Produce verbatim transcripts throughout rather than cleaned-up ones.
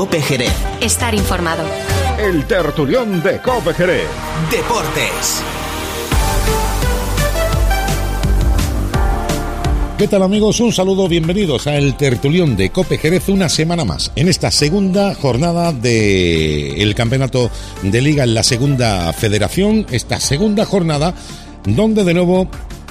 COPE Jerez. Estar informado. El tertulión de COPE Jerez. Deportes. ¿Qué tal, amigos? Un saludo, bienvenidos a El Tertulión de COPE Jerez, una semana más, en esta segunda jornada del Campeonato de Liga en la Segunda Federación, esta segunda jornada donde de nuevo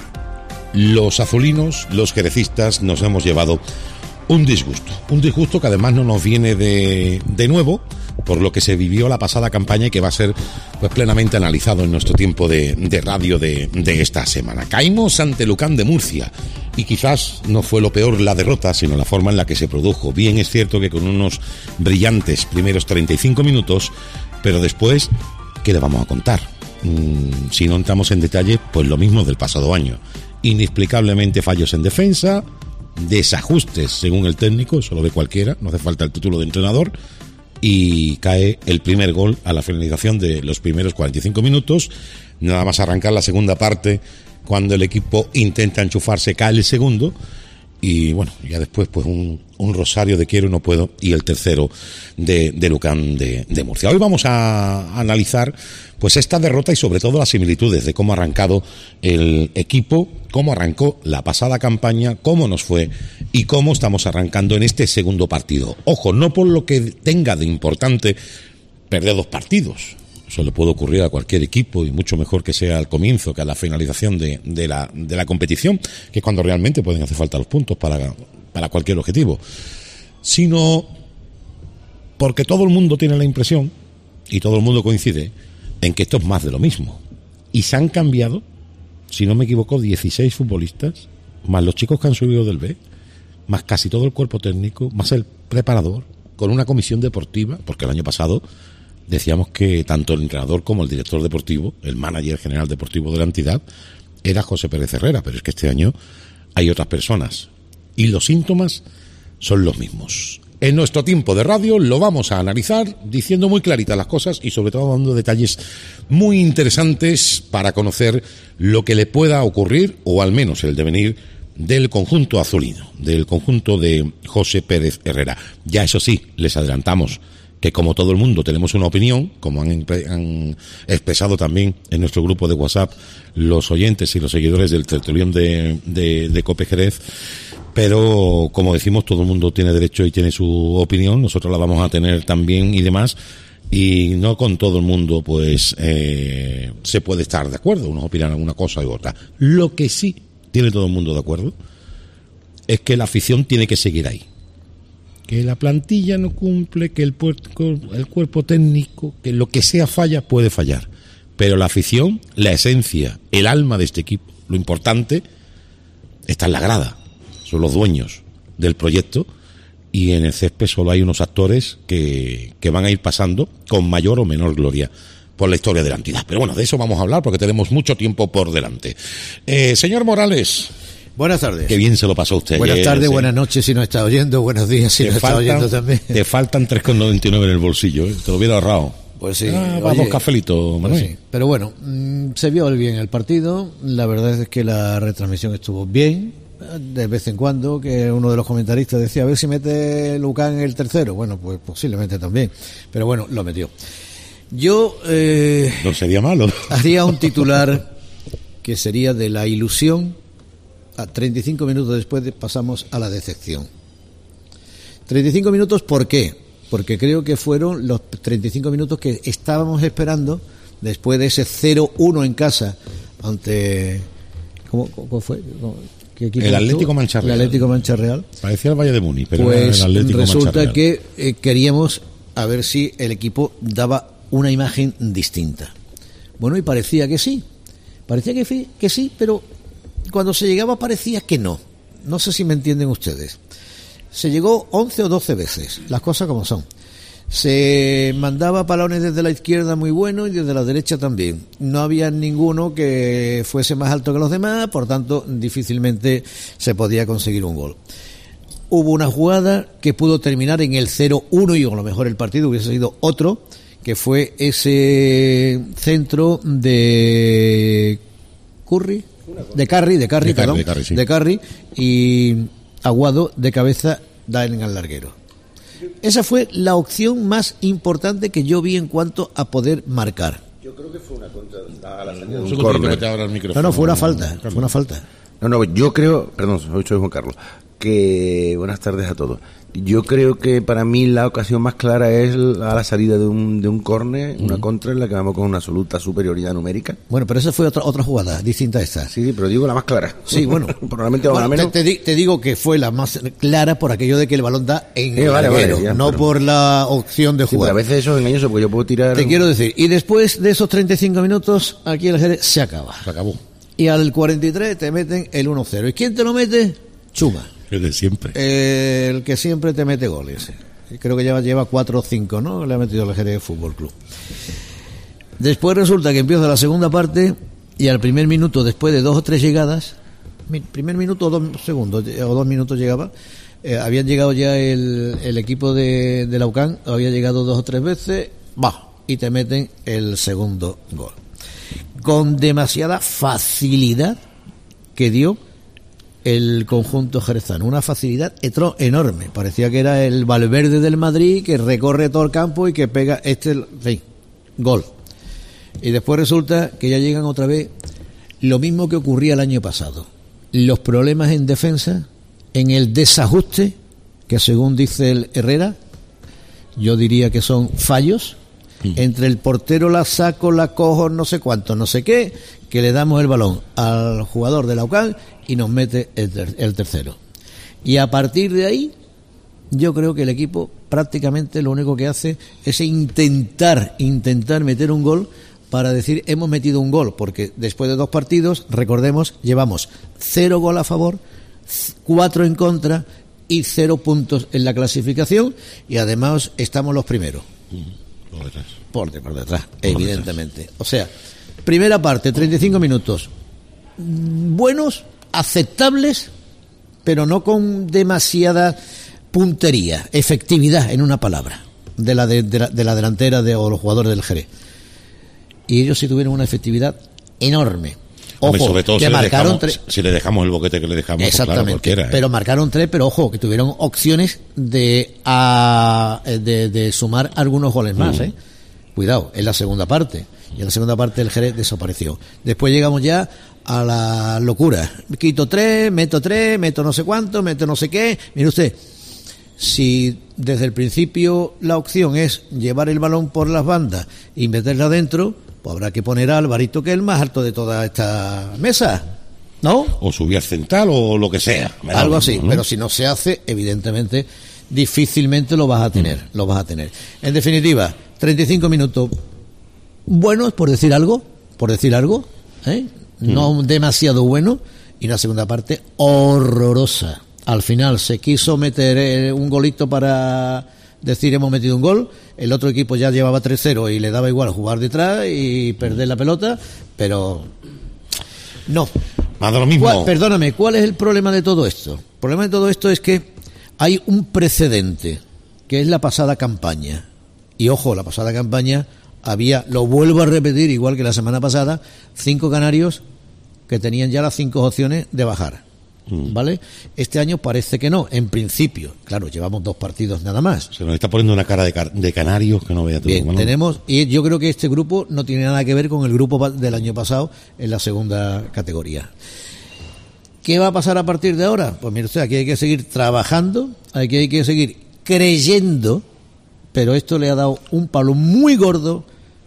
los azulinos, los jerecistas, nos hemos llevado un disgusto, un disgusto que además no nos viene de, de nuevo, por lo que se vivió la pasada campaña y que va a ser pues plenamente analizado en nuestro tiempo de, de radio de, de esta semana. Caímos ante Lucán de Murcia y quizás no fue lo peor la derrota, sino la forma en la que se produjo. Bien es cierto que con unos brillantes primeros treinta y cinco minutos, pero después, ¿qué le vamos a contar? Mm, si no entramos en detalle, pues lo mismo del pasado año. Inexplicablemente fallos en defensa, desajustes según el técnico, eso lo ve cualquiera, no hace falta el título de entrenador, y cae el primer gol a la finalización de los primeros cuarenta y cinco minutos. Nada más arrancar la segunda parte, cuando el equipo intenta enchufarse, cae el segundo, y bueno, ya después pues un, un rosario de quiero y no puedo, y el tercero de, de Lucán de, de Murcia. Hoy vamos a analizar pues esta derrota y sobre todo las similitudes de cómo ha arrancado el equipo, cómo arrancó la pasada campaña, cómo nos fue y cómo estamos arrancando en este segundo partido. Ojo, no por lo que tenga de importante perder dos partidos. Eso le puede ocurrir a cualquier equipo y mucho mejor que sea al comienzo que a la finalización de, de, la, de la competición, que es cuando realmente pueden hacer falta los puntos para, para cualquier objetivo, sino porque todo el mundo tiene la impresión y todo el mundo coincide en que esto es más de lo mismo. Y se han cambiado, si no me equivoco, dieciséis futbolistas, más los chicos que han subido del B, más casi todo el cuerpo técnico, más el preparador, con una comisión deportiva, porque el año pasado decíamos que tanto el entrenador como el director deportivo, el manager general deportivo de la entidad, era José Pérez Herrera, pero es que este año hay otras personas y los síntomas son los mismos. En nuestro tiempo de radio lo vamos a analizar diciendo muy claritas las cosas y sobre todo dando detalles muy interesantes para conocer lo que le pueda ocurrir, o al menos el devenir del conjunto azulino, del conjunto de José Pérez Herrera. Ya eso sí, les adelantamos que como todo el mundo tenemos una opinión, como han, han expresado también en nuestro grupo de WhatsApp los oyentes y los seguidores del tertulión de, de, de COPE Jerez, pero como decimos, todo el mundo tiene derecho y tiene su opinión, nosotros la vamos a tener también y demás, y no con todo el mundo pues eh, se puede estar de acuerdo, unos opinan una cosa y otra. Lo que sí tiene todo el mundo de acuerdo es que la afición tiene que seguir ahí, que la plantilla no cumple, que el, puerco, el cuerpo técnico, que lo que sea falla, puede fallar, pero la afición, la esencia, el alma de este equipo, lo importante está en la grada, son los dueños del proyecto, y en el césped solo hay unos actores que, que van a ir pasando con mayor o menor gloria por la historia de la entidad. Pero bueno, de eso vamos a hablar porque tenemos mucho tiempo por delante. Eh, señor Morales. Buenas tardes. Qué bien se lo pasó usted. Buenas ayer, tardes, sí. Buenas noches si nos está oyendo, buenos días si nos está oyendo también. Te faltan tres con noventa y nueve en el bolsillo, ¿eh? Te lo hubiera ahorrado. Pues sí. Ah, vamos, oye, cafelito, Manuel. Pues sí. Pero bueno, mmm, se vio bien el partido, la verdad es que la retransmisión estuvo bien, de vez en cuando, que uno de los comentaristas decía, a ver si mete Lucán en el tercero. Bueno, pues posiblemente también, pero bueno, lo metió. Yo eh, no sería malo. Haría un titular que sería de la ilusión. A treinta y cinco minutos después de, pasamos a la decepción. treinta y cinco minutos, ¿por qué? Porque creo que fueron los treinta y cinco minutos que estábamos esperando después de ese cero uno en casa ante ¿cómo, cómo fue? ¿Qué equipo el Atlético Mancha Real. El Atlético Mancha Real. Parecía el Valle de Muni, pero pues era el Atlético resulta Mancha Real. que eh, queríamos a ver si el equipo daba una imagen distinta. Bueno, y parecía que sí. Parecía que, fi, que sí, pero cuando se llegaba parecía que no. No sé si me entienden ustedes. Se llegó once o doce veces, las cosas como son. Se mandaba balones desde la izquierda muy buenos y desde la derecha también. No había ninguno que fuese más alto que los demás, por tanto, difícilmente se podía conseguir un gol. Hubo una jugada que pudo terminar en el cero uno y a lo mejor el partido hubiese sido otro, que fue ese centro de Curry, de Carri, de Carri, de perdón, de Carri, sí. de Carri, y Aguado de cabeza da en el larguero. Esa fue la opción más importante que yo vi en cuanto a poder marcar. Yo creo que fue una contra a la salida de Un un córner. No, no, fue una falta, fue una falta. No, no, yo creo, perdón, soy Juan Carlos, que buenas tardes a todos. Yo creo que para mí la ocasión más clara es a la salida de un de un córner, uh-huh. una contra en la que vamos con una absoluta superioridad numérica. Bueno, pero esa fue otra otra jugada distinta a esta. Sí, sí, pero digo la más clara. Sí, bueno, probablemente bueno, menos. Te, te, te digo que fue la más clara por aquello de que el balón da en eh, el vale, larguero, vale, ya, no pero... por la opción de sí, jugar. Pero a veces eso es engañoso porque yo puedo tirar. Te quiero decir, y después de esos treinta y cinco minutos, aquí el Jerez se acaba. Se acabó. Y al cuarenta y tres te meten el uno cero. ¿Y quién te lo mete? Chuma. El de siempre. Eh, el que siempre te mete goles. Creo que lleva, lleva cuatro o cinco, ¿no? Le ha metido el Jerez Fútbol Club. Después resulta que empieza la segunda parte y al primer minuto, después de dos o tres llegadas, primer minuto o dos segundos, o dos minutos llegaba, eh, habían llegado ya el, el equipo de, de Laucán, había llegado dos o tres veces, va, y te meten el segundo gol. Con demasiada facilidad que dio el conjunto jerezano, una facilidad enorme, parecía que era el Valverde del Madrid que recorre todo el campo y que pega este, en fin, gol. Y después resulta que ya llegan otra vez lo mismo que ocurría el año pasado, los problemas en defensa, en el desajuste, que según dice el Herrera, yo diría que son fallos, sí. Entre el portero la saco, la cojo, no sé cuánto, no sé qué, que le damos el balón al jugador de Laucán y nos mete el, ter- el tercero. Y a partir de ahí, yo creo que el equipo prácticamente lo único que hace es intentar, intentar meter un gol para decir hemos metido un gol, porque después de dos partidos, recordemos, llevamos cero gol a favor, cuatro en contra y cero puntos en la clasificación y además estamos los primeros. Por detrás. Por, de, por detrás, por evidentemente. Detrás. O sea, primera parte, treinta y cinco minutos, buenos, aceptables, pero no con demasiada puntería, efectividad, en una palabra, de la, de, de la, de la delantera de, o los jugadores del Jerez. Y ellos sí tuvieron una efectividad enorme. Ojo, Hombre, sobre todo que si, marcaron le dejamos, tres... si le dejamos el boquete que le dejamos, exactamente, pues claro, ¿eh? Pero marcaron tres, pero ojo, que tuvieron opciones de, a, de, de sumar algunos goles más, uh-huh. ¿eh? Cuidado, en la segunda parte. Y en la segunda parte el Jerez desapareció. Después llegamos ya a la locura. Quito tres, meto tres, meto no sé cuánto, meto no sé qué. Mire usted, si desde el principio la opción es llevar el balón por las bandas y meterla adentro, pues habrá que poner a Alvarito, que es el más alto de toda esta mesa, ¿no? O subir al central o lo que sea. Algo así, ¿no? Pero si no se hace, evidentemente, difícilmente lo vas a tener, mm. lo vas a tener. En definitiva, treinta y cinco minutos buenos, por decir algo, por decir algo, ¿eh? Mm. No demasiado bueno, y una segunda parte horrorosa. Al final se quiso meter eh, un golito para decir hemos metido un gol, el otro equipo ya llevaba tres cero y le daba igual jugar detrás y perder la pelota, pero no. Más de lo mismo. ¿Cuál, perdóname, ¿cuál es el problema de todo esto? El problema de todo esto es que hay un precedente, que es la pasada campaña. Y ojo, la pasada campaña había, lo vuelvo a repetir, igual que la semana pasada, cinco canarios que tenían ya las cinco opciones de bajar. ¿Vale? Este año parece que no, en principio. Claro, llevamos dos partidos nada más. Se nos está poniendo una cara de, car- de canarios que no vea tú. Bien, bueno. tenemos, y yo creo que este grupo no tiene nada que ver con el grupo del año pasado en la segunda categoría. ¿Qué va a pasar a partir de ahora? Pues mire usted, aquí hay que seguir trabajando, aquí hay que seguir creyendo, pero esto le ha dado un palo muy gordo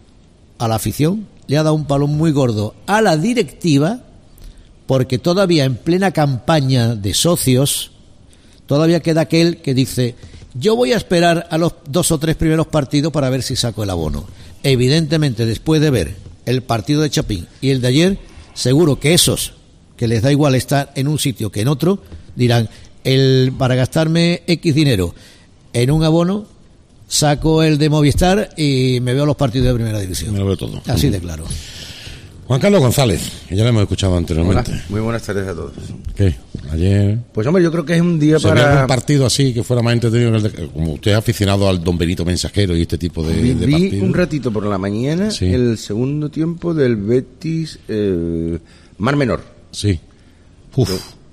a la afición, le ha dado un palo muy gordo a la directiva, porque todavía en plena campaña de socios, todavía queda aquel que dice, yo voy a esperar a los dos o tres primeros partidos para ver si saco el abono. Evidentemente, después de ver el partido de Chapín y el de ayer, seguro que esos, que les da igual estar en un sitio que en otro, dirán, el para gastarme X dinero en un abono, saco el de Movistar y me veo los partidos de primera división. Me lo veo todo. Así de claro. Juan Carlos González, que ya lo hemos escuchado anteriormente. Hola, muy buenas tardes a todos. ¿Qué? Ayer... Pues hombre, yo creo que es un día ¿se para... veía un partido así que fuera más entretenido que el de... Como usted es aficionado al Don Benito Mensajero y este tipo de, vi, de vi partidos. un ratito por la mañana, sí. El segundo tiempo del Betis eh, Mar Menor. Sí. Uf.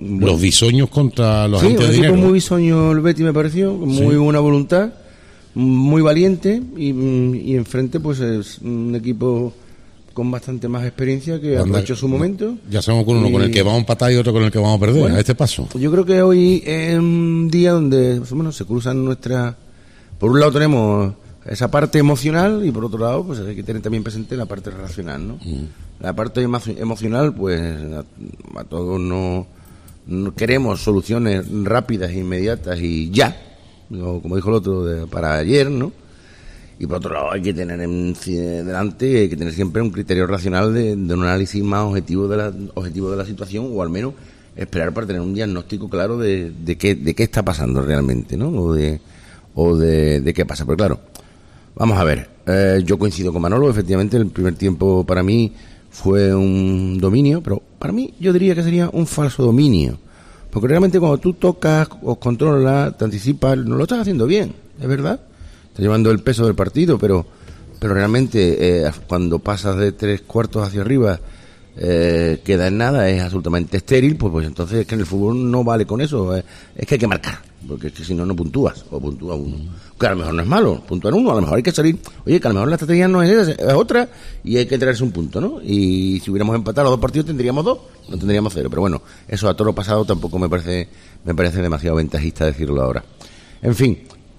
Bueno. Los bisoños contra los Sí, agentes un de equipo dinero. muy bisoño el Betis me pareció, con muy Sí. buena voluntad, muy valiente y, y enfrente pues es un equipo con bastante más experiencia que Anda, aprovechó su momento. Ya sabemos con uno Y- con el que vamos a empatar y otro con el que vamos a perder, Bueno, a este paso. Yo creo que hoy es un día donde bueno, se cruzan nuestras... Por un lado tenemos esa parte emocional y por otro lado pues hay que tener también presente la parte racional, ¿no? Mm. La parte emo- emocional pues a, a todos no, no queremos soluciones rápidas, inmediatas y ya, o como dijo el otro, de- para ayer, ¿no? Y por otro lado hay que tener en, delante, hay que tener siempre un criterio racional de, de un análisis más objetivo de la objetivo de la situación, o al menos esperar para tener un diagnóstico claro de, de qué de qué está pasando realmente, ¿no? O de o de, de qué pasa. Pero claro, vamos a ver, eh, yo coincido con Manolo, efectivamente el primer tiempo para mí fue un dominio, pero para mí yo diría que sería un falso dominio, porque realmente cuando tú tocas o controlas, te anticipas, no lo estás haciendo bien, es verdad, estás llevando el peso del partido, pero pero realmente eh, cuando pasas de tres cuartos hacia arriba eh, queda en nada, es absolutamente estéril, pues, pues entonces es que en el fútbol no vale con eso, eh, es que hay que marcar, porque es que si no, no puntúas, o puntúa uno. Que a lo mejor no es malo, puntuar uno, a lo mejor hay que salir, oye, que a lo mejor la estrategia no es esa, es otra, y hay que traerse un punto, ¿no? Y si hubiéramos empatado los dos partidos tendríamos dos, no tendríamos cero, pero bueno, eso a toro pasado tampoco me parece, me parece demasiado ventajista decirlo ahora. En fin,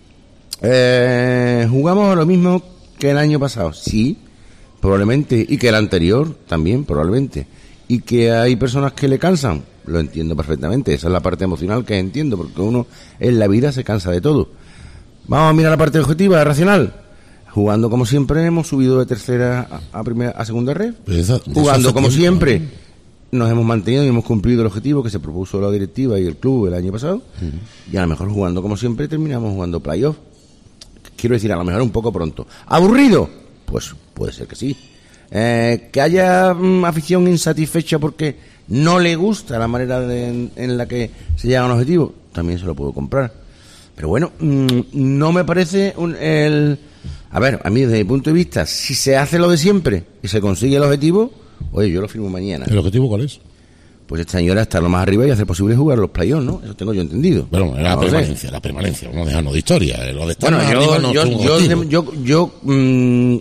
eh, jugamos lo mismo que el año pasado, sí, probablemente, y que el anterior también, probablemente, y que hay personas que le cansan, lo entiendo perfectamente, esa es la parte emocional que entiendo, porque uno en la vida se cansa de todo. Vamos a mirar la parte objetiva, racional. Jugando como siempre, hemos subido de tercera a, a primera, a segunda red. Pues esa- eso Jugando hace como tiempo, siempre, ¿no? nos hemos mantenido y hemos cumplido el objetivo que se propuso la directiva y el club el año pasado. Y a lo mejor jugando como siempre terminamos jugando playoff. Quiero decir, a lo mejor un poco pronto. ¿Aburrido? Pues puede ser que sí. Eh, que haya mm, afición insatisfecha porque no le gusta la manera de- en, en la que se llega a un objetivo, también se lo puedo comprar. Pero bueno, mm, no me parece un, el... A ver, a mí desde mi punto de vista, si se hace lo de siempre y se consigue el objetivo, oye, yo lo firmo mañana. ¿El objetivo cuál es? Pues este año era estar lo más arriba y hacer posible jugar los playoffs, ¿no? Eso tengo yo entendido. Bueno, era la No lo sé. permanencia, la permanencia, vamos a dejarnos de historia. eh, Lo de estar Bueno, más yo, arriba no yo, es un yo, objetivo. yo, yo, mm,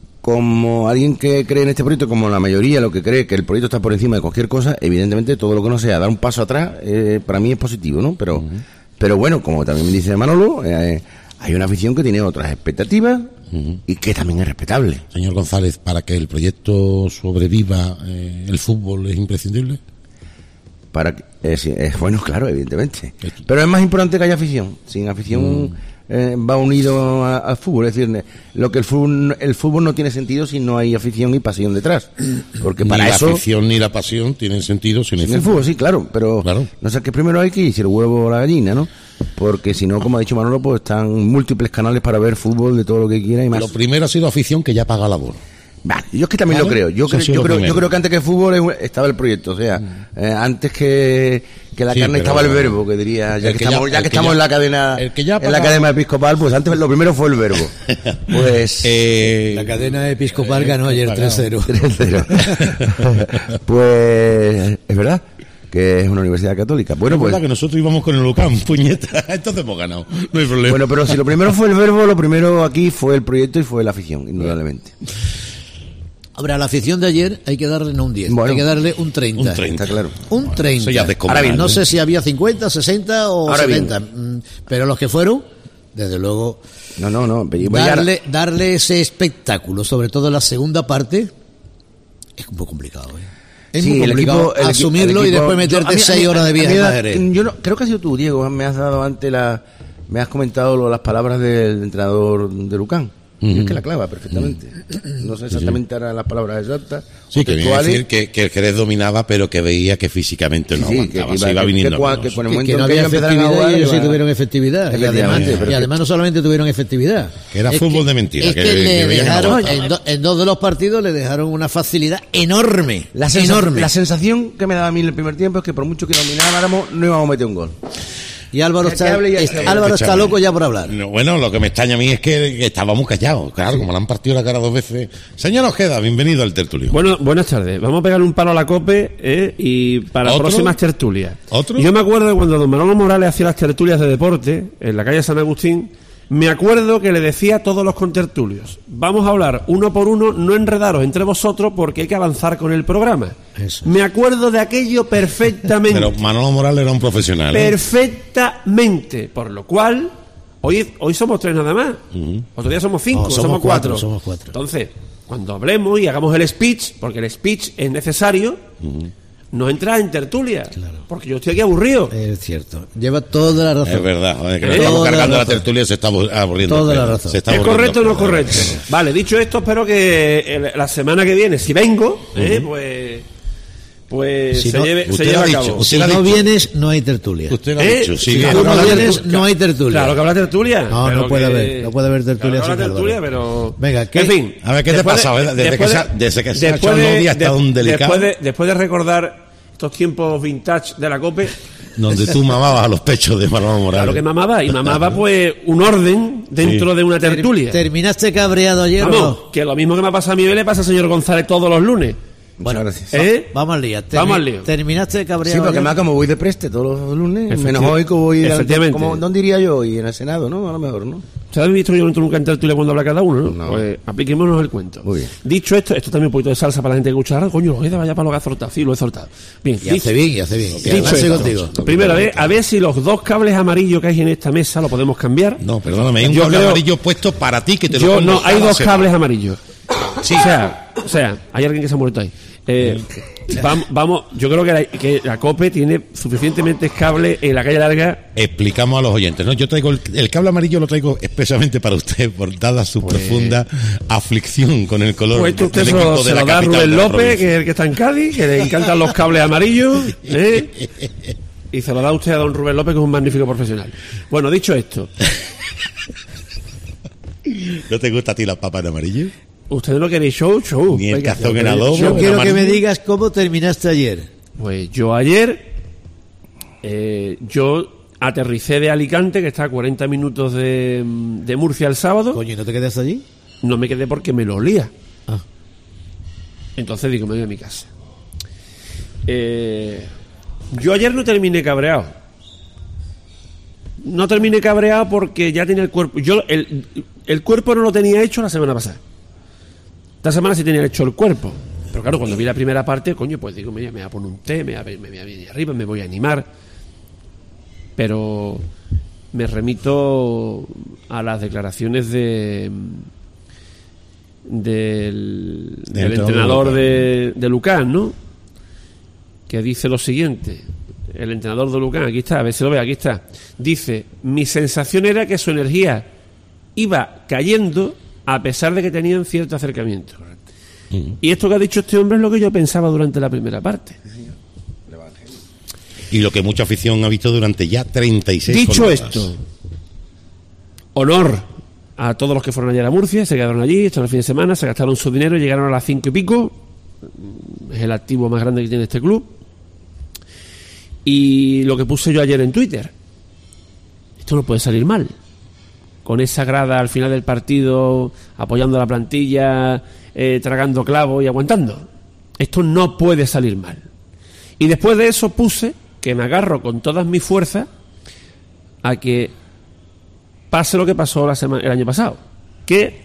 como alguien que cree en este proyecto, como la mayoría lo que cree que el proyecto está por encima de cualquier cosa, evidentemente todo lo que no sea dar un paso atrás, eh, para mí es positivo, ¿no? Pero, uh-huh. pero bueno, como también me dice Manolo, eh, hay una afición que tiene otras expectativas uh-huh. y que también es respetable. Señor González, para que el proyecto sobreviva, eh, ¿el fútbol es imprescindible? Para que, eh, sí, eh, bueno, claro, evidentemente. Pero es más importante que haya afición. Sin afición mm. eh, va unido al fútbol. Es decir, lo que el fútbol, el fútbol no tiene sentido si no hay afición y pasión detrás. Porque para ni eso... la afición ni la pasión tienen sentido sin, sin el, el fútbol. fútbol. Sí, claro. Pero claro. no sé qué primero hay que ir, si el huevo o la gallina, ¿no? Porque si no, como ha dicho Manolo, pues están múltiples canales para ver fútbol de todo lo que quiera y más. Lo primero ha sido afición que ya paga la bono. Vale, yo es que también ¿Vale? lo creo. Yo, creo, yo, creo yo creo que antes que el fútbol estaba el proyecto. O sea, mm. eh, antes que, que la sí, carne estaba el verbo, que diría, ya que, que estamos, ya, ya que estamos ya, en la cadena, el que ya en la cadena episcopal, pues antes lo primero fue el verbo. Pues eh, la cadena episcopal eh, ganó ayer tres cero. tres cero. Pues es verdad que es una universidad católica. Bueno, es pues verdad que nosotros íbamos con el Lucán, puñeta, entonces hemos ganado, no hay problema. Bueno, pero si lo primero fue el verbo, lo primero aquí fue el proyecto y fue la afición, indudablemente. Ahora, a la afición de ayer hay que darle no un diez, bueno, hay que darle un treinta. Un treinta, claro. Un treinta. Ya Ahora bien, no sé si había cincuenta, sesenta o Ahora setenta, bien. Pero los que fueron, desde luego, no, no, no. Darle, darle ese espectáculo, sobre todo en la segunda parte, es un poco complicado, ¿eh? Es sí, muy complicado el equipo, asumirlo el equipo, y después meterte yo, mí, seis horas de viaje a Jerez. Yo no, creo que ha sido tú, Diego, me has dado antes la, me has comentado lo, las palabras del entrenador de Lucán. Mm-hmm. Es que la clava perfectamente. Mm-hmm. No sé exactamente ahora las palabras exactas. Sí, que viene a decir que, que el Jerez dominaba, pero que veía que físicamente no sí, aguantaba, que, que, se iba viniendo. Que, que, que, que no había efectividad y ellos sí tuvieron efectividad. Y además, y además no solamente tuvieron efectividad. Que era es fútbol que, de mentira. Es que, que le dejaron, en, do, en dos de los partidos le dejaron una facilidad enorme. La, sensa- enorme. la sensación que me daba a mí en el primer tiempo es que por mucho que domináramos no íbamos a meter un gol. Y Álvaro Que está, hable ya, es- que hable. Álvaro está Escúchame. loco ya por hablar. No, bueno, lo que me extraña a mí es que, que estábamos callados. Claro, como le han partido la cara dos veces. Señor Ojeda, bienvenido al tertulio. Bueno, buenas tardes. Vamos a pegarle un palo a la COPE eh, y para ¿Otro? próximas tertulias. ¿Otro? Yo me acuerdo de cuando don Manolo Morales hacía las tertulias de deporte en la calle San Agustín. Me acuerdo que le decía a todos los contertulios: vamos a hablar uno por uno, no enredaros entre vosotros porque hay que avanzar con el programa. Eso. Me acuerdo de aquello perfectamente. Pero Manolo Morales era un profesional. ¿eh? Perfectamente. Por lo cual, hoy, hoy somos tres nada más. Otro día somos cinco, No, somos somos, cuatro, cuatro. somos cuatro. Entonces, cuando hablemos y hagamos el speech, porque el speech es necesario, no entra en tertulia. Porque yo estoy aquí aburrido. Es cierto. Lleva toda la razón. Es verdad, joder, que Eh, le estamos toda cargando la la razón. tertulia y se está abu- aburriendo. Toda la Pedro. razón. Se está ¿Es aburriendo, correcto o no Pedro. correcto? Vale, dicho esto, espero que el- la semana que viene, si vengo, eh, pues, pues Si se no, lleve, se usted lleve lo ha a dicho, cabo. usted Si lo ha no dicho. vienes, no hay tertulia. Usted lo ha ¿Eh? dicho, sí. Si que- tú no Claro, vienes, claro, no hay tertulia. Claro que habrá tertulia. No, pero no puede que- haber, no puede haber tertulia claro que habrá sin tertulia, Álvaro. pero... Venga, ¿qué? En fin. A ver, ¿qué te después de- pasa? Desde que después se de- ha- desde que se ha después echado de- el día está de- un delicado. Después de, después de recordar estos tiempos vintage de la COPE, Donde tú mamabas a los pechos de Manolo Morales. claro que mamaba, y mamaba pues un orden dentro Sí. de una tertulia. ¿Terminaste cabreado ayer o Vamos, no? que lo mismo que me pasa a mí le pasa al señor González todos los lunes. Muchas gracias. ¿Eh? Vamos al lío. Vamos al lío. ¿Terminaste Sí, cabreado porque ayer? más como voy de preste todos los lunes, Efecti- menos hoy que voy al- efectivamente. como, ¿dónde diría yo? Y en el Senado, ¿no? A lo mejor, ¿no? ¿Se habéis visto que yo no entro nunca en tertulia cuando habla cada uno, no? No. Pues apliquémonos el cuento. Muy bien. Dicho esto, esto también un poquito de salsa para la gente que escucha ahora. Coño, Ojeda, vaya para lo que ha soltado. Sí, lo he soltado. Bien, Y hace bien, y hace bien. Que dicho avance esto, contigo. primero, a ver, a ver si los dos cables amarillos que hay en esta mesa lo podemos cambiar. No, perdóname, hay un Yo cable creo- amarillo puesto para ti que te lo Yo pongo no, hay cada dos semana. cables amarillos. Sí. O sea, o sea, hay alguien que se ha muerto ahí. Eh, vamos, vamos, yo creo que la, que la COPE tiene suficientemente cable en la calle larga. Explicamos a los oyentes, ¿no? Yo traigo el, el cable amarillo, lo traigo expresamente para usted, por dada su profunda aflicción con el color Pues esto usted del se lo, equipo se de la lo da a capital Rubén de la López, provincia. que es el que está en Cádiz, que le encantan los cables amarillos, ¿eh? Y se lo da usted a don Rubén López, que es un magnífico profesional. Bueno, dicho esto, ¿No te gusta a ti la papa en amarillo? ustedes no queréis show, show. Ni el Venga, cazón yo en queréis adobo. show. Yo quiero que me amarillo. digas cómo terminaste ayer. Pues yo ayer, eh, yo aterricé de Alicante, que está a cuarenta minutos de, de Murcia el sábado. Coño, ¿y no te quedaste allí? No me quedé porque me lo olía. Ah. Entonces digo, me voy a mi casa. Eh, yo ayer no terminé cabreado. No terminé cabreado porque ya tenía el cuerpo. Yo el, el cuerpo no lo tenía hecho la semana pasada. Esta semana sí tenía hecho el cuerpo. Pero claro, cuando vi la primera parte, coño, pues digo, me, me voy a poner un té, me voy a, me voy a venir arriba, me voy a animar. Pero me remito a las declaraciones de del, del entrenador de, de Lucán, ¿no? Que dice lo siguiente. El entrenador de Lucán, aquí está, a ver si lo ve, aquí está. Dice, mi sensación era que su energía iba cayendo a pesar de que tenían cierto acercamiento. Y esto que ha dicho este hombre es lo que yo pensaba durante la primera parte. Y lo que mucha afición ha visto durante ya treinta y seis Dicho jornadas. esto, honor a todos los que fueron ayer a Murcia, se quedaron allí, están el fin de semana, se gastaron su dinero, llegaron a las cinco y pico. Es el activo más grande que tiene este club. Y lo que puse yo ayer en Twitter, esto no puede salir mal. Con esa grada al final del partido, apoyando a la plantilla, eh, tragando clavos y aguantando. Esto no puede salir mal. Y después de eso puse que me agarro con todas mis fuerzas a que pase lo que pasó la semana, el año pasado. Que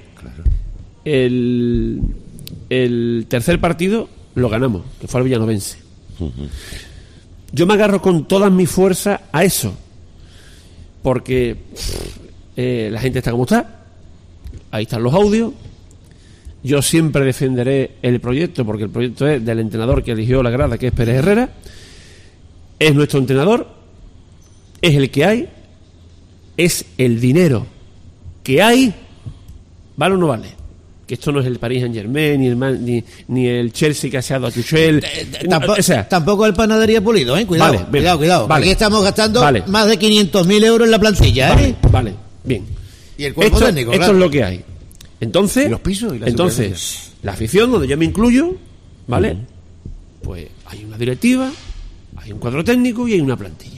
el, el tercer partido lo ganamos, que fue al Villanovense. Yo me agarro con todas mis fuerzas a eso, porque eh, la gente está como está, ahí están los audios. Yo siempre defenderé el proyecto, porque el proyecto es del entrenador que eligió la grada, que es Pérez Herrera. Es nuestro entrenador, es el que hay, es el dinero que hay, ¿vale o no vale? Que esto no es el Paris Saint-Germain, ni el, Man- ni, ni el Chelsea que ha aseado a Tuchel. Tampoco, O sea, tampoco el panadería Pulido, ¿eh? Cuidado, Vale, bien. cuidado, cuidado. Vale. Aquí estamos gastando Vale. más de quinientos mil euros en la plantilla, ¿eh? vale, vale, bien. Y el cuerpo esto, técnico, esto claro. es lo que hay. Entonces, Y los pisos y la entonces la afición, donde yo me incluyo, ¿vale? Pues hay una directiva, hay un cuadro técnico y hay una plantilla.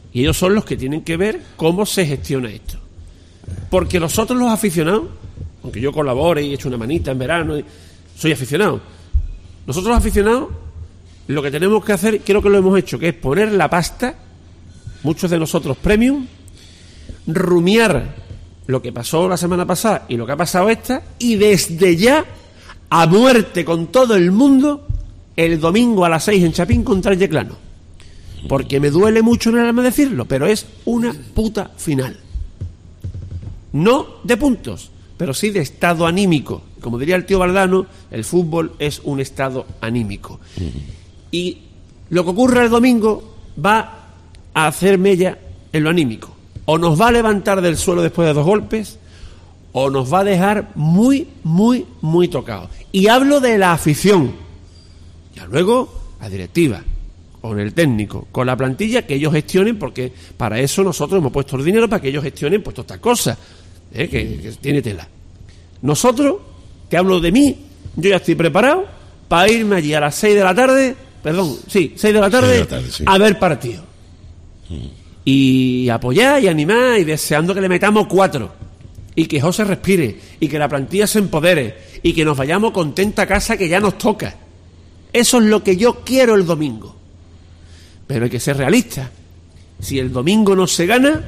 Y ellos son los que tienen que ver cómo se gestiona esto. Porque nosotros los aficionados, aunque yo colabore y he hecho una manita en verano, soy aficionado. Nosotros los aficionados, lo que tenemos que hacer, creo que lo hemos hecho, que es poner la pasta, muchos de nosotros premium, rumiar lo que pasó la semana pasada y lo que ha pasado esta, y desde ya, a muerte con todo el mundo, el domingo a las seis en Chapín contra el Yeclano. Porque me duele mucho en el alma decirlo, pero es una puta final. No de puntos, pero sí de estado anímico. Como diría el tío Valdano, el fútbol es un estado anímico. Y lo que ocurra el domingo va a hacer mella en lo anímico. O nos va a levantar del suelo después de dos golpes, o nos va a dejar muy, muy, muy tocados. Y hablo de la afición. Ya luego, la directiva, con el técnico, con la plantilla, que ellos gestionen, porque para eso nosotros hemos puesto el dinero para que ellos gestionen pues todas estas cosas, ¿eh? que, que tiene tela. Nosotros, te hablo de mí, yo ya estoy preparado para irme allí a las seis de la tarde, perdón, sí, seis de la tarde, de la tarde sí. a ver partido. Mm. Y apoyar y animar y deseando que le metamos cuatro. Y que José respire, y que la plantilla se empodere, y que nos vayamos contenta a casa, que ya nos toca. Eso es lo que yo quiero el domingo. Pero hay que ser realista. Si el domingo no se gana,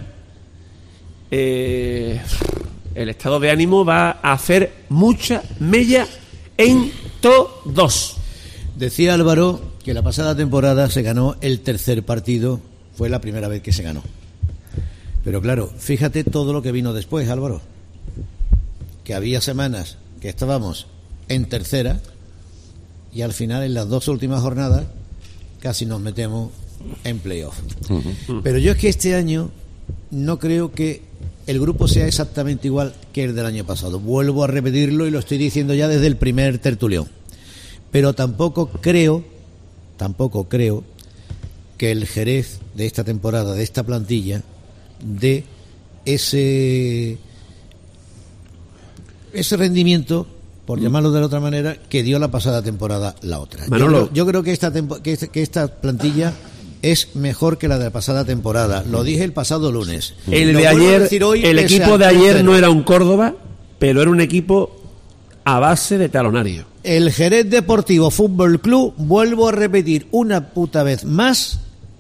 eh, el estado de ánimo va a hacer mucha mella en todos. Decía Álvaro que la pasada temporada se ganó el tercer partido, fue la primera vez que se ganó. Pero claro, fíjate todo lo que vino después, Álvaro. Que había semanas que estábamos en tercera y al final, en las dos últimas jornadas, casi nos metemos en playoff. Uh-huh. Pero yo es que este año no creo que el grupo sea exactamente igual que el del año pasado. Vuelvo a repetirlo y lo estoy diciendo ya desde el primer tertulión. Pero tampoco creo, tampoco creo que el Jerez de esta temporada, de esta plantilla, de ese ese rendimiento, por llamarlo de la otra manera, que dio la pasada temporada la otra. Yo creo, yo creo que esta tempo, que, que esta plantilla es mejor que la de la pasada temporada. Lo dije el pasado lunes. El de ayer, hoy, el equipo de ayer tercero. No era un Córdoba, pero era un equipo a base de talonario. El Jerez Deportivo Fútbol Club, vuelvo a repetir una puta vez más,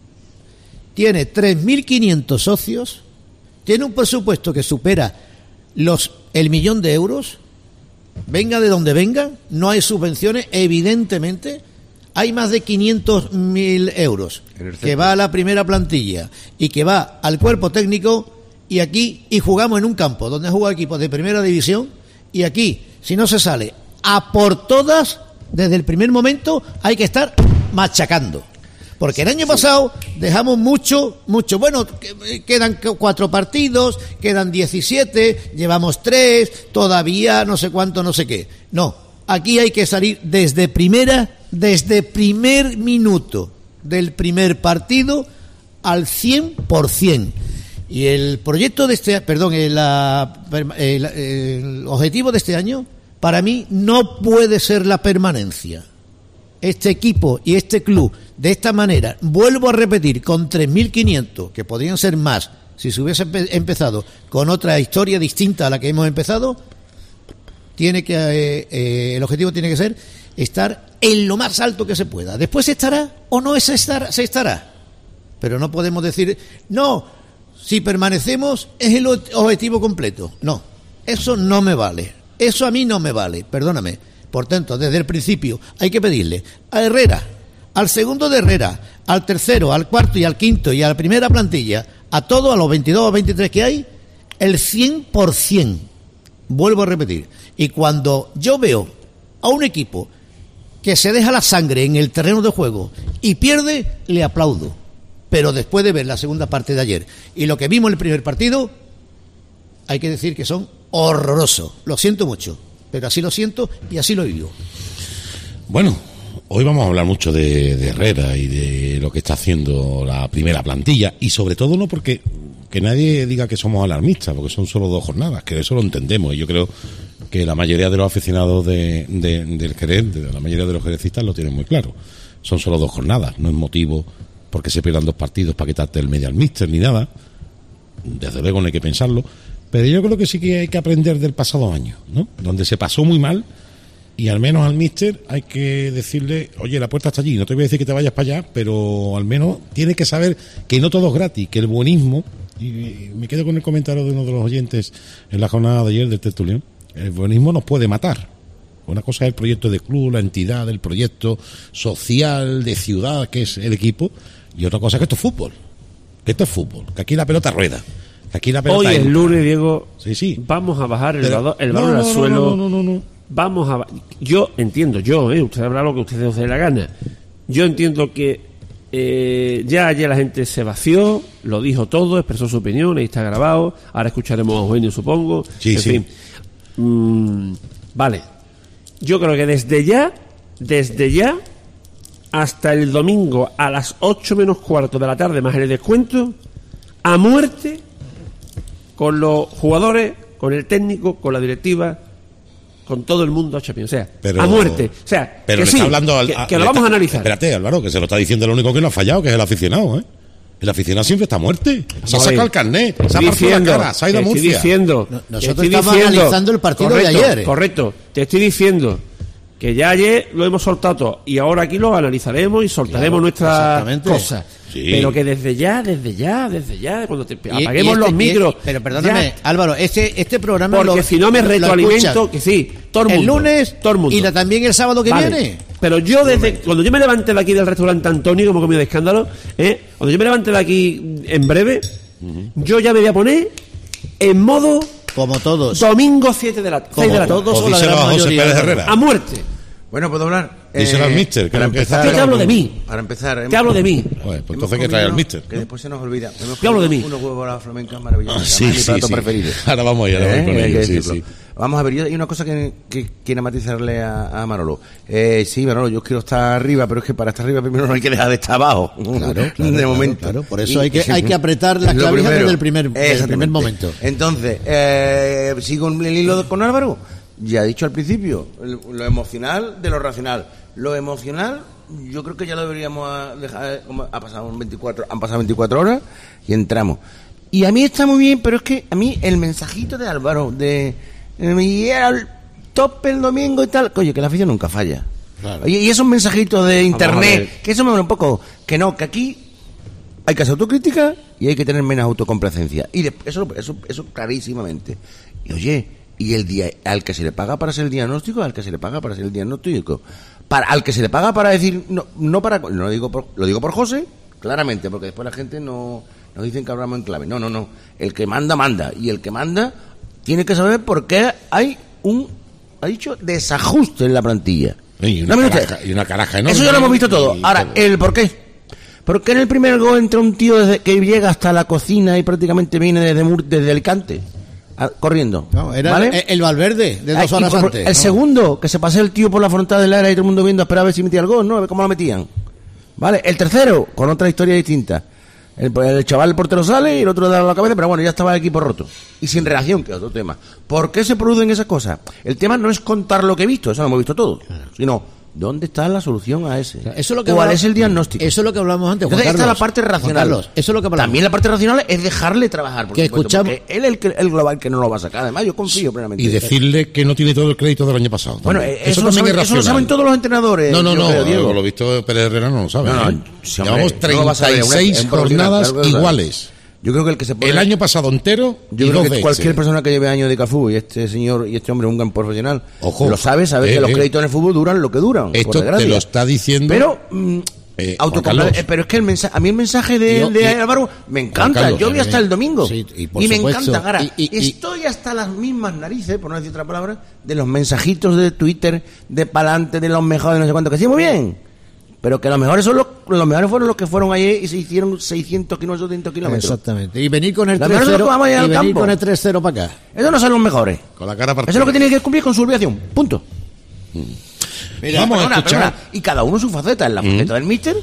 tiene tres mil quinientos socios, tiene un presupuesto que supera los el millón de euros, venga de donde venga, no hay subvenciones, evidentemente, hay más de quinientos mil euros que va a la primera plantilla y que va al cuerpo técnico, y aquí, y jugamos en un campo donde han jugado equipos de primera división, y aquí, si no se sale a por todas, desde el primer momento hay que estar machacando. Porque el año pasado dejamos mucho, mucho. Bueno, quedan cuatro partidos, quedan diecisiete, llevamos tres, todavía no sé cuánto, no sé qué. No, aquí hay que salir desde primera, desde primer minuto del primer partido al cien por ciento. Y el proyecto de este, perdón, el, el, el objetivo de este año, para mí, no puede ser la permanencia. Este equipo y este club, de esta manera, vuelvo a repetir, con tres mil quinientos, que podrían ser más si se hubiese empe- empezado con otra historia distinta a la que hemos empezado, tiene que eh, eh, el objetivo tiene que ser estar en lo más alto que se pueda. Después se estará o no se estará, se estará. Pero no podemos decir, no, si permanecemos es el objetivo completo. No, eso no me vale. Eso a mí no me vale, perdóname. Por tanto, desde el principio hay que pedirle a Herrera, al segundo de Herrera, al tercero, al cuarto y al quinto y a la primera plantilla, a todos, a los veintidós o veintitrés que hay, el cien por ciento. Vuelvo a repetir. Y cuando yo veo a un equipo que se deja la sangre en el terreno de juego y pierde, le aplaudo. Pero después de ver la segunda parte de ayer y lo que vimos en el primer partido, hay que decir que son horrorosos. Lo siento mucho, pero así lo siento y así lo vivo. Bueno, hoy vamos a hablar mucho de, de Herrera y de lo que está haciendo la primera plantilla, y sobre todo no porque que nadie diga que somos alarmistas, porque son solo dos jornadas, que eso lo entendemos, y yo creo que la mayoría de los aficionados de, de, del Jerez, de la mayoría de los jerecistas lo tienen muy claro. Son solo dos jornadas, no es motivo porque se pierdan dos partidos para quitarte el medio al míster ni nada. Desde luego no hay que pensarlo. Pero yo creo que sí que hay que aprender del pasado año, ¿no? Donde se pasó muy mal y al menos al míster hay que decirle, oye, la puerta está allí, no te voy a decir que te vayas para allá, pero al menos tiene que saber que no todo es gratis, que el buenismo, y me quedo con el comentario de uno de los oyentes en la jornada de ayer del tertulión, el buenismo nos puede matar. Una cosa es el proyecto de club, la entidad, el proyecto social, de ciudad, que es el equipo, y otra cosa es que esto es fútbol, que esto es fútbol, que aquí la pelota rueda. Aquí la pelota Hoy es lunes, Diego. Sí, sí. Vamos a bajar el, Pero, balón, el no, balón no, al no, suelo. No, no, no, no. Vamos a. Yo entiendo, yo, ¿eh? Usted habrá lo que usted os dé la gana. Yo entiendo que eh, ya ayer la gente se vació, lo dijo todo, expresó su opinión, ahí está grabado. Ahora escucharemos a Eugenio, supongo. Sí, en sí. fin. Mm, vale. Yo creo que desde ya, desde ya, hasta el domingo a las ocho menos cuarto de la tarde, más el descuento, a muerte. Con los jugadores, con el técnico, con la directiva, con todo el mundo a Champions. O sea, pero, a muerte. O sea, pero que le sí, está hablando al, que, a, que lo le vamos está, a analizar. Espérate, Álvaro, que se lo está diciendo el único que no ha fallado, que es el aficionado, ¿eh? El aficionado siempre está a muerte. Se ha No, sacado eh, el carnet, se ha estoy partido la diciendo, cara, se ha ido a te estoy Murcia. diciendo, No, te nosotros estoy estamos diciendo, analizando el partido correcto, de ayer. Correcto, te estoy diciendo que ya ayer lo hemos soltado todo y ahora aquí lo analizaremos y soltaremos Claro, nuestras exactamente. cosas. Sí. Pero que desde ya, desde ya, desde ya, cuando te Y- apaguemos y este- los y- micros. pero perdóname, ya, Álvaro, este, este programa porque lo, si no me lo retroalimento, escuchan que sí, todo el el mundo. lunes todo el mundo. y la- también el sábado que Vale. viene. Pero yo desde cuando yo me levante de aquí del restaurante Antonio, como comido de escándalo, ¿eh? Cuando yo me levante de aquí en breve, yo ya me voy a poner en modo Como todos. domingo siete de la, Como seis de la tarde. todos O o la díselo gran a José mayoría. Pérez Herrera. A muerte. Bueno, ¿puedo hablar? Díselo al míster, que para es lo que empezar, Yo te hablo de mí. Para empezar... Te hablo de mí. Joder, pues Hemos entonces hay que traer al comido- míster. Que después se nos olvida. Hemos Te hablo de comido mí. Unos huevos a la flamenca maravillosos. Ah, sí, además, mi sí, plato sí. preferido. Ahora vamos ahí, ahora vamos con ¿Eh? Hay ello, que sí, decirlo. sí. Vamos a ver, yo hay una cosa que, que quiero matizarle a, a Manolo. Eh, sí, Manolo, yo quiero estar arriba, pero es que para estar arriba primero no hay que dejar de estar abajo. Claro, claro, de claro, momento. claro. Por eso Y- hay que, hay que apretar las Lo clavijas primero. desde el primer, desde el primer Exactamente. momento. Entonces, eh, sigo el hilo con Álvaro. Ya he dicho al principio, lo lo emocional de lo racional. Lo emocional, yo creo que ya lo deberíamos a- dejar, como ha pasado veinticuatro, han pasado veinticuatro horas y entramos. Y a mí está muy bien, pero es que a mí el mensajito de Álvaro, de eh, y era el tope el domingo y tal, oye, que la afición nunca falla. Claro. Oye, y esos mensajitos de Vamos a internet, ver. que eso me da un poco, que no, que aquí hay que hacer autocrítica y hay que tener menos autocomplacencia. Y de- eso, eso, eso clarísimamente. Y oye, y el día al que se le paga para hacer el diagnóstico, al que se le paga para hacer el diagnóstico, para, al que se le paga para decir, no, no para, no lo digo por, lo digo por José, claramente, porque después la gente no, nos dicen que hablamos en clave. No, no, no. El que manda, manda. Y el que manda tiene que saber por qué hay un, ha dicho, desajuste en la plantilla. Y una, No, mire caraja, usted. y una caraja enorme. Eso ya lo hemos visto todo. Y Ahora, todo. el por qué. ¿Por qué en el primer gol entra un tío desde que llega hasta la cocina y prácticamente viene desde, Mur- desde Alicante? A- corriendo. No, era ¿Vale? el, el Valverde de Ah, dos y horas por- antes. El ¿no? segundo, que se pasó el tío por la frontal del área y todo el mundo viendo a esperar a ver si metía el gol, ¿no? A ver cómo lo metían. ¿Vale? El tercero, con otra historia distinta. El, el chaval, el portero sale y el otro da la cabeza, pero bueno, ya estaba el equipo roto. Y sin reacción, que es otro tema. ¿Por qué se producen esas cosas? El tema no es contar lo que he visto, eso lo hemos visto todo. Sino, ¿dónde está la solución a ese? Eso es lo que ¿Cuál habla- es el diagnóstico? Eso es lo que hablamos antes, Juan Entonces, esta es la Carlos. parte Juan racional. Carlos, eso es lo que hablamos. También la parte racional es dejarle trabajar. Por Que supuesto, escuchamos- porque él es el, que- el global que no lo va a sacar. Además, yo confío plenamente. Y decirle que no tiene todo el crédito del año pasado. Bueno, también. eh, eso, lo también saben, es eso lo racional. saben todos los entrenadores. No, no, yo no, creo, Diego. por lo visto Pérez Herrera no lo sabe. No, no, ¿eh? sí, hombre, Llevamos no lo va a saber, treinta y seis es un problema, jornadas claro que lo sabe. iguales. Yo creo que el que se pone... El año pasado entero Yo y creo dos que de cualquier ese. persona que lleve años de Cafú y este señor y este hombre es un gran profesional, Ojo. lo sabe, sabe Eh, que los eh. créditos en el fútbol duran lo que duran. por Esto te desgracia. lo está diciendo... Pero, mm, Eh, autocompla- Juan Carlos. eh, pero es que el mensaje, a mí el mensaje de, Yo- de y- Álvaro me encanta. Carlos, Yo voy eh, hasta el domingo sí, y por me supuesto. encanta. Ahora, Y- y- y- estoy hasta las mismas narices, por no decir otra palabra, de los mensajitos de Twitter de pa'lante, de los mejores, no sé cuánto, que sí, muy bien. Pero que los mejores son los, los mejores fueron los que fueron ayer y se hicieron seiscientos kilómetros, ochocientos kilómetros. Exactamente. Y venir con el La tres verdad es cero que vamos a ir y al venir campo. con el tres cero para acá. Esos no son los mejores. Con la cara Eso partida. es lo que tiene que cumplir con su obligación. Punto. Mira, vamos a Perdona, escuchar... perdona. Y cada uno su faceta. En la faceta del míster,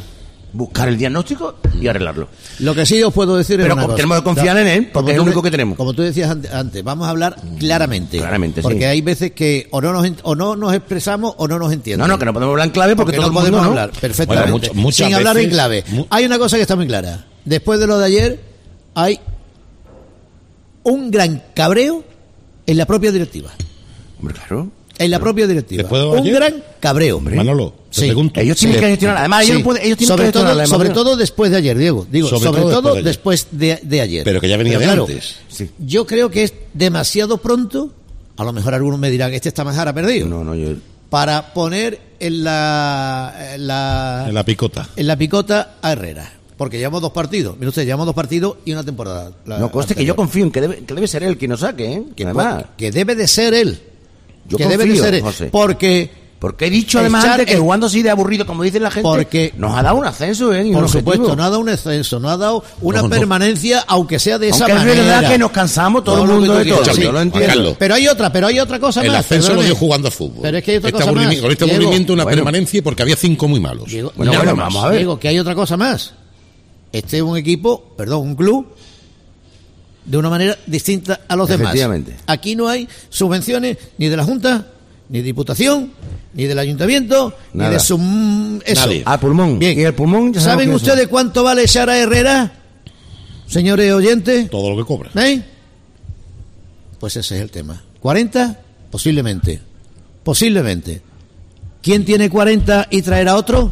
buscar el diagnóstico y arreglarlo. Lo que sí os puedo decir Pero es una cosa. tenemos que confiar en él, porque es el tú único de- que tenemos. Como tú decías ante- antes, vamos a hablar claramente. Claramente, porque sí. hay veces que o no nos ent- o no nos expresamos o no nos entienden. No, no, que no podemos hablar en clave porque, porque todo no el mundo podemos no. hablar perfectamente. Bueno, mucho- muchas sin hablar en veces- clave. mu- Hay una cosa que está muy clara. Después de lo de ayer, hay un gran cabreo en la propia directiva. Hombre, claro. En la propia directiva. Después de lo de Un ayer, gran cabreo. Manolo, te Sí. pregunto. Ellos tienen Sí. que gestionar. Además, ellos, Sí. no pueden- ellos tienen sobre que gestionar todo, la sobre emoción. todo después de ayer, Diego. Digo, Sobre sobre, todo todo, después después de, de ayer. Pero que ya venía de claro, antes. Sí. Yo creo que es demasiado pronto. A lo mejor algunos me dirán, este está más jara perdido. No, no, yo... Para poner en la, en la, En la picota. en la picota a Herrera. Porque llevamos dos partidos. Mire usted, llevamos dos partidos y una temporada. la- No, conste que anterior. yo confío en que debe, que debe ser él quien nos saque, ¿eh? que, Además, que debe de ser él. Yo que debe de confío, ser él. José. Porque, porque he dicho además Echar antes que el- jugando así de aburrido, como dice la gente, Porque- nos ha dado un ascenso, ¿eh? Y un por objetivo. supuesto, no ha dado un ascenso, no ha dado una No, no. permanencia, aunque sea de esa Aunque es manera. verdad que nos cansamos todo Todo el lo que mundo tú de todo. quieras, Yo sí. lo Juan entiendo. Carlos. Pero hay otra, pero hay otra cosa El más. ascenso lo perdóname. dio jugando a fútbol. Pero es que hay otra este cosa aburrimi- más. Con este Diego, aburrimiento, una bueno. permanencia, porque había cinco muy malos. Diego, Bueno, no, bueno, no, vamos a ver. Diego, que hay otra cosa más. Este es un equipo, perdón, un club de una manera distinta a los demás. Efectivamente. Aquí no hay subvenciones ni de la Junta, ni de Diputación, ni del Ayuntamiento, Nada. ni de su mm, eso. Nadie. Ah, pulmón. Bien. Y el pulmón, ya sabemos ¿Saben quién ustedes cuánto vale Sara Herrera, señores oyentes? Todo lo que cobra. ¿Eh? Pues ese es el tema. ¿cuarenta? Posiblemente. Posiblemente. ¿Quién tiene cuarenta y traerá otro?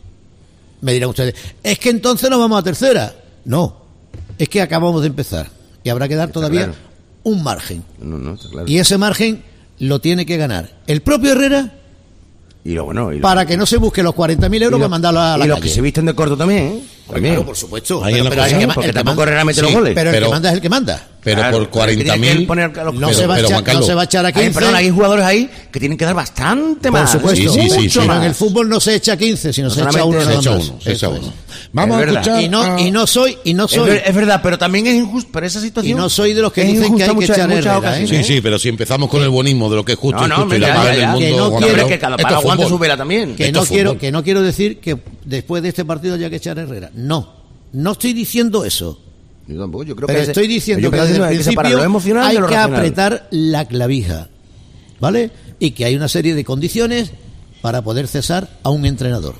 Me dirán ustedes, es que entonces nos vamos a tercera. No, es que acabamos de empezar. Y habrá que dar Está todavía claro. un margen. son. No, no, está claro. Y ese margen lo tiene que ganar el propio Herrera Y lo bueno. Y lo- para que no se busque los cuarenta mil euros y lo- para mandarlo a la Y los calle. que se visten de corto también, ¿eh? También. Claro, por supuesto. Ahí en la pero cosa, el que, ¿no? ma- Porque el que tampoco manda- Herrera mete sí, los goles. pero el Pero- que manda es el que manda. Pero Claro, por pero cuarenta tiene que mil. poner a los- No, Pero- se va a pero, echar, Juan Carlos, no se va a echar a Ay, quince. perdón, hay jugadores ahí que tienen que dar bastante Por más. supuesto. Sí, sí, sí, mucho sí. Pero en más. el fútbol no se echa quince, sino No se echa solamente uno se Se nada echa más. uno, se echa Eso es. uno. Vamos Es a verdad. escuchar. Y no, a- y no soy, y no Es, soy. ver- es verdad, pero también es injusto. Pero esa situación. Y no soy de los que es dicen que injusta hay que muchas- echar muchas Herrera, ocasiones, ¿eh? Sí, sí, pero si empezamos con el buenismo de lo que es justo No, y no, justo y hombre, la ya, paz ya, del ya. mundo. Que no Juan quiero- Carlos, que cada esto palo es aguante fútbol. su vela también. Que Esto no es quiero, fútbol. que no quiero decir que después de este partido haya que echar a Herrera. No, no estoy diciendo eso. Yo tampoco, yo creo Pero que ese- estoy diciendo yo que creo desde el hay que separar principio lo emocional hay de lo que racional. apretar la clavija, ¿vale? Y que hay una serie de condiciones para poder cesar a un entrenador.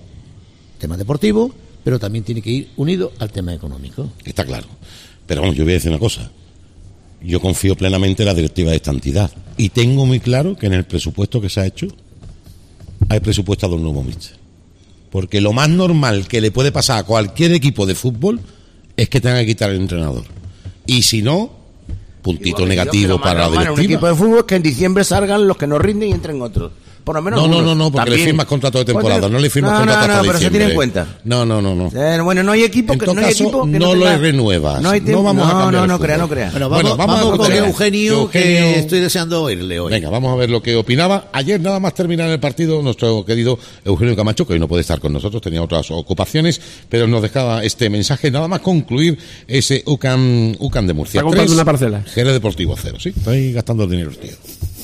Tema deportivo, pero también tiene que ir unido al tema económico. Está claro. Pero vamos, yo voy a decir una cosa. Yo confío plenamente en la directiva de esta entidad. Y tengo muy claro que en el presupuesto que se ha hecho, hay presupuestado un nuevo míster. Porque lo más normal que le puede pasar a cualquier equipo de fútbol es que tenga que quitar el entrenador. Y si no, puntito Igual, negativo yo creo que para lo la más normal en un equipo directiva. de fútbol es que en diciembre salgan los que no rinden y entren otros. Por lo menos No, no, unos. no, no, porque le También. firmas contrato de temporada, Bueno, no le firmas no, contrato no, hasta no, pero se diciembre. tiene en cuenta. No, no, no, no. Eh, bueno, no hay equipo En que todo no hay caso, equipo que no no, lo tenga- renuevas. No, hay No tiempo- vamos a no, cambiar no, el no fútbol. crea, no crea. Bueno, Bueno, vamos, vamos a vamos con escuchar. Eugenio, que Eugenio- estoy deseando oírle hoy. Venga, vamos a ver lo que opinaba. Ayer, nada más terminar el partido, nuestro querido Eugenio Camacho, que hoy no puede estar con nosotros, tenía otras ocupaciones, pero nos dejaba este mensaje, nada más concluir ese UCAM, UCAM de Murcia. Está comprando Tres, una parcela. Jerez Deportivo cero, sí. Estoy gastando el dinero, tío.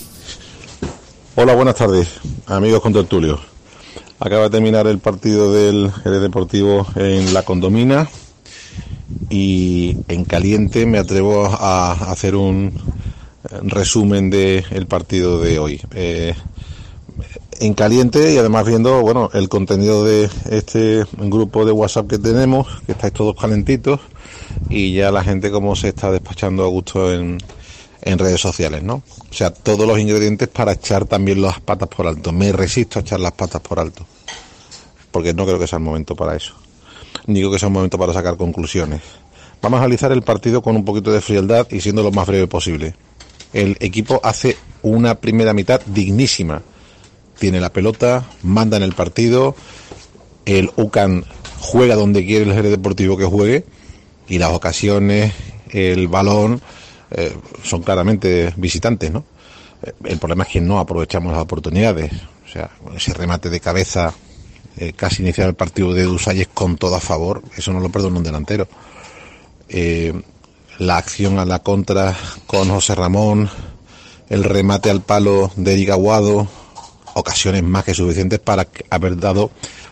Hola, buenas tardes, amigos contertulios. Acaba de terminar el partido del Jerez Deportivo en La Condomina y en caliente me atrevo a hacer un resumen del partido de hoy. Eh, en caliente y además viendo, bueno, el contenido de este grupo de WhatsApp que tenemos, que estáis todos calentitos y ya la gente como se está despachando a gusto en, en redes sociales, ¿no? O sea, todos los ingredientes para echar también las patas por alto. Me resisto a echar las patas por alto, porque no creo que sea el momento para eso, ni creo que sea un momento para sacar conclusiones. Vamos a analizar el partido con un poquito de frialdad y siendo lo más breve posible. El equipo hace una primera mitad dignísima. Tiene la pelota, manda en el partido, el UCAM juega donde quiere el Jerez Deportivo que juegue y las ocasiones, el balón, eh, son claramente visitantes, ¿no? Eh, el problema es que no aprovechamos las oportunidades. O sea, ese remate de cabeza eh, casi iniciar el partido de Dusalles con todo a favor, eso no lo perdona un delantero. Eh, la acción a la contra con José Ramón, el remate al palo de Eric Aguado, ocasiones más que suficientes para haber dado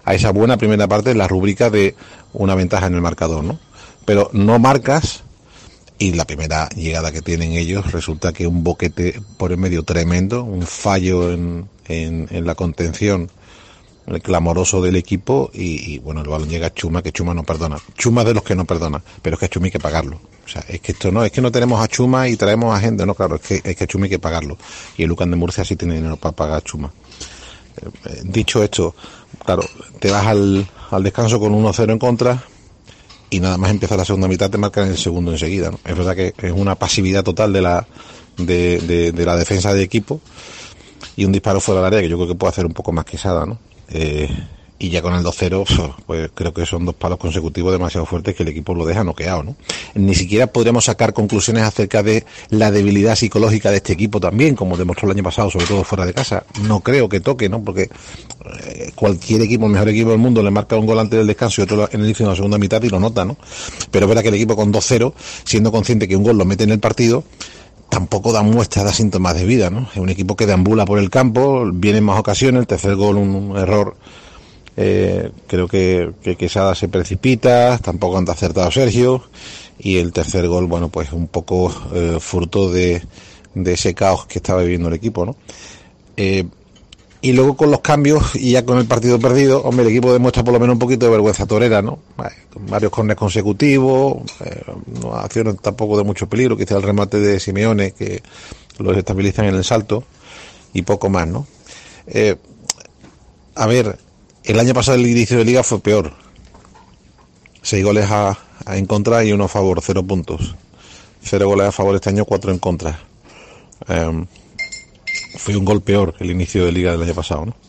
a esa buena primera parte en la rúbrica de una ventaja en el marcador, ¿no? Pero no marcas, y la primera llegada que tienen ellos resulta que un boquete por el medio tremendo, un fallo en, en, en la contención, el clamoroso del equipo, y, y bueno, el balón llega a Chuma, que Chuma no perdona. Chuma es de los que no perdona, pero es que a Chuma hay que pagarlo. O sea, es que esto no, es que no tenemos a Chuma y traemos a gente, no, claro, es que, es que a Chuma hay que pagarlo. Y el Lucan de Murcia sí tiene dinero para pagar a Chuma. Eh, dicho esto, claro, te vas al, al descanso con uno cero en contra, y nada más empieza la segunda mitad te marcan el segundo enseguida, ¿no? Es verdad que es una pasividad total de la de, de, de la defensa de equipo, y un disparo fuera del área que yo creo que puede hacer un poco más Quesada, ¿no? Eh, y ya con el dos cero, pues creo que son dos palos consecutivos demasiado fuertes que el equipo lo deja noqueado, ¿no? Ni siquiera podríamos sacar conclusiones acerca de la debilidad psicológica de este equipo también, como demostró el año pasado, sobre todo fuera de casa. No creo que toque, ¿no? Porque eh, cualquier equipo, el mejor equipo del mundo, le marca un gol antes del descanso y otro en el inicio de la segunda mitad y lo nota, ¿no? Pero es verdad que el equipo con dos cero, siendo consciente que un gol lo mete en el partido, tampoco da muestras, da síntomas de vida, ¿no? Es un equipo que deambula por el campo, viene en más ocasiones, el tercer gol un, un error. Eh, creo que, que Quesada se precipita, tampoco anda acertado Sergio, y el tercer gol, bueno, pues un poco eh, fruto de, de ese caos que estaba viviendo el equipo, ¿no? Eh, y luego con los cambios y ya con el partido perdido, hombre, el equipo demuestra por lo menos un poquito de vergüenza torera, ¿no? Con varios córneres consecutivos, eh, no acciones tampoco de mucho peligro, quizá el remate de Simeone que los estabilizan en el salto, y poco más, ¿no? Eh, a ver, el año pasado el inicio de liga fue peor. Seis goles a, a en contra y uno a favor, cero puntos. Cero goles a favor este año, cuatro en contra. Um, fue un gol peor que el inicio de liga del año pasado, ¿no?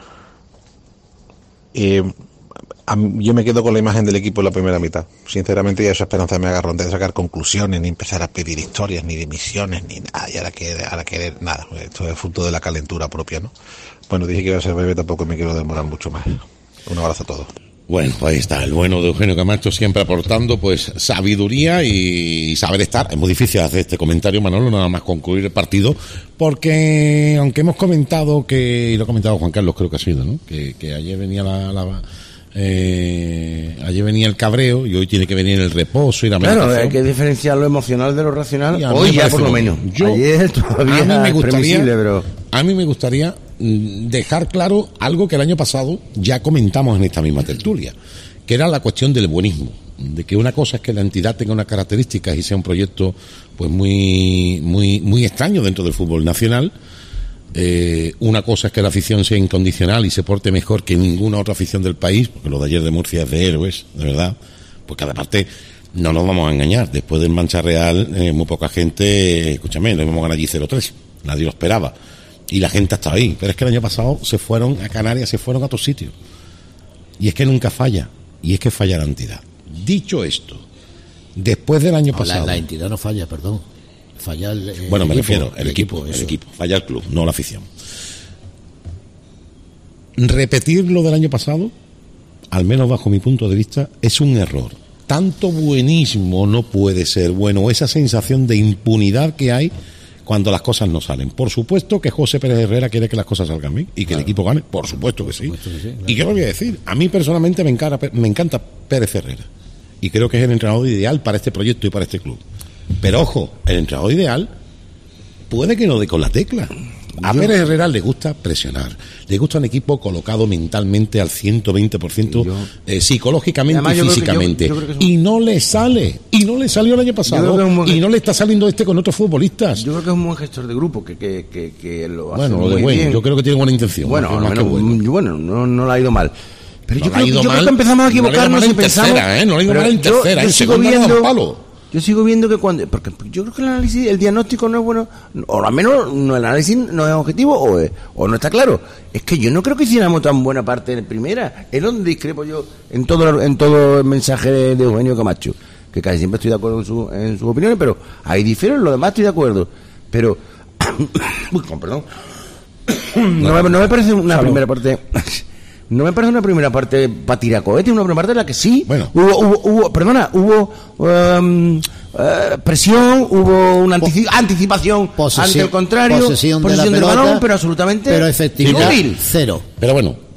Y a mí, yo me quedo con la imagen del equipo en la primera mitad. Sinceramente, ya esa esperanza me agarró antes de sacar conclusiones, ni empezar a pedir historias, ni dimisiones, ni nada. Y ahora que, ahora que nada. Esto es fruto de la calentura propia, ¿no? Bueno, dije que iba a ser breve, tampoco me quiero demorar mucho más. Un abrazo a todos. Bueno, pues ahí está, el bueno de Eugenio Camacho, siempre aportando pues sabiduría y saber estar. Es muy difícil hacer este comentario, Manolo, nada más concluir el partido, porque aunque hemos comentado que, y lo ha comentado Juan Carlos, creo que ha sido, ¿no? Que, que ayer venía la, la eh, ayer venía el cabreo y hoy tiene que venir el reposo y la meditación. Claro, hay que diferenciar lo emocional de lo racional. Y hoy ya por lo menos. Yo, ayer todavía a mí me gustaría, pero... a mí me gustaría dejar claro algo que el año pasado ya comentamos en esta misma tertulia, que era la cuestión del buenismo, de que una cosa es que la entidad tenga unas características y sea un proyecto pues muy muy muy extraño dentro del fútbol nacional. Eh, una cosa es que la afición sea incondicional y se porte mejor que ninguna otra afición del país, porque lo de ayer de Murcia es de héroes, de verdad, porque aparte no nos vamos a engañar, después del Mancha Real eh, muy poca gente, escúchame, nos vamos a ganar allí cero tres, nadie lo esperaba. Y la gente está ahí, pero es que el año pasado se fueron a Canarias, se fueron a otros sitios. Y es que nunca falla, y es que falla la entidad. Dicho esto, después del año no, pasado... La, la entidad no falla, perdón. Falla el, el Bueno, me equipo, refiero, el, el equipo, equipo, el equipo. Falla el club, no la afición. Repetir lo del año pasado, al menos bajo mi punto de vista, es un error. Tanto buenismo no puede ser bueno, esa sensación de impunidad que hay cuando las cosas no salen. Por supuesto que José Pérez Herrera quiere que las cosas salgan bien y que claro. El equipo gane, por supuesto que sí. Supuesto que sí, claro. Y yo lo voy a decir, a mí personalmente me encanta, me encanta Pérez Herrera y creo que es el entrenador ideal para este proyecto y para este club. Pero ojo, el entrenador ideal puede que no dé con la tecla. A yo, Pérez Herrera le gusta presionar, le gusta un equipo colocado mentalmente al ciento veinte por ciento, yo, eh, psicológicamente y físicamente, yo, yo un... y no le sale, y no le salió el año pasado, buen... y no le está saliendo este con otros futbolistas. Yo creo que es un buen gestor de grupo, que, que, que, que lo hace bueno, lo de muy bueno, bien. Yo creo que tiene buena intención. Bueno, más menos, que bueno. bueno no, no le ha ido mal. Pero no yo, creo, ido yo mal, creo que empezamos a equivocarnos no y pensamos... Tercera, ¿eh? No le ha ido mal en tercera, yo, yo en sigo segunda viendo... palo. Yo sigo viendo que cuando... Porque yo creo que el análisis, el diagnóstico no es bueno, o al menos no, el análisis no es objetivo o, es, o no está claro. Es que yo no creo que hiciéramos tan buena parte en primera. Es donde discrepo yo en todo, en todo el mensaje de, de Eugenio Camacho, que casi siempre estoy de acuerdo en, su, en sus opiniones, pero ahí difiero, en lo demás estoy de acuerdo. Pero... Uy, perdón. No, no, no me parece una Salud. primera parte... No me parece una primera parte para tirar cohete, una primera parte en la que sí. Bueno. Hubo, hubo, hubo perdona, hubo um, uh, presión, hubo una antici- anticipación posesión, ante el contrario, posesión, posesión de la del pelota, balón, pero absolutamente pero efectividad inútil. Cero. Pero bueno,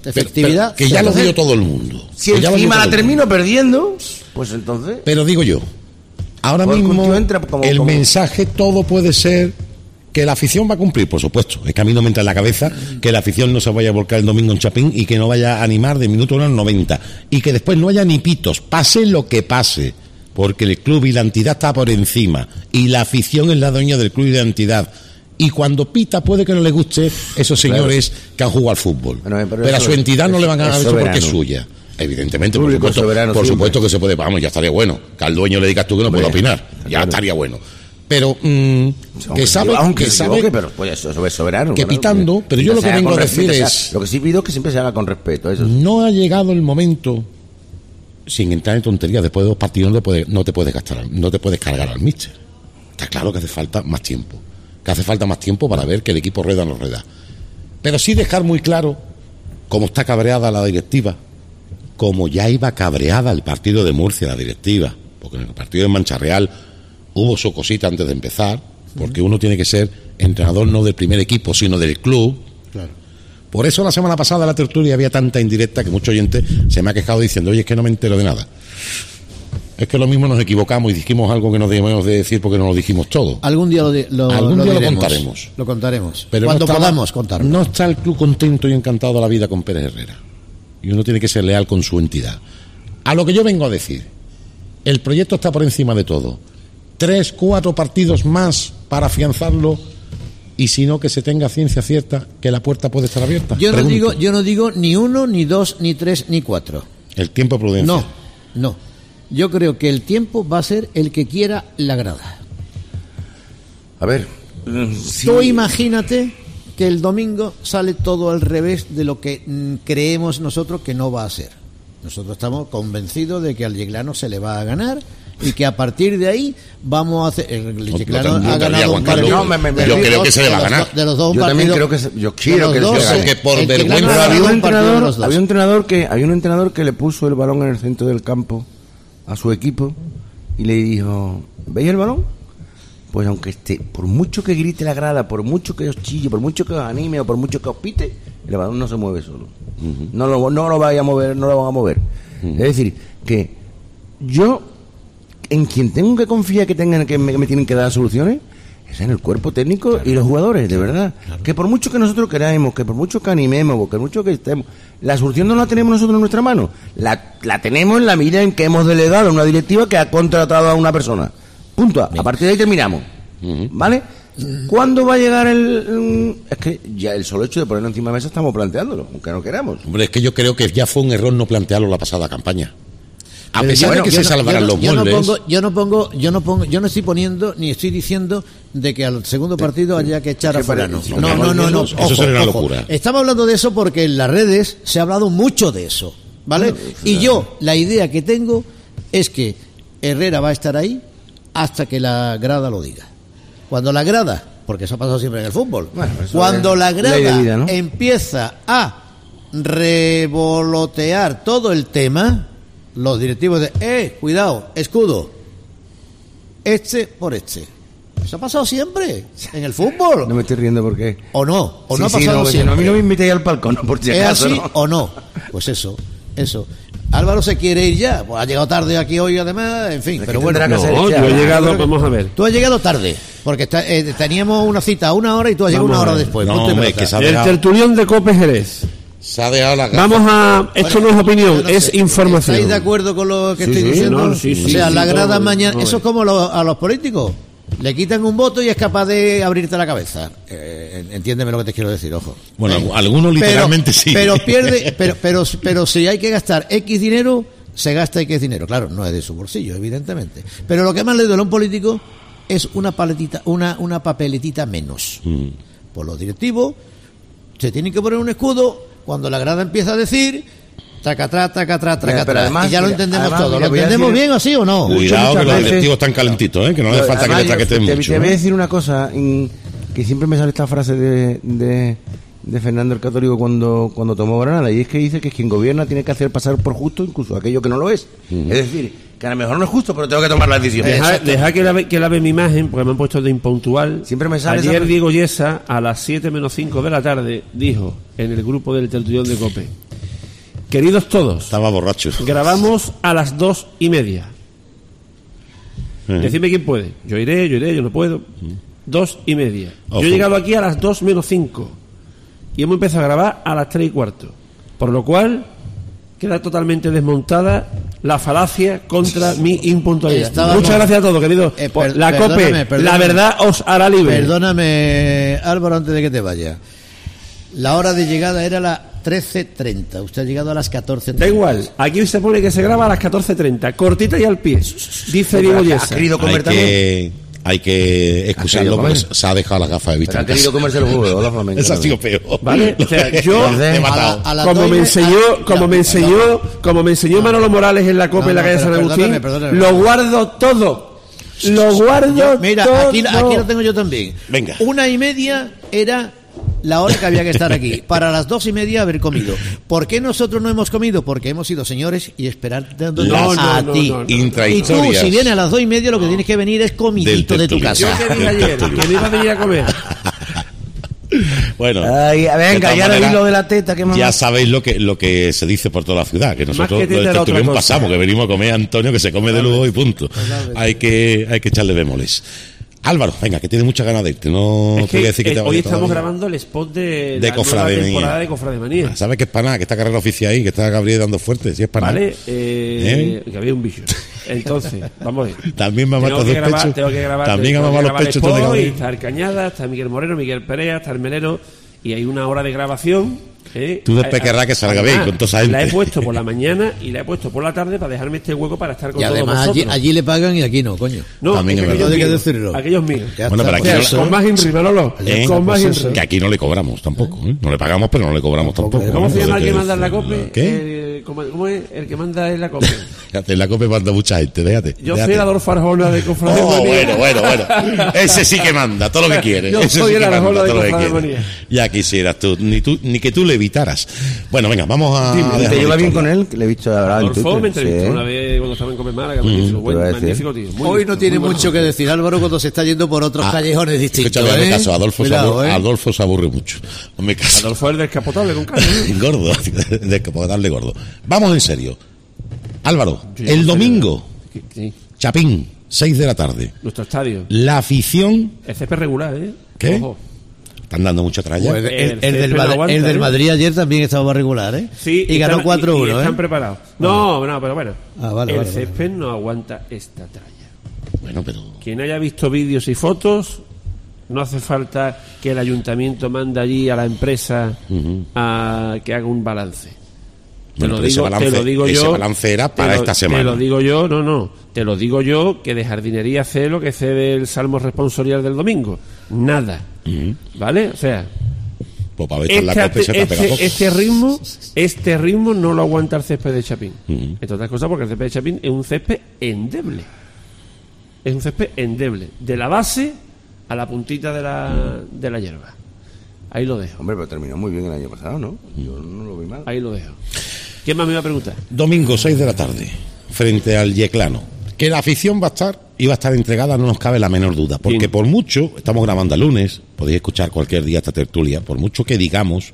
efectividad. Pero, pero que ya lo dio todo el mundo. Si que ya lo dio encima todo la el termino mundo. perdiendo, pues entonces... Pero digo yo, ahora Pues mismo contigo entra como- el como- mensaje todo puede ser que la afición va a cumplir, por supuesto. Es que a mí no me entra en la cabeza que la afición no se vaya a volcar el domingo en Chapín y que no vaya a animar de minuto uno al noventa. Y que después no haya ni pitos, pase lo que pase. Porque el club y la entidad está por encima. Y la afición es la dueña del club y de la entidad. Y cuando pita puede que no le guste esos señores que han jugado al fútbol. Bueno, pero pero a eso su entidad es- no le van a es dar eso porque es soberano. suya. Evidentemente, por Público supuesto, soberano por siempre. supuesto que se puede, vamos, ya estaría bueno. Que al dueño le digas tú que no puede Hombre, opinar. Ya claro. estaría bueno. Pero mm, Aunque que se sabe, equivoque, aunque que se sabe equivoque, pero pues eso, eso es soberano. que claro, pitando, pero yo lo se que haga vengo con a decir respeto, o es- sea, lo que sí pido es que siempre se haga con respeto, eso sí. no ha llegado el momento, sin entrar en tonterías, después de dos partidos no te puedes, no te puedes gastar, al- no te puedes cargar al míster. Está claro que hace falta más tiempo, que hace falta más tiempo para ver que el equipo rueda o no rueda. Pero sí dejar muy claro cómo está cabreada la directiva, como ya iba cabreada el partido de Murcia, la directiva, porque en el partido de Mancha Real hubo su cosita antes de empezar, porque uno tiene que ser entrenador no del primer equipo, sino del club. Claro. Por eso la semana pasada en la tertulia había tanta indirecta que mucho oyente se me ha quejado diciendo, oye, es que no me entero de nada. Es que lo mismo nos equivocamos y dijimos algo que no debíamos de decir porque no lo dijimos todo. Algún día lo, di- lo, Algún día lo diremos. contaremos. Lo contaremos. Pero Cuando no estaba- podamos contarlo. No está el club contento y encantado de la vida con Pérez Herrera. Y uno tiene que ser leal con su entidad. A lo que yo vengo a decir, el proyecto está por encima de todo. Tres, cuatro partidos más para afianzarlo y si no que se tenga ciencia cierta que la puerta puede estar abierta. Yo no Pregunto. digo, yo no digo ni uno, ni dos, ni tres, ni cuatro. El tiempo de prudencia. No, no. Yo creo que el tiempo va a ser el que quiera la grada. A ver, mm, sí, Tú imagínate que el domingo sale todo al revés de lo que mm, creemos nosotros que no va a ser. Nosotros estamos convencidos de que al Yeclano se le va a ganar y que a partir de ahí vamos a hacer. El No, Yeclano no, ha no, ganado Juan un Carlos. partido. No, me- me- de yo los creo dos- que se le va a de los ganar. dos- De los dos yo también partidos- creo que se- yo de quiero los que dos, se sí. gane. Que por El Yeclano vergüenza- ha Pero ganado había un un partido de entrenador, los dos. había un entrenador que había un entrenador que le puso el balón en el centro del campo a su equipo y le dijo, ¿veis el balón? Pues aunque esté, por mucho que grite la grada, por mucho que os chille, por mucho que os anime o por mucho que os pite, el balón no se mueve solo. No lo no lo vaya a mover, no lo van a mover. Es decir, que yo en quien tengo que confiar que tengan que me, que me tienen que dar soluciones es en el cuerpo técnico y los jugadores, de verdad. Que por mucho que nosotros queramos, que por mucho que animemos, que por mucho que estemos, la solución no la tenemos nosotros en nuestra mano. La, la tenemos en la medida en que hemos delegado a una directiva que ha contratado a una persona. Punto. A partir de ahí terminamos. ¿Vale? ¿Cuándo va a llegar el...? mm, Es que ya el solo hecho de ponerlo encima de la mesa estamos planteándolo, aunque no queramos. Hombre, es que yo creo que ya fue un error no plantearlo la pasada campaña. A Pero pesar yo de no- que yo se no- salvaran yo no- los yo no moldes. pongo, yo no pongo, yo no pongo, yo no estoy poniendo ni estoy diciendo de que al segundo partido haya que echar a que para- fulano. sí, No, no, no, no, no. eso Ojo, sería una ojo. locura. Estamos hablando de eso porque en las redes se ha hablado mucho de eso, ¿vale? Y yo la idea que tengo es que Herrera va a estar ahí hasta que la grada lo diga. Cuando la grada, porque eso ha pasado siempre en el fútbol, Bueno, eso cuando es la grada ley de vida, ¿no? empieza a revolotear todo el tema, los directivos de, eh, cuidado, escudo, este por este. Eso ha pasado siempre en el fútbol. No me estoy riendo porque... ¿O no? ¿O Sí, no ha sí, pasado no, que si siempre? no, a mí no me invitéis al palco, no, por si ¿Es acaso, así ¿no? o no? Pues eso, eso. Álvaro se quiere ir ya, pues ha llegado tarde aquí hoy además, en fin, Es pero que bueno. tendrá que No, hacer- yo he llegado, vamos a ver. Tú has llegado tarde, porque está- eh, teníamos una cita a una hora y tú has llegado Vamos una a hora ver. después. No, Ponte hombre, pelota. que se ha El dejado, tertulión de Cope Jerez. se ha dejado la gafa. Vamos a... Esto no es opinión, Yo no es sé, información. ¿Estáis de acuerdo con lo que Sí, estoy sí, diciendo? no, sí, o sí, sea, sí, la todo, grada mañana, todo. eso es como lo- a los políticos. Le quitan un voto y es capaz de abrirte la cabeza. Eh, entiéndeme lo que te quiero decir, ojo. Bueno, Eh, algunos literalmente pero, sí. Pero pierde, pero, pero, pero si hay que gastar X dinero, se gasta X dinero. Claro, no es de su bolsillo, evidentemente. Pero lo que más le duele a un político es una paletita, una, una papeletita menos. Mm. Por los directivos, se tienen que poner un escudo cuando la grada empieza a decir tracatrá, tracatrá, Mira, tracatrá. pero además, Y ya lo mira, entendemos además, todo. mira, ¿Lo voy a entendemos decir- bien así o no? Uy, Cuidado que muchas los veces- directivos están calentitos, ¿eh? Que no hace falta que Además, le yo traqueten te, mucho. te voy a ¿eh? decir una cosa, in- que siempre me sale esta frase de, de, de Fernando el Católico cuando, cuando tomó Granada, y es que dice que quien gobierna tiene que hacer pasar por justo incluso aquello que no lo es. Es decir, que a lo mejor no es justo, pero tengo que tomar la decisión. Deja, deja que, lave, que lave mi imagen, porque me han puesto de impuntual. Siempre me sale Ayer esa- Diego Yesa, a las siete menos cinco de la tarde, dijo en el grupo del tertulión de Cope: queridos todos, Estaba borracho. grabamos a las dos y media. Eh. Decidme quién puede. Yo iré, yo iré, yo no puedo. Dos y media. Ojo. Yo he llegado aquí a las dos menos cinco. Y hemos empezado a grabar a las tres y cuarto. Por lo cual queda totalmente desmontada la falacia contra mi impuntualidad. Estábamos- Muchas gracias a todos, queridos. Eh, Por per- la perdóname, COPE, la perdóname. verdad os hará libre. Perdóname, Álvaro, antes de que te vaya. La hora de llegada era la trece treinta. Usted ha llegado a las catorce treinta. Da igual, aquí se pone que se graba a las catorce treinta, cortita y al pie. Dice Diego ¿Has Yesa. querido Hay comer también? que, hay que excusarlo querido porque comer? se ha dejado las gafas de vista. Pero ha en casa. querido comerse el jugo, la flamenca. Eso ha sido peor. ¿Vale? O sea, yo- Te he A matado. la- a las Como dos y me me- enseñó, a- como no, me enseñó, como me enseñó Manolo Morales en la Copa No, en la no, calle San pero Agustín, perdóname, perdóname. lo guardo todo. Lo guardo Yo- mira, todo. aquí, aquí lo tengo yo también. Venga. Una y media era la hora que había que estar aquí. Para las dos y media haber comido. ¿Por qué nosotros no hemos comido? Porque hemos sido señores y esperando No, no, a no, ti. no, no. Y tú, Intrahistorias. si vienes a las dos y media, lo que tienes que venir es comidito Del de tu tertulio. casa. Yo que dije ayer, que no iba a venir a comer. Bueno, Ay, de venga, todas ya maneras, lo de la teta que mamá. ya sabéis lo que lo que se dice por toda la ciudad, que nosotros que teta lo era del otra tertulión cosa. pasamos, que venimos a comer a Antonio, que se come de lujo y punto. Hay que hay que echarle bemoles. Álvaro, venga, que tiene muchas ganas de irte. No Es te voy a que, decir que eh, te hoy vayas estamos todavía. grabando el spot de, De la nueva Cofrademanía. temporada de Cofrademanía. ¿Sabes que es para nada? Que está carrera oficial ahí, que está Gabriel dando fuerte, si es para ¿Vale? nada. Eh, Que había un bicho. Entonces, vamos a ver. También me ha Tengo matado que los grabar, pechos. tengo que grabar, También tengo ha que mamado los grabar el pechos todo de spot, y Gabriel. está el Cañada, está Miguel Moreno, Miguel Perea, está el Melero, y hay una hora de grabación. ¿eh? Tú después Ah, querrás que salga bien, además, con toda esa gente. La he puesto por la mañana y la he puesto por la tarde para dejarme este hueco para estar con Y todos además allí, vosotros. allí le pagan y aquí no, coño. No, También es es que verdad. aquellos Hay que míos, decirlo. aquellos míos. Ya Bueno, está. pero aquí Eso. Con más Inri, Manolo. ¿Eh? Con más Pues Inri. Que aquí no le cobramos tampoco, ¿eh? No le pagamos, pero no le cobramos tampoco. ¿Cómo se ¿eh? llama el que Porque- manda en la COPE? ¿Qué? El, ¿cómo, cómo es? El que manda en la COPE. Fíjate, en la COPE manda mucha gente, déjate. Yo déjate. soy el Adolfo Arjona de Cofrademanía. Oh, bueno, bueno, bueno. Ese sí que manda, todo lo que quiere. Yo Ese soy sí el que manda, Arjona de todo lo que Cofrademanía. quiere. Ya quisieras tú, ni tú, ni que tú le evitaras. Bueno, venga, vamos a. Dime, a ¿Te dejar lleva la bien historia. con él? Que le he visto hablar en Adolfo me Twitter. entrevistó Sí. una vez cuando estaba en Cope Málaga. Magnífico, buen- te iba a decir. magnífico tío. Muy Hoy listo, no tiene muy mucho que decir Álvaro cuando se está yendo por otros Ah, callejones distintos. Escúchame, hazme ¿eh? caso, Adolfo, se Cuidado, aburre, ¿eh? Adolfo se aburre mucho. Hazme caso. Adolfo es el descapotable con carne. ¿no? Gordo, de que puedo darle gordo. Vamos en serio. Álvaro, Sí, el sí, domingo, Sí, sí. Chapín, seis de la tarde. Nuestro estadio. La afición, El césped regular, ¿eh? ¿Qué? Ojo. están dando mucha tralla. Pues el, el- El el del, césped no Madrid, aguanta, el del ¿eh? Madrid ayer también estaba regular, ¿eh? Sí, y ganó están- cuatro y- y uno, ¿eh? están preparados. No, no, pero bueno. Ah, vale, el vale, vale. césped no aguanta esta tralla. Bueno, pero Quien haya visto vídeos y fotos, no hace falta que el ayuntamiento mande allí a la empresa a que haga un balance. Te Bueno, lo pero ese digo, balance- te lo digo ese yo. balance era te para lo- esta semana. Te lo digo yo, no, no. Te lo digo yo que de jardinería hace lo que cede el salmo responsorial del domingo. Nada. ¿Vale? O sea, pues para ver en la este, copa y se te pega este- poco. este ritmo, este ritmo no lo aguanta el césped de Chapín. Ujú. Entre otras cosas porque el césped de Chapín es un césped endeble. Es un césped endeble. De la base a la puntita de la, de la hierba. Ahí lo dejo. Hombre, pero terminó muy bien el año pasado, ¿no? Yo no lo vi mal. Ahí lo dejo. ¿Quién más me iba a preguntar? Domingo, seis de la tarde, frente al Yeclano. Que la afición va a estar y va a estar entregada, no nos cabe la menor duda. Porque Sí. por mucho, estamos grabando el lunes, podéis escuchar cualquier día esta tertulia, por mucho que digamos,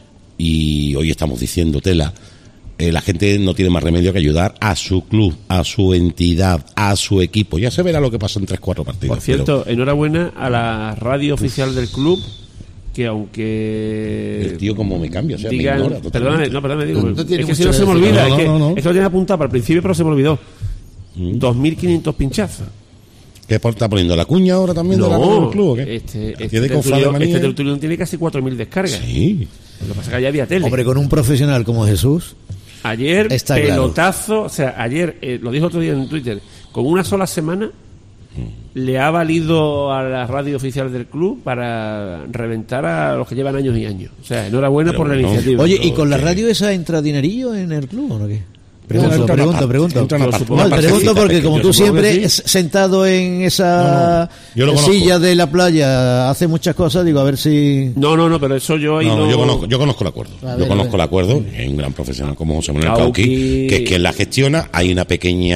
y hoy estamos diciendo tela, eh, la gente no tiene más remedio que ayudar a su club, a su entidad, a su equipo. Ya se verá lo que pasa en tres, cuatro partidos. Por cierto, enhorabuena a la radio oficial del club, que aunque pero el tío como me cambia, o sea, digan, me ignora totalmente. perdóname, no, perdóname, digo, No, no tiene es que mucho si no que se me decir. olvida, No, es, que, no, no. es que lo tenía apuntado para el principio, pero se me olvidó. Mm. dos mil quinientos pinchazos. ¿Qué está poniendo la cuña ahora también de la radio del club o qué? este, este, ¿Tiene tertulión, Cofrademanía? este tertulión tiene casi cuatro mil descargas. Sí. Lo que pasa es que ya había tele. Hombre, con un profesional como Jesús. Ayer, Está claro. pelotazo, o sea, ayer, eh, lo dijo otro día en Twitter, con una sola semana le ha valido a la radio oficial del club para reventar a los que llevan años y años. O sea, enhorabuena Pero por la bueno, iniciativa. Oye, ¿y con la que- radio esa entra dinerillo en el club o no qué? No, Pregunto, entra una pregunto, parte, pregunto. entra una Yo parte- supongo- una No, partecita pregunto porque pequeña. como tú Yo supongo que siempre sí. es sentado en esa No, no. Yo lo conozco. silla de la playa hace muchas cosas, digo, a ver si... No, no, no, pero eso yo ahí No, no... yo conozco, yo conozco el acuerdo. A yo ver, conozco a ver. el acuerdo. Es un gran profesional como José Manuel Cauqui. Cauqui, que es quien la gestiona. Hay una pequeña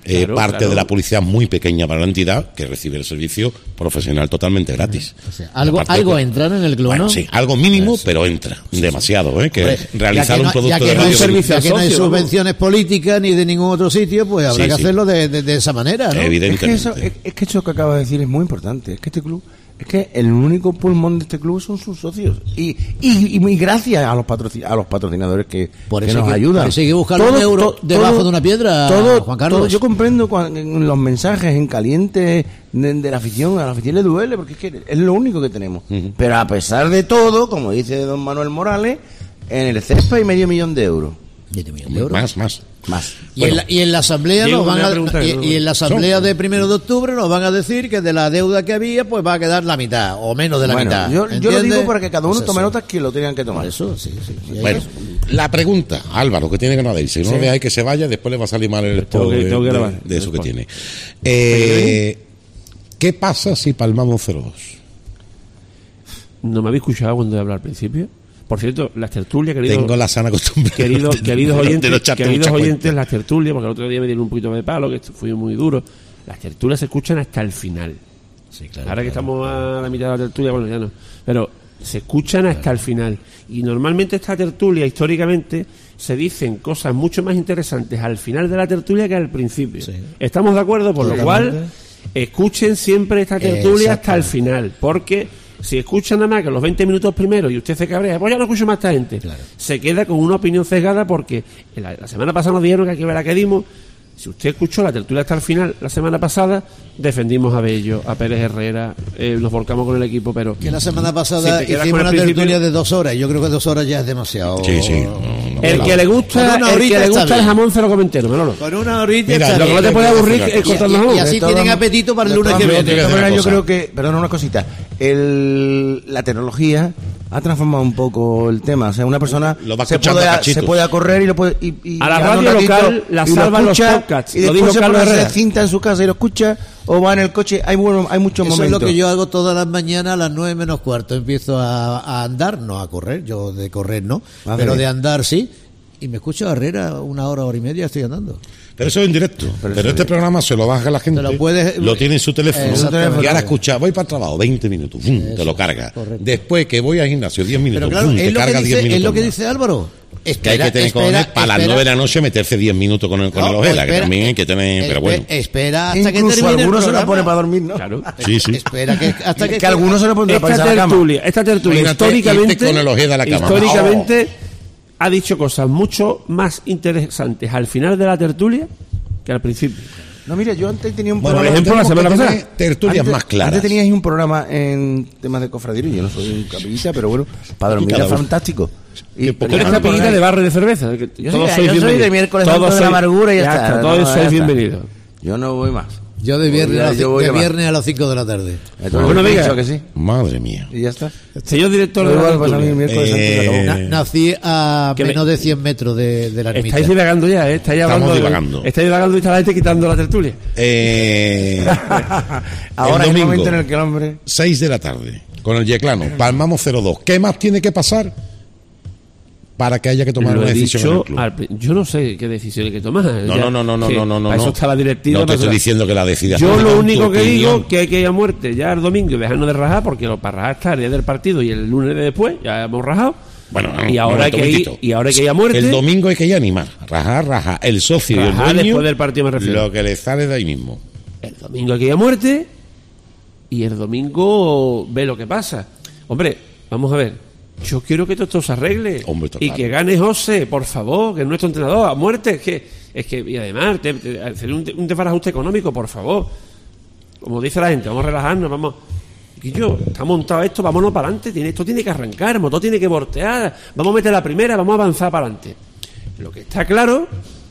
eh, Claro, parte claro. de la publicidad muy pequeña para la entidad que recibe el servicio profesional totalmente gratis. O sea, algo, Aparte algo que- entra en el club, Bueno, ¿no? sí, algo mínimo, Sí. pero entra. Demasiado, ¿eh? Que Hombre, realizar ya que un no, producto ya que de no hay, radio. servicio ya que no hay socio, vamos. subvenciones políticas ni de ningún otro sitio, pues habrá Sí, que sí. hacerlo de, de- de esa manera, ¿no? Es que, Evidentemente. eso, es, es que eso que acabas de decir es muy importante. Es que este club, es que el único pulmón de este club son sus socios. Y, y, y muy gracias a los, patroci- a los patrocinadores que, Por que eso nos hay que- ayudan. por eso hay que buscar un euro debajo de una piedra, todo- Juan Carlos. todo- yo comprendo cuan- en los mensajes en caliente de, de la afición, a la afición le duele, porque es que es lo único que tenemos. Pero a pesar de todo, como dice don Manuel Morales, en el césped hay medio millón de euros. siete millones de euros. Más, más. Más. Y, en la, y en la asamblea Diego, nos van una a, pregunta y, que no- y en la asamblea de primero de octubre nos van a decir que de la deuda que había pues va a quedar la mitad o menos de la Bueno, mitad. yo, yo lo ¿entiendes? digo para que cada uno Pues tome eso. notas que lo tengan que tomar. Por eso, sí, sí. Y ahí Bueno, es- la pregunta, Álvaro, que tiene que no decir, si no Sí. dejáis que se vaya, después le va a salir mal el Tengo spot que- de, tengo que de- grabar. de eso que Spot. tiene. Eh, ¿Qué pasa si palmamos cero dos? ¿No me habéis escuchado cuando he hablado al principio? Por cierto, las tertulias, querido, Tengo la sana costumbre. querido, de- queridos de no oyentes, echarte queridos mucha oyentes, cuenta. las tertulias, porque el otro día me dieron un poquito de palo, que esto fue muy duro. Las tertulias se escuchan hasta el final. sí, claro, Ahora que claro. estamos a la mitad de la tertulia, bueno, ya no. Pero se escuchan hasta el final. Y normalmente esta tertulia, históricamente, se dicen cosas mucho más interesantes al final de la tertulia que al principio. Sí. ¿Estamos de acuerdo? Por lo Totalmente. cual, escuchen siempre esta tertulia hasta el Exactamente. final. Porque si escuchan nada más que los veinte minutos primero y usted se cabrea, pues ya no escucho más a esta gente. Claro. Se queda con una opinión sesgada porque la, la semana pasada nos dijeron que hay que ver a qué dimos. Si usted escuchó la tertulia hasta el final, la semana pasada, defendimos a Bello, a Pérez Herrera, eh, nos volcamos con el equipo, pero... Que la semana Si pasada te quedas hicimos con el una principio- tertulia de dos horas. Yo creo que dos horas ya es demasiado. Sí, sí. no, no, El no. que le gusta, Con una el horita que le está gusta el bien. jamón se lo come entero, Manolo. Con una horita Mira, está Lo que bien. no te puede aburrir es Y- cortando y, jamón. y así De todas tienen man- apetito para el de lunes todas que maneras, viene. de todas Una maneras, yo cosa. creo que, perdón, una cosita, el, la tecnología ha transformado un poco el tema. O sea, una persona Lo va se escuchando puede, a cachitos. se puede correr y lo puede. Y, y A la anda un radio ratito local la y lo salvan los escucha, podcasts. Y Lo después dijo se Carlos pone a hacer Herrera. cinta en su casa y lo escucha, o va en el coche. Hay, bueno, hay muchos Eso es momentos. lo que yo hago todas las mañanas a las nueve menos cuarto. Empiezo a, a andar, no a correr, yo de correr no, Ah, pero bien. de andar sí. Y me escucho a Herrera una hora, hora y media, estoy andando. Pero eso es en directo. Pero, este programa se lo baja la gente. Te lo puedes- lo tiene en su teléfono. Exactamente. Y ahora escucha, voy para el trabajo, veinte minutos. ¡Bum! Te lo carga. correcto. Después que voy al gimnasio, diez minutos. Pero claro, ¡Bum! es Te lo, que carga diez dice, minutos. es lo que más. dice Álvaro. Que hay Espera, que tener espera, cojones para las espera. nueve de la noche meterse diez minutos con el, con el No, Ojeda, que espera, también hay que tener. Pero espe- bueno. Espera hasta que Incluso termine el algunos se la programa. pone para dormir, ¿no? Claro. Sí, sí. Espera que hasta que, Que algunos se lo pondrán para irse Esta a la cama. tertulia, esta tertulia Imagínate históricamente, irte con el Ojeda a la cama. históricamente ha dicho cosas mucho más interesantes al final de la tertulia que al principio. No, mira, yo antes tenía un Bueno, por programa. ejemplo, la tenemos semana que pasada. tener tertulias Antes- más claras. Antes teníais un programa en temas de cofradío. Yo no soy un capillita, pero bueno, para dormir cada es uno. fantástico. Y Tú eres capillita de barrio de cerveza. que Yo todos soy- sois yo soy bienvenidos. de miércoles Todos santo de la sois- amargura y ya está. Todos No, ya sois está. bienvenidos. Yo no voy más. Yo de viernes, Ya, a, las yo ci- voy de a más. viernes a las cinco de la tarde. Entonces, Bueno, he venga. dicho que sí. Madre mía. Y ya está. Señor director de Igual la pasa a mí el tertulia, miércoles santo y se acabó. Eh, Na- nací a que me- menos de cien metros de, de la ermita. estáis divagando ya, ¿eh? Estáis Estamos hablando de- divagando. Estáis divagando y está la gente quitando la tertulia. Eh, Ahora el es el domingo, momento en el que el hombre. seis de la tarde, con el Yeclano. Palmamos cero dos. ¿Qué más tiene que pasar para que haya que tomar Lo una he decisión en dicho el club? al pri- yo no sé qué decisión hay que tomar. No, Ya- no, no, no, no, que no, no, no. para eso no. está la directiva. No te para estoy eso- diciendo que la decidas. Yo tú, lo tu único que opinión. digo que hay que ir a muerte ya el domingo y dejarnos de rajar, porque lo para rajar está el día del partido y el lunes de después ya hemos rajado. Bueno, y ahora un hay que ir, momentito. y ahora hay que ir a muerte. El domingo hay que ir a animar. Rajar, rajar. El socio y Rajar el dueño. después del partido me refiero. Lo que le sale de ahí mismo. El domingo hay que ir a muerte y el domingo ve lo que pasa. Hombre, vamos a ver. Yo quiero que todo esto se arregle. Hombre, está y claro. que gane José, por favor, que es nuestro entrenador. A muerte, es que, es que y además, te- te- hacer un, un desbarajuste económico, por favor. Como dice la gente, vamos a relajarnos, vamos. Y yo, está montado esto, vámonos para adelante. Tiene, esto tiene que arrancar, el motor tiene que voltear. Vamos a meter la primera, vamos a avanzar para adelante. Lo que está claro,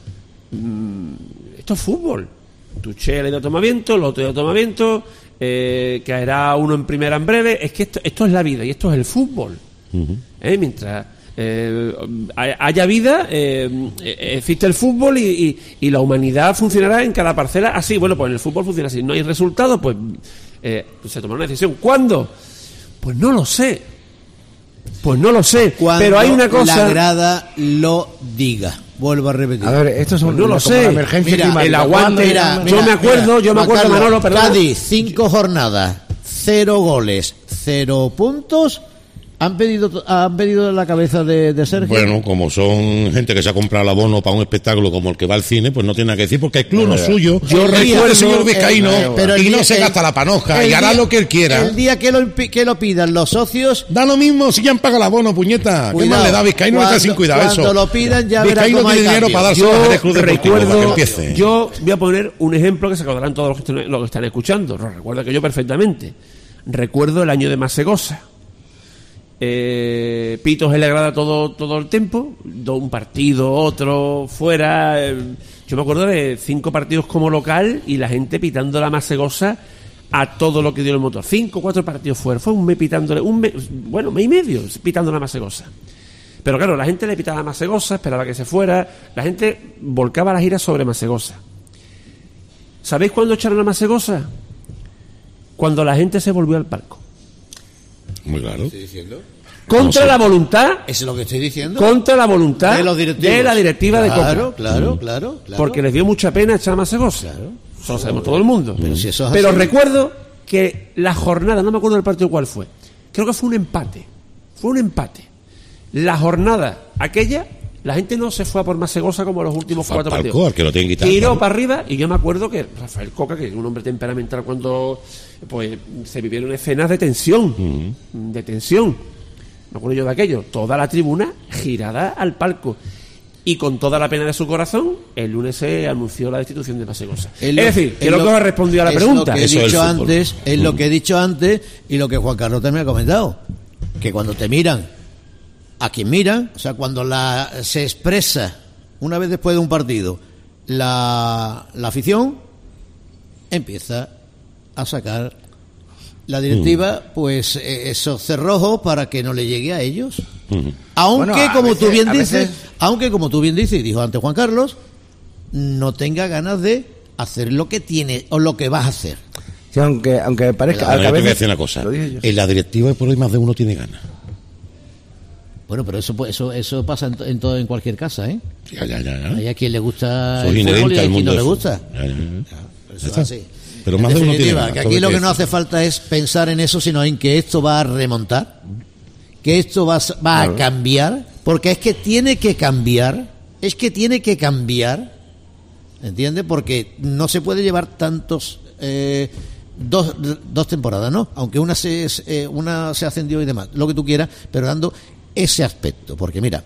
mm, esto es fútbol. Tuchel le da tomamiento, el otro le da tomamiento, eh, caerá uno en primera en breve. Es que esto, esto es la vida y esto es el fútbol. ¿Eh? Mientras eh, haya vida, eh, existe el fútbol y, y, y la humanidad funcionará en cada parcela así. Bueno, pues en el fútbol funciona así. No hay resultados, pues eh, se tomará una decisión. ¿Cuándo? Pues no lo sé. Pues no lo sé. Cuando Pero hay una cosa. la grada lo diga. Vuelvo a repetir. A ver, estos son Pues no lo como sé. la emergencia Mira, climática. el aguante, Mira, yo mira, me acuerdo, mira, yo me Juan acuerdo, Carlos, Manolo, perdona. Cádiz, cinco jornadas, cero goles, cero puntos. ¿Han pedido, han pedido la cabeza de, de Sergio? Bueno, como son gente que se ha comprado el abono para un espectáculo como el que va al cine, pues no tiene nada que decir, porque el club no es suyo. Yo el recuerdo el señor Vizcaíno, el- pero el y no día- se el- gasta la panoja, el y hará día- lo que él quiera. El día que lo, que lo pidan los socios, Da lo mismo si ya han pagado el abono, puñeta. ¿Qué Cuidado. más le da? Vizcaíno está Cuando- sin cuidado cuando eso. lo pidan, ya verá Vizcaíno cómo hay tiene dinero cambio. para dar Yo solas al Club Deportivo para que recuerdo, empiece. yo voy a poner un ejemplo que se acordarán todos los que están, los que están escuchando. Lo recuerdo que yo perfectamente. Recuerdo el año de Masegosa. Eh, Pito se le agrada todo, todo el tiempo, do- un partido, otro, fuera. eh, yo me acuerdo de cinco partidos como local y la gente pitando la Masegosa a todo lo que dio el motor. Cinco, cuatro partidos fuera. Fue un mes pitándole, un mes, bueno, mes y medio pitando la Masegosa. Pero claro, la gente le pitaba a Masegosa, esperaba que se fuera. La gente volcaba la gira sobre Masegosa. ¿Sabéis cuándo echaron a Masegosa? Cuando la gente se volvió al palco. Muy claro. Contra No sé. la voluntad, eso es lo que estoy diciendo. contra la voluntad de los directivos. de la directiva de Claro, Copa. claro, claro, claro. Porque les dio mucha pena echar a Masegosa. Claro. Eso lo sabemos todo el mundo. Pero si eso es Pero así. recuerdo que la jornada, no me acuerdo del partido cuál fue. Creo que fue un empate. Fue un empate. La jornada aquella, la gente no se fue a por Masegosa como los últimos Fue al cuatro palco, partidos. al que lo tienen quitado, Tiró claro. para arriba y yo me acuerdo que Rafael Coca, que es un hombre temperamental, cuando pues se vivieron escenas de tensión, de tensión. Me acuerdo yo de aquello, toda la tribuna girada al palco. Y con toda la pena de su corazón, el lunes se anunció la destitución de Masegosa. Es, Es lo- decir, es creo lo- que os he respondido a la es pregunta. Lo que he Eso es dicho el fútbol. antes, es lo que he dicho antes y lo que Juan Carlos también ha comentado. Que cuando te miran, a quien miran, o sea, cuando la se expresa, una vez después de un partido, la, la afición empieza a sacar la directiva, pues eh, esos cerrojos para que no le llegue a ellos. Aunque, Bueno, a como tú veces- bien a dices, veces- aunque como tú bien dices, y dijo antes Juan Carlos, no tenga ganas de hacer lo que tiene o lo que vas a hacer. Sí, aunque, aunque parezca... Ahora, a yo te voy a veces- decir una cosa. Lo dije yo. En la directiva por hoy más de uno tiene ganas. Bueno, pero eso pues, eso eso pasa en, to- en todo en cualquier casa, ¿eh? Ya, ya, ya. ya. Hay a quien le gusta Eso es el fútbol y inherente hay al a quien mundo no le del gusta. fútbol. Ya, ya, ya. Pero Ya eso está. es así. Pero En más de uno tiene definitiva, ganas, que todo aquí hay lo que que no hace decir. falta es pensar en eso, sino en que esto va a remontar, que esto va, a- va a cambiar, porque es que tiene que cambiar, es que tiene que cambiar, ¿entiendes? Porque no se puede llevar tantos eh, dos, dos temporadas, ¿no? Aunque una se es, eh, una se ascendió y demás, lo que tú quieras, pero dando ese aspecto, porque mira,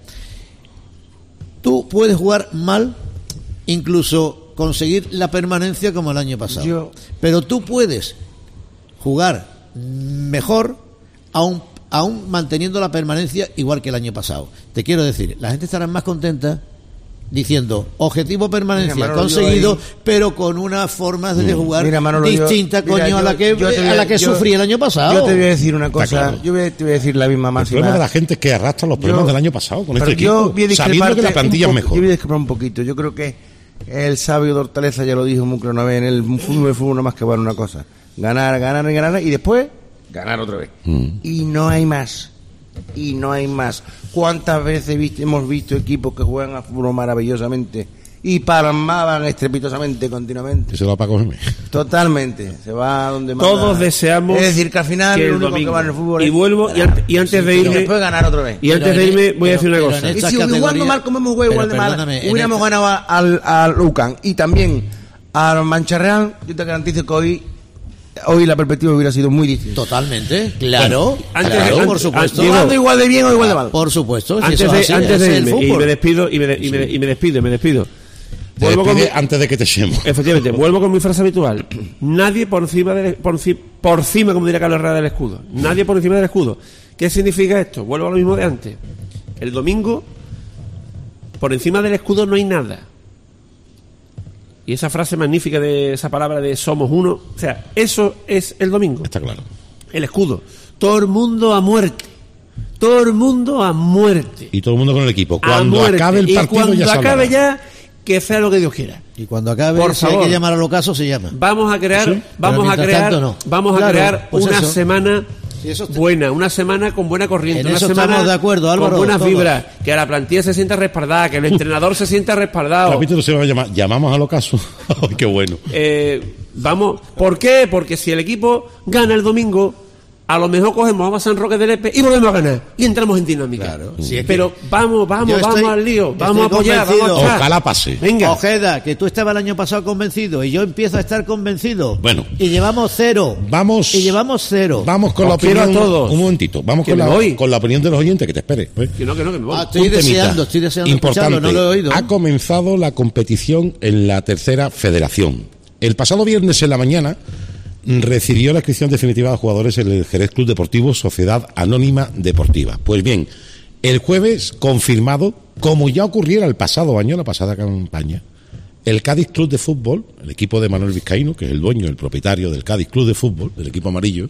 tú puedes jugar mal, incluso conseguir la permanencia como el año pasado. Yo- Pero tú puedes jugar mejor aún, aún manteniendo la permanencia igual que el año pasado. Te quiero decir, la gente estará más contenta diciendo objetivo permanencia Mira, Manolo, conseguido, yo ahí- pero con una forma de jugar Mira, Manolo, yo- distinta, mira, coño, yo- a la que, yo te voy a la que yo- sufrí el año pasado. Yo te voy a decir una cosa, claro. yo voy a- te voy a decir la misma El máxima. problema de la gente es que arrastra los problemas Yo- del año pasado con pero este yo equipo, voy a sabiendo que la discreparte plantilla es un mejor. poco- Yo voy a discrepar un poquito. Yo creo que el sabio de Hortaleza ya lo dijo muy claro una vez, en el fútbol, el fútbol no más que vale una cosa. Ganar, ganar y ganar y después ganar otra vez. Y no hay más. Y no hay más. ¿Cuántas veces viste- hemos visto equipos que juegan a fútbol maravillosamente y palmaban estrepitosamente continuamente? Que se va para cogerme. Totalmente. Se va a donde manda. Todos deseamos Es decir, que al final que lo el único domingo. que vale en el fútbol Y es vuelvo, y, ganar. ante- y antes de Y irme, después ganar otra vez. y antes Pero de en- irme voy a decir una pero- cosa. pero en Y esta si jugando categoría- mal como hemos jugado igual de pero mal, perdóname, en hubiéramos esta- ganado al, al Lucan y también al Mancha Real, yo te garantizo que hoy, hoy la perspectiva hubiera sido muy distinta. Totalmente, claro, antes- claro, antes- por supuesto. Diego, Jugando igual de bien o igual de mal. Por supuesto, si Antes eso de, es así, antes de ese es el irme, y fútbol. me despido, y me, y me, y me despido, me despido. Te Vuelvo con despide mi- antes de que te echemos. Efectivamente, vuelvo con mi frase habitual. Nadie por encima del, por, enci- por encima, como diría Carlos Herrera, del escudo. Nadie por encima del escudo. ¿Qué significa esto? Vuelvo a lo mismo de antes. El domingo, por encima del escudo no hay nada. Y esa frase magnífica de esa palabra de somos uno, o sea, eso es el domingo. Está claro. El escudo. Todo el mundo a muerte. Todo el mundo a muerte. Y todo el mundo con el equipo. A Cuando muerte. acabe el y partido cuando ya se acabe hablará. ya, que sea lo que Dios quiera. Y cuando acabe, Por si hay favor. que llamar al ocaso, se llama. Vamos a crear, Sí, vamos pero a mientras crear, tanto no. vamos a Claro, crear pues una eso. semana Sí, eso está... buena, una semana con buena corriente, En una eso semana estamos de acuerdo, Álvaro, con buenas todos. vibras, que la plantilla se sienta respaldada, que el entrenador se sienta respaldado. El capítulo se va a llamar Llamamos al ocaso. Ay, qué bueno. Eh, vamos, ¿por qué? Porque si el equipo gana el domingo, a lo mejor cogemos a San Roque de Lepe y volvemos a ganar y entramos en dinámica. Claro, si es pero que vamos, vamos, yo vamos estoy- al lío, estoy vamos a apoyar, convencido. vamos a echar. Ojalá pase. Venga. Ojeda, que tú estabas el año pasado convencido y yo empiezo a estar convencido. Bueno. Y llevamos cero. Vamos. Y llevamos cero. Vamos con Os la quiero opinión. a todos. Un momentito. Vamos Que con me la, voy. con la opinión de los oyentes, que te espere. ¿eh? Que no, que no, que me voy. Ah, estoy Un temita deseando, estoy deseando importante. escucharlo, no lo he oído. Ha comenzado la competición en la tercera federación. El pasado viernes en la mañana recibió la inscripción definitiva de jugadores en el Jerez Club Deportivo Sociedad Anónima Deportiva. Pues bien, el jueves confirmado, como ya ocurriera el pasado año, la pasada campaña, el Cádiz Club de Fútbol, el equipo de Manuel Vizcaíno, que es el dueño, el propietario del Cádiz Club de Fútbol, del equipo amarillo,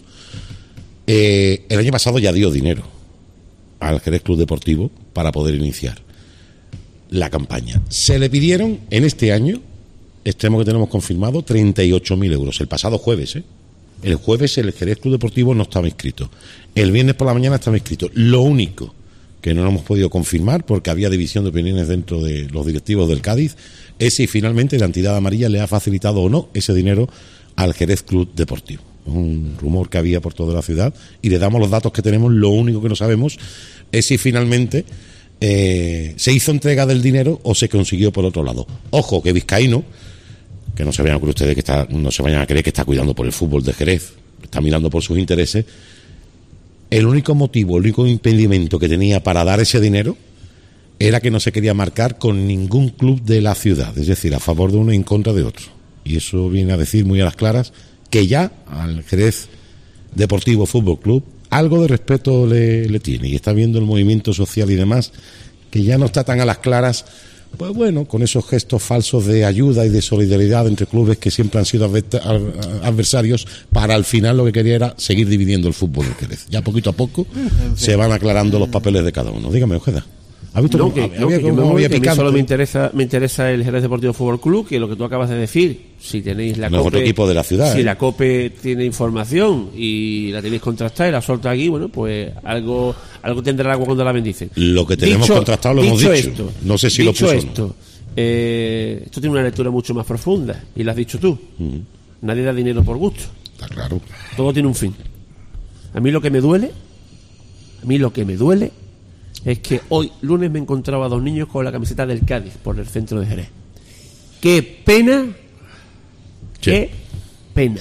eh, el año pasado ya dio dinero al Jerez Club Deportivo para poder iniciar la campaña. Se le pidieron en este año, extremo que tenemos confirmado, treinta y ocho mil euros. El pasado jueves, ¿eh? El jueves el Jerez Club Deportivo no estaba inscrito. El viernes por la mañana estaba inscrito. Lo único que no lo hemos podido confirmar, porque había división de opiniones dentro de los directivos del Cádiz, es si finalmente la entidad amarilla le ha facilitado o no ese dinero al Jerez Club Deportivo. Un rumor que había por toda la ciudad y le damos los datos que tenemos. Lo único que no sabemos es si finalmente eh, se hizo entrega del dinero o se consiguió por otro lado. Ojo, que Vizcaíno, que no se vayan a creer ustedes que está, no se vayan a creer que está cuidando por el fútbol de Jerez, está mirando por sus intereses. El único motivo, el único impedimento que tenía para dar ese dinero era que no se quería marcar con ningún club de la ciudad, es decir, a favor de uno y en contra de otro. Y eso viene a decir muy a las claras que ya al Jerez Deportivo Fútbol Club algo de respeto le, le tiene, y está viendo el movimiento social y demás, que ya no está tan a las claras, pues bueno, con esos gestos falsos de ayuda y de solidaridad entre clubes que siempre han sido adversarios, para al final lo que quería era seguir dividiendo el fútbol del Jerez. Ya poquito a poco se van aclarando los papeles de cada uno. Dígame, Ojeda. ¿Has visto No, cómo que, había, no, que yo cómo me voy, había que a mí picante? solo me interesa, me interesa el Jerez Deportivo Fútbol Club, que lo que tú acabas de decir, si tenéis la No es COPE, otro equipo de la ciudad, si ¿eh? la COPE tiene información y la tenéis contrastada y la suelta aquí, bueno, pues algo algo tendrá el agua cuando la bendicen. Lo que tenemos contrastado lo hemos dicho. Esto, No sé si lo dicho puso o no. esto, eh, esto tiene una lectura mucho más profunda y lo has dicho tú. Mm. Nadie da dinero por gusto. Está claro. Todo tiene un fin. A mí lo que me duele, a mí lo que me duele es que hoy, lunes, me encontraba a dos niños con la camiseta del Cádiz por el centro de Jerez. ¡Qué pena! Sí. ¡Qué pena!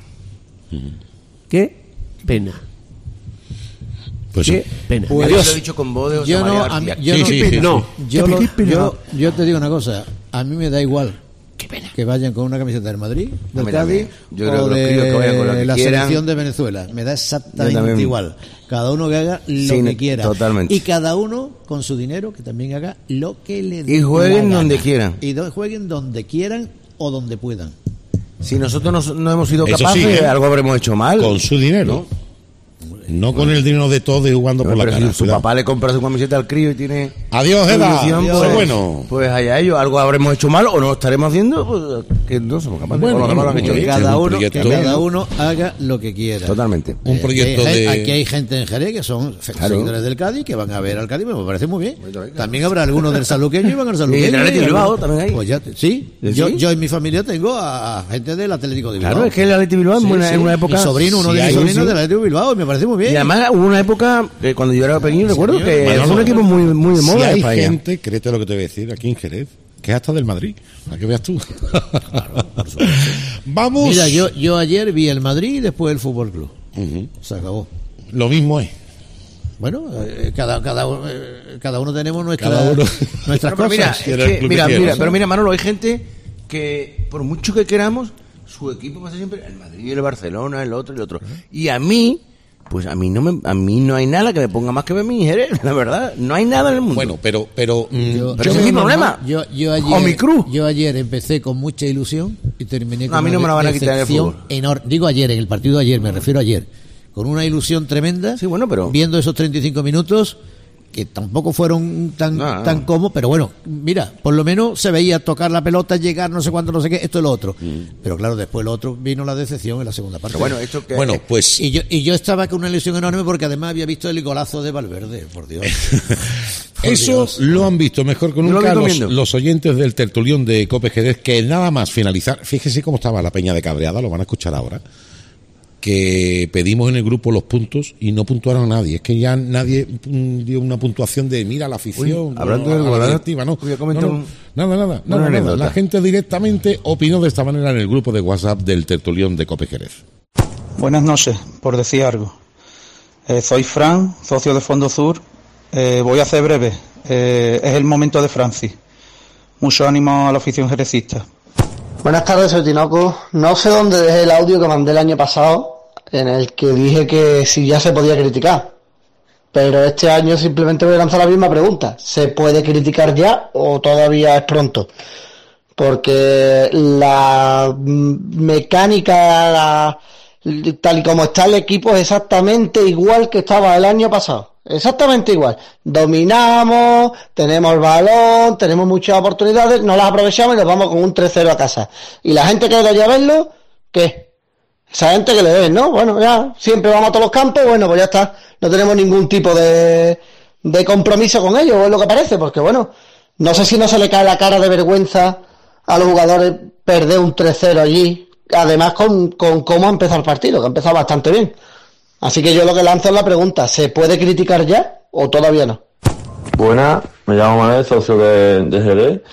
¡Qué pena! Pues ¡Qué sí. pena! Pues- Yo Adiós. lo he dicho con voz de José Yo no, María a mí- García. yo Sí, no, sí, sí, no. Yo, Qué lo- pena. yo, yo te digo una cosa, a mí me da igual que vayan con una camiseta del Madrid, del mí Cádiz, también. Yo creo o que los críos que vayan con la de que la quieran. selección de Venezuela. Me da Yo exactamente también. igual. Cada uno que haga lo Sí, que quiera. totalmente. Y cada uno con su dinero que también haga lo que le dé Y jueguen la donde gana. quieran. Y do- jueguen donde quieran o donde puedan. Si nosotros no, no hemos sido Eso capaces, sí, ¿eh? algo habremos hecho mal. Con su dinero. No, con el dinero de todos y jugando por la Pero cara. si su Cuidado. papá le compra su camiseta al crío y tiene... Adiós, Eda. ilusión, Adiós. pues, Bueno. Pues allá ellos, algo habremos hecho mal o no estaremos haciendo, pues, que no somos capaces. Bueno, o los demás lo han bueno, hecho bueno, bien. Este es Cada un uno, que proyecto. cada uno haga lo que quiera. Totalmente. Un Eh, proyecto aquí hay, de... aquí hay gente en Jerez que son fe- Claro. seguidores del Cádiz que van a ver al Cádiz, me parece muy bien. Bueno, venga. También habrá algunos del Sanluqueño y van al Sanluqueño. Y del Athletic Bilbao también hay. Pues ya, te- sí, ¿Sí? yo, yo en mi familia tengo a, a gente del Atlético de Bilbao. Claro, es que el Athletic Bilbao en Sí, una, sí. en una época... Mi sobrino, uno Sí, de mis hay, sobrinos sí. del Atlético de Bilbao, me parece muy bien. Y además hubo una época, que cuando yo era pequeño, recuerdo señor. que Manolo, fue un equipo muy, muy de si moda en hay España. gente, créete lo que te voy a decir, aquí en Jerez, que es hasta del Madrid, para que veas tú. Vamos. Mira, yo, yo ayer vi el Madrid y después el Fútbol Club. Ujú. Se acabó. Lo mismo es. Bueno, eh, cada, cada, eh, cada uno tenemos nuestra, Cada uno. nuestras Pero mira, cosas. es Quiero el que- club mira, que quiero, mira, ¿sí? pero mira, Manolo, hay gente que, por mucho que queramos, su equipo pasa siempre el Madrid, el Barcelona, el otro y el otro. Y a mí, pues a mí no me, a mí no hay nada que me ponga más que ver mi Jerez, la verdad. No hay nada en el mundo. Bueno, pero... pero mm, Yo- pero yo- ese es mi problema. Yo, yo ayer, O mi cruz. yo ayer empecé con mucha ilusión y terminé con No, a mí no una me la van a quitar el decepción fútbol. enorme. Digo ayer, en el partido de ayer, me refiero a ayer. Con una ilusión tremenda, Sí, bueno, pero- viendo esos treinta y cinco minutos que tampoco fueron tan No, tan no. cómodos, pero bueno, mira, por lo menos se veía tocar la pelota, llegar, no sé cuánto, no sé qué, esto y lo otro. Mm. Pero claro, después lo otro vino la decepción en la segunda parte. Pero bueno, esto que Bueno, pues Y yo, y yo estaba con una ilusión enorme porque además había visto el golazo de Valverde, por Dios. Por eso Dios. lo han visto mejor que Yo lo nunca vi los, comiendo. los oyentes del tertulión de Cope Jerez, que nada más finalizar, fíjese cómo estaba la peña de cabreada, lo van a escuchar ahora, que pedimos en el grupo los puntos y no puntuaron a nadie. Es que ya nadie mm, dio una puntuación de mira la afición. Uy, hablando no, del a la golazo, directiva, no. voy a comentar No, no, un- nada, nada, una nada, nada. anécdota. La gente directamente opinó de esta manera en el grupo de WhatsApp del tertulión de Cope Jerez. Buenas noches, por decir algo. Eh, soy Fran, socio de Fondo Sur. Eh, voy a hacer breve. Eh, es el momento de Francis. Mucho ánimo a la afición jerecista. Buenas tardes, soy Tinoco. No sé dónde dejé el audio que mandé el año pasado, en el que dije que si ya se podía criticar. Pero este año simplemente voy a lanzar la misma pregunta. ¿Se puede criticar ya o todavía es pronto? Porque la mm, mecánica, la, tal y como está el equipo, es exactamente igual que estaba el año pasado. Exactamente igual. Dominamos, tenemos el balón, tenemos muchas oportunidades, no las aprovechamos y nos vamos con un tres cero a casa. Y la gente que vaya a verlo, ¿qué? Esa gente que le deben, ¿no? Bueno, ya, siempre vamos a todos los campos, bueno, pues ya está. No tenemos ningún tipo de, de compromiso con ellos, o es lo que parece, porque bueno, no sé si no se le cae la cara de vergüenza a los jugadores perder un tres cero allí, además con, con cómo ha empezado el partido, que ha empezado bastante bien. Así que yo lo que lanzo es la pregunta, ¿se puede criticar ya o todavía no? Buenas, me llamo Manuel, socio de, de Jerez,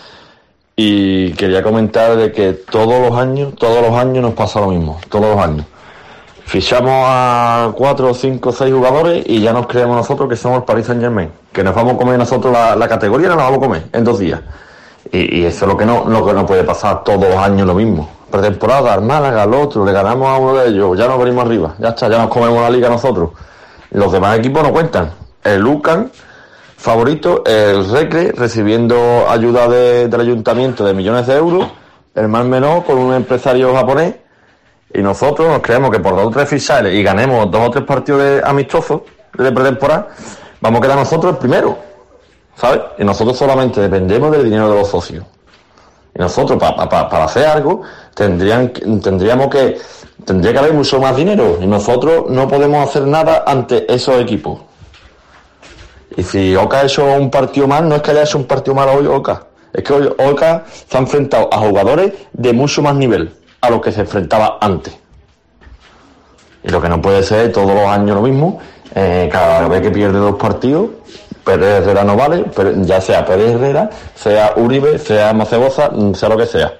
y quería comentar de que todos los años, todos los años nos pasa lo mismo, todos los años. Fichamos a cuatro, cinco, seis jugadores y ya nos creemos nosotros que somos el Paris Saint-Germain, que nos vamos a comer nosotros la, la categoría, nos la vamos a comer en dos días. Y, y eso es lo que no, lo que no puede pasar todos los años lo mismo. Pretemporada, al Málaga, al otro, le ganamos a uno de ellos, ya nos venimos arriba, ya está, ya nos comemos la liga nosotros. Los demás equipos no cuentan. El Lucan, favorito, el Recre, recibiendo ayuda de, del ayuntamiento de millones de euros, el Mar Menor con un empresario japonés, y nosotros nos creemos que por dos o tres fichajes y ganemos dos o tres partidos de amistosos de pretemporada, vamos a quedar nosotros el primero, ¿sabes? Y nosotros solamente dependemos del dinero de los socios. Y nosotros, pa, pa, pa, para hacer algo, tendrían, tendríamos que, tendría que haber mucho más dinero. Y nosotros no podemos hacer nada ante esos equipos. Y si Oca ha hecho un partido mal, no es que haya hecho un partido mal hoy Oca. Es que hoy Oca se ha enfrentado a jugadores de mucho más nivel a los que se enfrentaba antes. Y lo que no puede ser todos los años lo mismo. Eh, cada vez que pierde dos partidos, Pérez Herrera no vale, pero ya sea Pérez Herrera, sea Uribe, sea Macebosa, sea lo que sea.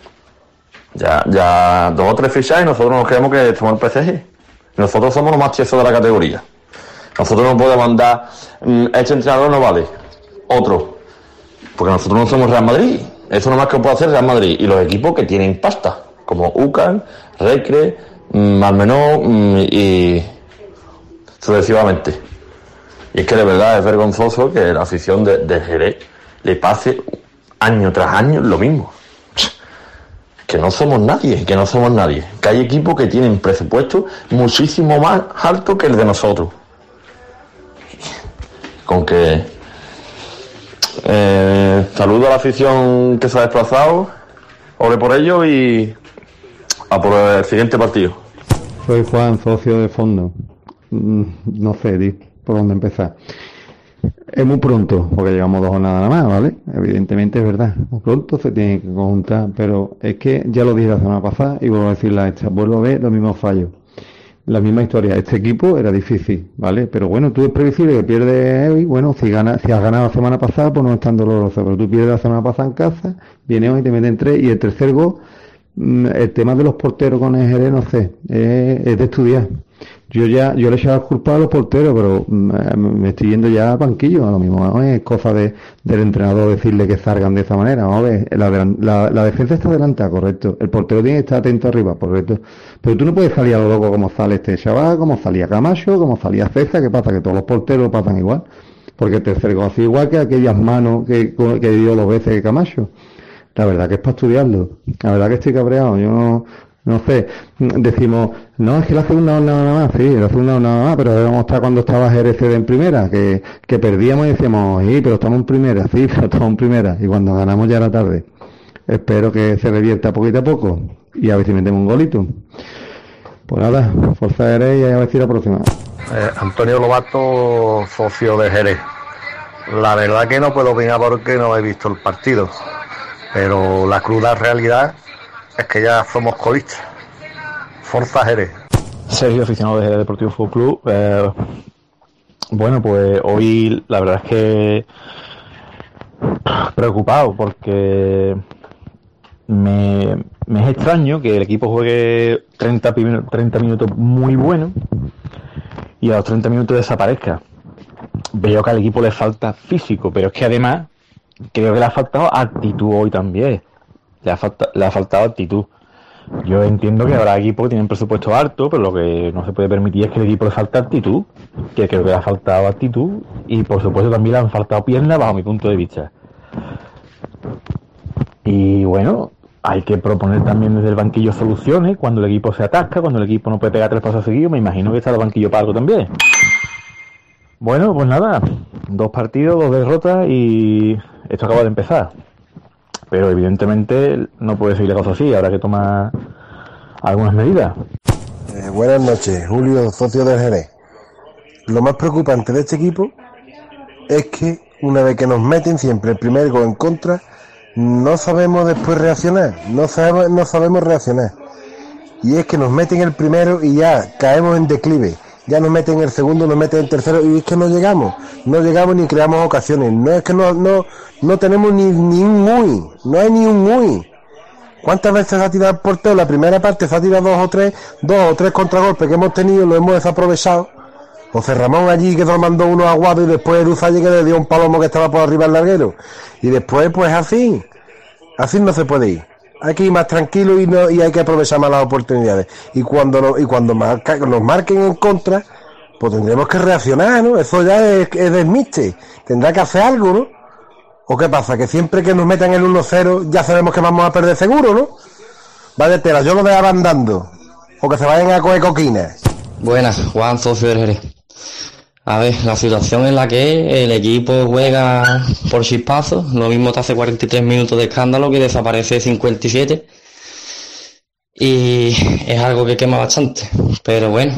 Ya, ya dos o tres fichajes y nosotros nos creemos que somos el P S G. Nosotros somos los más tiesos de la categoría. Nosotros no podemos andar, este entrenador no vale, otro. Porque nosotros no somos Real Madrid. Eso nomás que puede hacer Real Madrid. Y los equipos que tienen pasta, como UCAN, Recre, Malmenó y sucesivamente. Y es que de verdad es vergonzoso que la afición de, de Jerez le pase año tras año lo mismo. Que no somos nadie, que no somos nadie. Que hay equipos que tienen presupuestos muchísimo más altos que el de nosotros. Con que eh, saludo a la afición que se ha desplazado, ore por ello y a por el siguiente partido. Soy Juan, socio de Fondo. No sé, Di, por dónde empezar. Es muy pronto, porque llevamos dos jornadas nada más, ¿vale? Evidentemente es verdad, muy pronto se tiene que conjuntar, pero es que ya lo dije la semana pasada y vuelvo a decirla esta, vuelvo a ver los mismos fallos. La misma historia, este equipo era difícil, ¿vale? Pero bueno, tú es previsible que pierdes hoy, bueno, si ganas, si has ganado la semana pasada, pues no es tan doloroso, pero tú pierdes la semana pasada en casa, vienes hoy, te meten tres, y el tercer gol, el tema de los porteros con el Jerez, no sé, es, es de estudiar. Yo ya, yo le echaba la culpa a los porteros, pero me, me estoy yendo ya a banquillo, a lo mismo, ¿no? Es cosa de, del entrenador decirle que salgan de esa manera, vamos a ver, la, la, la defensa está adelantada, correcto, el portero tiene que estar atento arriba, correcto, pero tú no puedes salir a lo loco como sale este chaval, como salía Camacho, como salía César, ¿qué pasa? Que todos los porteros pasan igual, porque el tercer gol así igual que aquellas manos que, que dio dos veces que Camacho. La verdad que es para estudiarlo, la verdad que estoy cabreado, yo no, no sé, decimos, no, es que la segunda jornada nada más, sí, la segunda jornada nada más, pero debemos estar cuando estaba Jerez en primera, que, que perdíamos y decíamos, sí, pero estamos en primera, sí, pero estamos en primera, y cuando ganamos ya era tarde. Espero que se revierta poquito a poco, y a ver si metemos un golito. Pues nada, fuerza Jerez y a ver si la próxima. Eh, Antonio Lobato, socio de Jerez. La verdad que no puedo opinar porque no he visto el partido, pero la cruda realidad es que ya somos colistas. Forza Jerez. Sergio, aficionado de Jerez Deportivo Fútbol Club. Eh, bueno, pues hoy la verdad es que preocupado porque me, me es extraño que el equipo juegue treinta, treinta minutos muy buenos y a los treinta minutos desaparezca. Veo que al equipo le falta físico, pero es que además creo que le ha faltado actitud hoy también. Le ha, falta, le ha faltado actitud. Yo entiendo que habrá equipos que tienen presupuesto alto, pero lo que no se puede permitir es que el equipo le falte actitud, que creo que le ha faltado actitud, y por supuesto también le han faltado piernas bajo mi punto de vista. Y bueno, hay que proponer también desde el banquillo soluciones cuando el equipo se atasca, cuando el equipo no puede pegar tres pasos seguidos. Me imagino que está el banquillo para algo también. Bueno, pues nada, dos partidos, dos derrotas y esto acaba de empezar. Pero evidentemente no puede seguir la cosa así, habrá que tomar algunas medidas. Eh, buenas noches, Julio, socio del Jerez. Lo más preocupante de este equipo es que una vez que nos meten siempre el primer gol en contra, no sabemos después reaccionar, no sabemos, no sabemos reaccionar. Y es que nos meten el primero y ya caemos en declive. Ya nos meten el segundo, nos meten el tercero y es que no llegamos, no llegamos ni creamos ocasiones, no es que no no no tenemos ni, ni un muy, no hay ni un muy. ¿Cuántas veces se ha tirado el portero? La primera parte se ha tirado dos o tres, dos o tres contragolpes que hemos tenido, lo hemos desaprovechado. José Ramón allí que nos mandó unos aguados y después Eruzalle que le dio un palomo que estaba por arriba del larguero. Y después pues así, así no se puede ir. Hay que ir más tranquilo y no y hay que aprovechar más las oportunidades. Y cuando no, y cuando marca, nos marquen en contra, pues tendremos que reaccionar, ¿no? Eso ya es, es desmiste. Tendrá que hacer algo, ¿no? ¿O qué pasa? Que siempre que nos metan el uno cero ya sabemos que vamos a perder seguro, ¿no? Vaya tela, yo lo dejaba andando. O que se vayan a coger coquinas. Buenas, Juan, socio del Jerez. A ver, la situación en la que el equipo juega por chispazos, lo mismo te hace cuarenta y tres minutos de escándalo que desaparece cincuenta y siete, y es algo que quema bastante, pero bueno,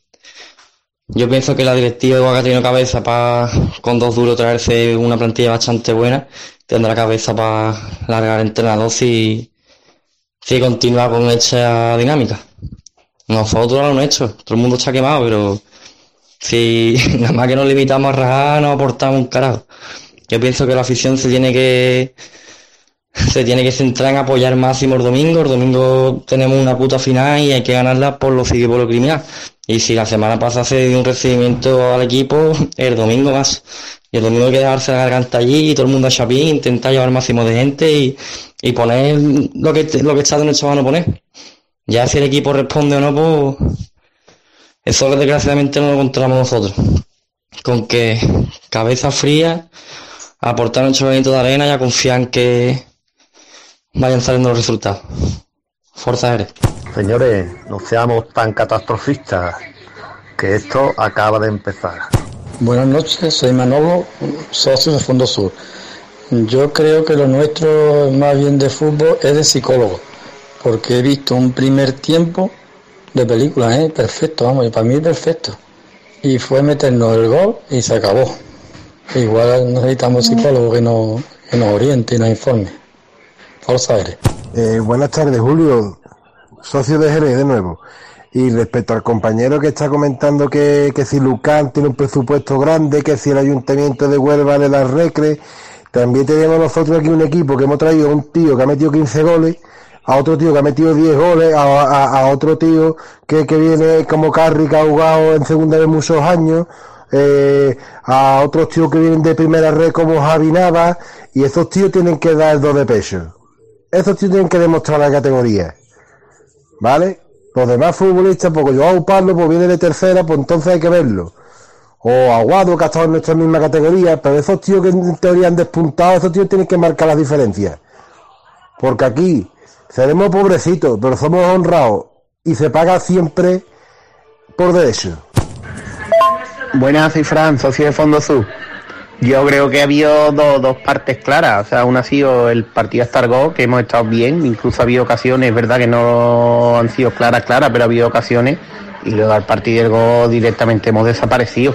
yo pienso que la directiva igual que ha tenido cabeza para con dos duros traerse una plantilla bastante buena, tendrá cabeza para largar el entrenador si, si continúa con esta dinámica. Nosotros lo hemos hecho, todo el mundo está quemado, pero si nada más que nos limitamos a rajar, no aportamos un carajo. Yo pienso que la afición se tiene que se tiene que centrar en apoyar máximo el domingo. El domingo tenemos una puta final y hay que ganarla por lo civil y por lo criminal. Y si la semana pasada se dio un recibimiento al equipo, el domingo más. Y el domingo hay que dejarse la garganta allí y todo el mundo a chapín, intentar llevar el máximo de gente y, y poner lo que lo que está de nuestra mano poner. Ya si el equipo responde o no, pues eso desgraciadamente no lo controlamos nosotros. Con que cabeza fría, aportar nuestro granito de arena y a confiar en que vayan saliendo los resultados. Forza Jerez. Señores, no seamos tan catastrofistas, que esto acaba de empezar. Buenas noches, soy Manolo, socio de Fondo Sur. Yo creo que lo nuestro, más bien de fútbol, es de psicólogo, porque he visto un primer tiempo de película, ¿eh? Perfecto, vamos, y para mí perfecto. Y fue meternos el gol y se acabó. Igual necesitamos psicólogos que nos, que nos oriente y nos informe. Forza Jerez. Eh, buenas tardes, Julio, socio de Jerez de nuevo. Y respecto al compañero que está comentando que, que si Lucán tiene un presupuesto grande, que si el Ayuntamiento de Huelva le da recre, también tenemos nosotros aquí un equipo que hemos traído a un tío que ha metido quince goles, a otro tío que ha metido diez goles, a, a, a otro tío que, que viene como Carri, que ha jugado en segunda de muchos años, eh, a otros tíos que vienen de primera red como Javi Nava, y esos tíos tienen que dar el dos de peso. Esos tíos tienen que demostrar la categoría, ¿vale? Los demás futbolistas, porque Joao Pablo pues viene de tercera, pues entonces hay que verlo. O Aguado, que ha estado en nuestra misma categoría, pero esos tíos que en teoría han despuntado, esos tíos tienen que marcar las diferencias. Porque aquí Seremos pobrecitos, pero somos honrados y se paga siempre por derecho. Buenas, soy Fran, socio de Fondo Sur. Yo creo que ha habido dos, dos partes claras. O sea, una ha sido el partido de Estargó, que hemos estado bien, incluso ha habido ocasiones, es verdad que no han sido claras, claras, pero ha habido ocasiones, y luego al partido del gol directamente hemos desaparecido.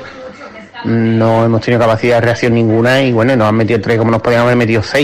No hemos tenido capacidad de reacción ninguna y bueno, nos han metido tres como nos podíamos haber metido seis.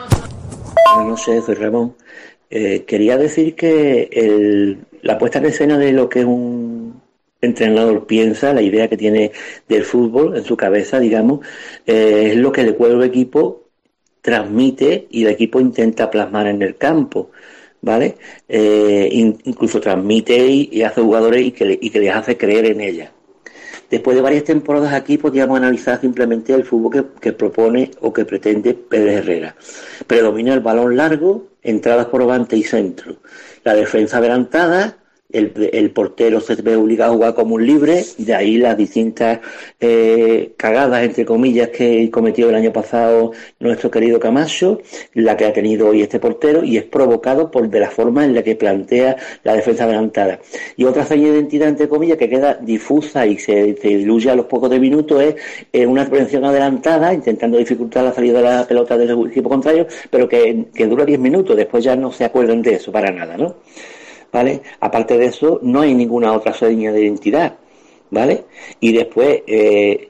No sé, soy Ramón. Eh, quería decir que el, la puesta en escena de lo que un entrenador piensa, la idea que tiene del fútbol en su cabeza, digamos, eh, es lo que el cuerpo de equipo transmite y el equipo intenta plasmar en el campo, ¿vale? Eh, in, incluso transmite y, y hace jugadores y que, y que les hace creer en ella. Después de varias temporadas aquí podríamos analizar simplemente el fútbol que, que propone o que pretende Pérez Herrera. Predomina el balón largo, entradas por volante y centro. La defensa adelantada, el, el portero se ve obligado a jugar como un libre, de ahí las distintas eh, cagadas, entre comillas, que cometió el año pasado nuestro querido Camacho, la que ha tenido hoy este portero, y es provocado por de la forma en la que plantea la defensa adelantada. Y otra seña de identidad, entre comillas, que queda difusa y se, se diluye a los pocos de minutos, es eh, una prevención adelantada, intentando dificultar la salida de la pelota del equipo contrario, pero que, que dura diez minutos, después ya no se acuerdan de eso para nada, ¿no? ¿Vale? Aparte de eso, no hay ninguna otra seña de identidad, ¿vale? Y después, eh,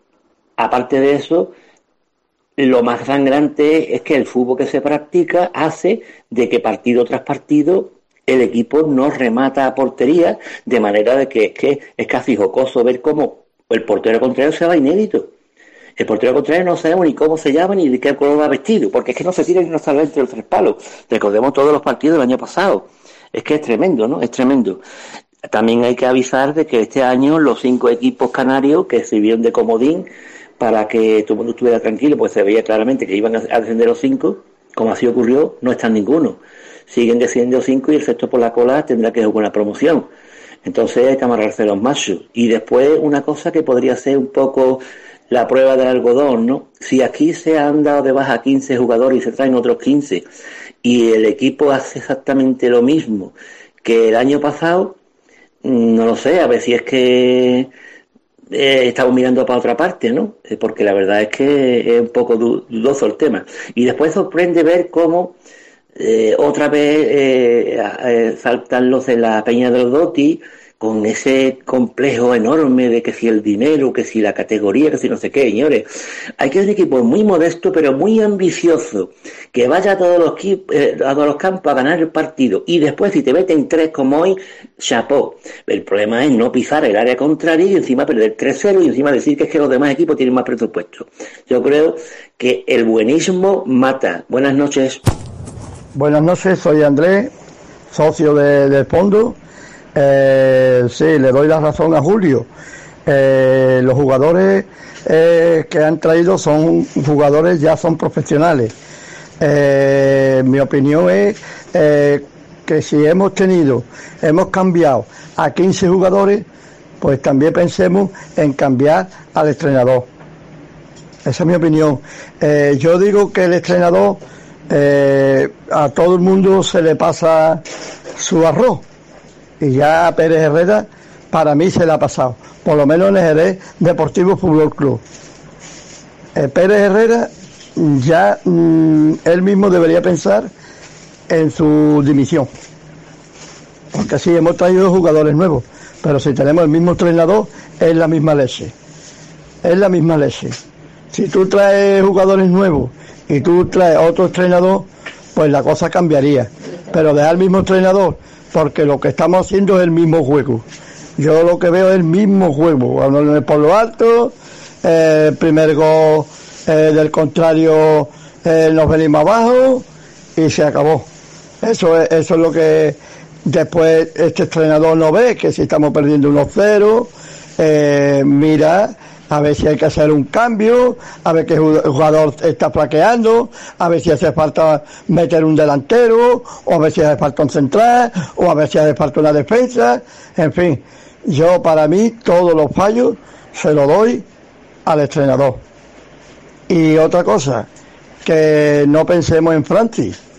aparte de eso, lo más sangrante es que el fútbol que se practica hace de que partido tras partido el equipo no remata a portería, de manera de que es que es casi jocoso ver cómo el portero contrario se va inédito. El portero contrario no sabemos ni cómo se llama ni de qué color va vestido, porque es que no se tira ni no sale entre los tres palos. Recordemos todos los partidos del año pasado. Es que es tremendo, ¿no? Es tremendo. También hay que avisar de que este año los cinco equipos canarios que sirvieron de comodín para que todo el mundo estuviera tranquilo, pues se veía claramente que iban a descender los cinco, como así ocurrió, no están ninguno. Siguen descendiendo cinco y el sexto por la cola tendrá que jugar una promoción. Entonces hay que amarrarse los machos. Y después una cosa que podría ser un poco la prueba del algodón, ¿no? Si aquí se han dado de baja quince jugadores y se traen otros quince y el equipo hace exactamente lo mismo que el año pasado, no lo sé, a ver si es que eh, estamos mirando para otra parte, ¿no? Eh, porque la verdad es que es un poco dudoso el tema. Y después sorprende ver cómo eh, otra vez eh, eh, saltan los de la Peña de los Doti con ese complejo enorme de que si el dinero, que si la categoría, que si no sé qué, señores. Hay que ser un equipo muy modesto, pero muy ambicioso, que vaya a todos los, eh, a todos los campos a ganar el partido, y después si te meten tres como hoy, chapó. El problema es no pisar el área contraria y encima perder tres cero y encima decir que es que los demás equipos tienen más presupuesto. Yo creo que el buenismo mata. Buenas noches. Buenas noches, soy Andrés, socio de, del fondo. Eh, sí, le doy la razón a Julio. Eh, los jugadores eh, que han traído son jugadores, ya son profesionales. Eh, mi opinión es eh, que si hemos tenido, hemos cambiado a quince jugadores, pues también pensemos en cambiar al entrenador. Esa es mi opinión. Eh, yo digo que el entrenador, eh, a todo el mundo se le pasa su arroz. Y ya a Pérez Herrera, para mí se le ha pasado, por lo menos en el Jerez Deportivo Fútbol Club. Eh, Pérez Herrera ya mm, él mismo debería pensar en su dimisión, porque sí, hemos traído jugadores nuevos, pero si tenemos el mismo entrenador, es la misma leche, es la misma leche. Si tú traes jugadores nuevos y tú traes otro entrenador, pues la cosa cambiaría, pero dejar el mismo entrenador, porque lo que estamos haciendo es el mismo juego. Yo lo que veo es el mismo juego. Por lo alto, eh, el primer gol eh, del contrario eh, nos venimos abajo y se acabó. Eso es, eso es lo que después este entrenador no ve, que si estamos perdiendo uno cero, eh, mira a ver si hay que hacer un cambio, a ver que el jugador está flaqueando, a ver si hace falta meter un delantero, o a ver si hace falta un central, o a ver si hace falta una defensa. En fin, yo para mí todos los fallos se los doy al entrenador. Y otra cosa, que no pensemos en Francis.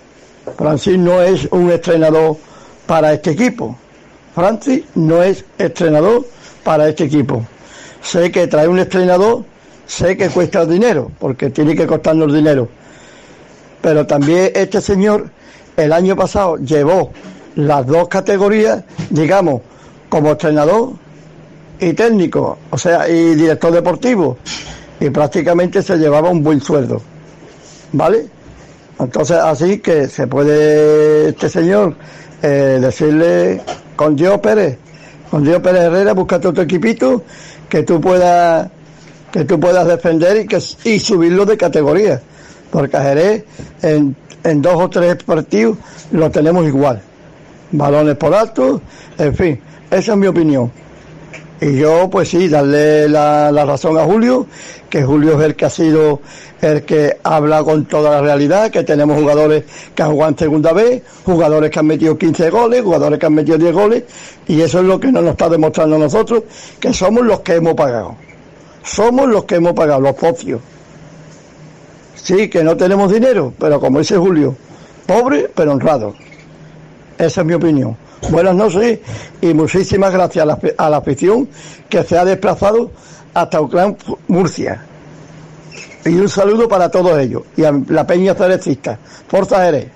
Francis no es un entrenador para este equipo. Francis no es entrenador para este equipo. Sé que trae un entrenador, sé que cuesta dinero, porque tiene que costarnos dinero. Pero también este señor, el año pasado, llevó las dos categorías, digamos, como entrenador y técnico, o sea, y director deportivo, y prácticamente se llevaba un buen sueldo, ¿vale? Entonces, así que se puede este señor eh, decirle con Dios Pérez, con Dios Pérez Herrera, búscate otro equipito que tú puedas que tú puedas defender y que y subirlo de categoría, porque a Jerez en, en dos o tres partidos lo tenemos igual, balones por alto, en fin, esa es mi opinión. Y yo, pues sí, darle la, la razón a Julio, que Julio es el que ha sido el que habla con toda la realidad, que tenemos jugadores que han jugado en segunda vez, jugadores que han metido quince goles, jugadores que han metido diez goles, y eso es lo que nos lo está demostrando a nosotros, que somos los que hemos pagado. Somos los que hemos pagado, los socios. Sí, que no tenemos dinero, pero como dice Julio, pobre pero honrado. Esa es mi opinión. Buenas noches y muchísimas gracias a la, a la afición que se ha desplazado hasta Uclán, Murcia. Y un saludo para todos ellos y a la peña cerecista. Forza Jerez.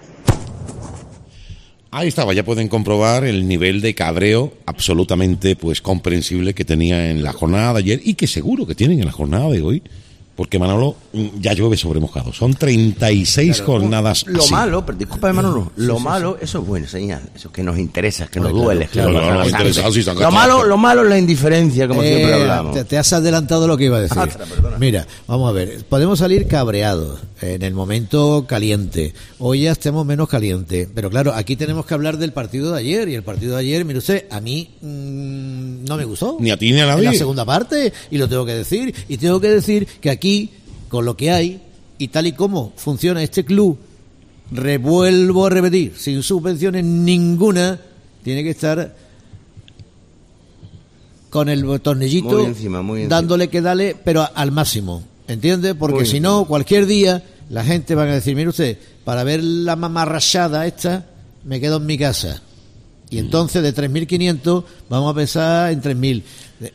Ahí estaba, ya pueden comprobar el nivel de cabreo absolutamente pues comprensible que tenía en la jornada de ayer y que seguro que tienen en la jornada de hoy. Porque Manolo ya llueve sobre mojado. Son treinta y seis claro, jornadas Lo así. malo, pero disculpa Manolo, lo sí, malo, sí. Eso es bueno, señal. Eso es que nos interesa, que nos claro, duele. Claro, que claro, nos claro, interesa, sí, lo, malo, lo malo es la indiferencia, como eh, siempre hablamos. Te, te has adelantado lo que iba a decir. Ah, Mira, vamos a ver. Podemos salir cabreados en el momento caliente. Hoy ya estemos menos calientes. Pero claro, aquí tenemos que hablar del partido de ayer. Y el partido de ayer, mire usted, a mí mmm, no me gustó. Ni a ti ni a nadie. En la segunda parte, y lo tengo que decir. Y tengo que decir que aquí Aquí, con lo que hay, y tal y como funciona este club, revuelvo a repetir, sin subvenciones ninguna, tiene que estar con el tornillito muy encima, muy encima. dándole que dale, pero al máximo, ¿entiende? Porque muy si no, cualquier día, la gente va a decir, mire usted, para ver la mamarrachada esta, me quedo en mi casa. Y entonces de tres mil quinientos vamos a pensar en tres mil.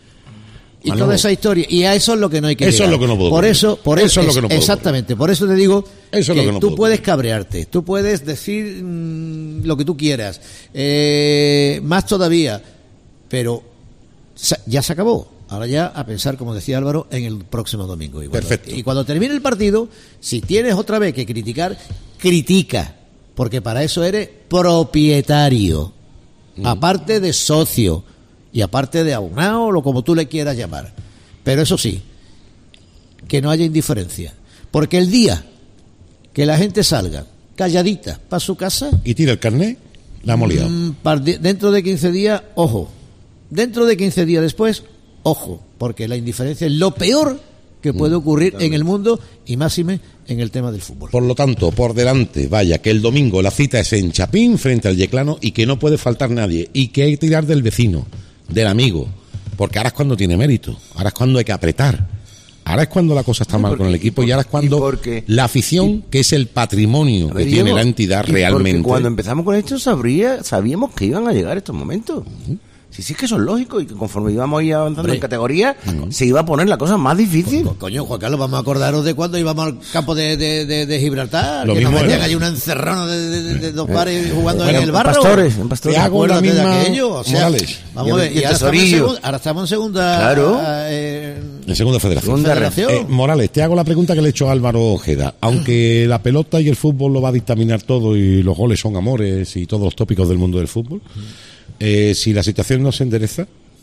Y Manolo. Toda esa historia, y a eso es lo que no hay que eso llegar. Es lo que no puedo por eso, por eso, eso es lo que no puedo exactamente, por eso te digo eso que, es lo que no tú puedo puedes cabrearte, tú puedes decir mmm, lo que tú quieras, eh, más todavía, pero ya se acabó. Ahora ya a pensar, como decía Álvaro, en el próximo domingo. Y cuando, Perfecto. Y cuando termine el partido, si tienes otra vez que criticar, critica, porque para eso eres propietario, mm. aparte de socio. Y aparte de aunado, o como tú le quieras llamar. Pero eso sí, que no haya indiferencia. Porque el día que la gente salga calladita para su casa... Y tira el carnet, la hemos liado. Mmm, dentro de quince días, ojo. Dentro de quince días después, ojo. Porque la indiferencia es lo peor que puede ocurrir mm, en el mundo y máxime en el tema del fútbol. Por lo tanto, por delante, vaya, que el domingo la cita es en Chapín, frente al Yeclano, y que no puede faltar nadie. Y que hay que tirar del vecino, del amigo, porque ahora es cuando tiene mérito, ahora es cuando hay que apretar, ahora es cuando la cosa está mal con el equipo y ahora es cuando porque, la afición, y, que es el patrimonio ver, que tiene la entidad realmente. Cuando empezamos con esto sabría, sabíamos que iban a llegar estos momentos. Uh-huh. Sí, sí, es que eso es lógico y que conforme íbamos a ir avanzando Hombre. en categoría uh-huh. se iba a poner la cosa más difícil. Co- coño, Juan Carlos, vamos a acordaros de cuando íbamos al campo de, de, de, de Gibraltar, Lo que nos metían era. allí una encerrona de, de, de, de dos pares jugando bueno, en el barro. Pastores, en Pastores. ¿Te acuerdas de aquello? O sea, Morales. Vamos a ver, y, y ahora, estamos en segunda, ahora estamos en segunda... Claro. Eh, en segunda federación. Segunda federación. Eh, Morales, te hago la pregunta que le he hecho a Álvaro Ojeda. Aunque la pelota y el fútbol lo va a dictaminar todo y los goles son amores y todos los tópicos del mundo del fútbol, eh, si la situación no se endereza,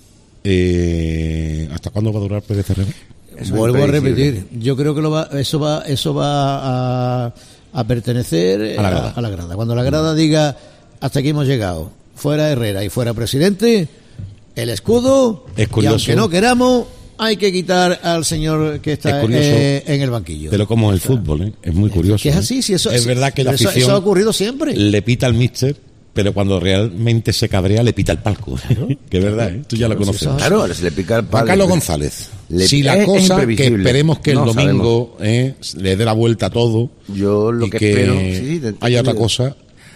Eh, ¿hasta cuándo va a durar Pérez Herrera? Vuelvo a repetir, yo creo que lo va, eso va, eso va a, a pertenecer a la, grada. A, a la grada. Cuando la grada diga hasta aquí hemos llegado, fuera Herrera y fuera presidente, el escudo, es curioso. Y aunque no queramos, hay que quitar al señor que está eh, en el banquillo. Pero como el fútbol, ¿eh? Es muy curioso. Que es así, si eso es si, verdad que la afición eso, eso ha ocurrido siempre. Le pita al míster, pero cuando realmente se cabrea le pita el palco. ¿No? Que es verdad, ¿eh? Tú ya lo conoces. Claro, ahora se le pica el palco. Juan Carlos González, le, si la es, cosa es que esperemos que el no, domingo eh, le dé la vuelta a todo yo lo y que, que espero sí, sí, te, te haya te otra cosa,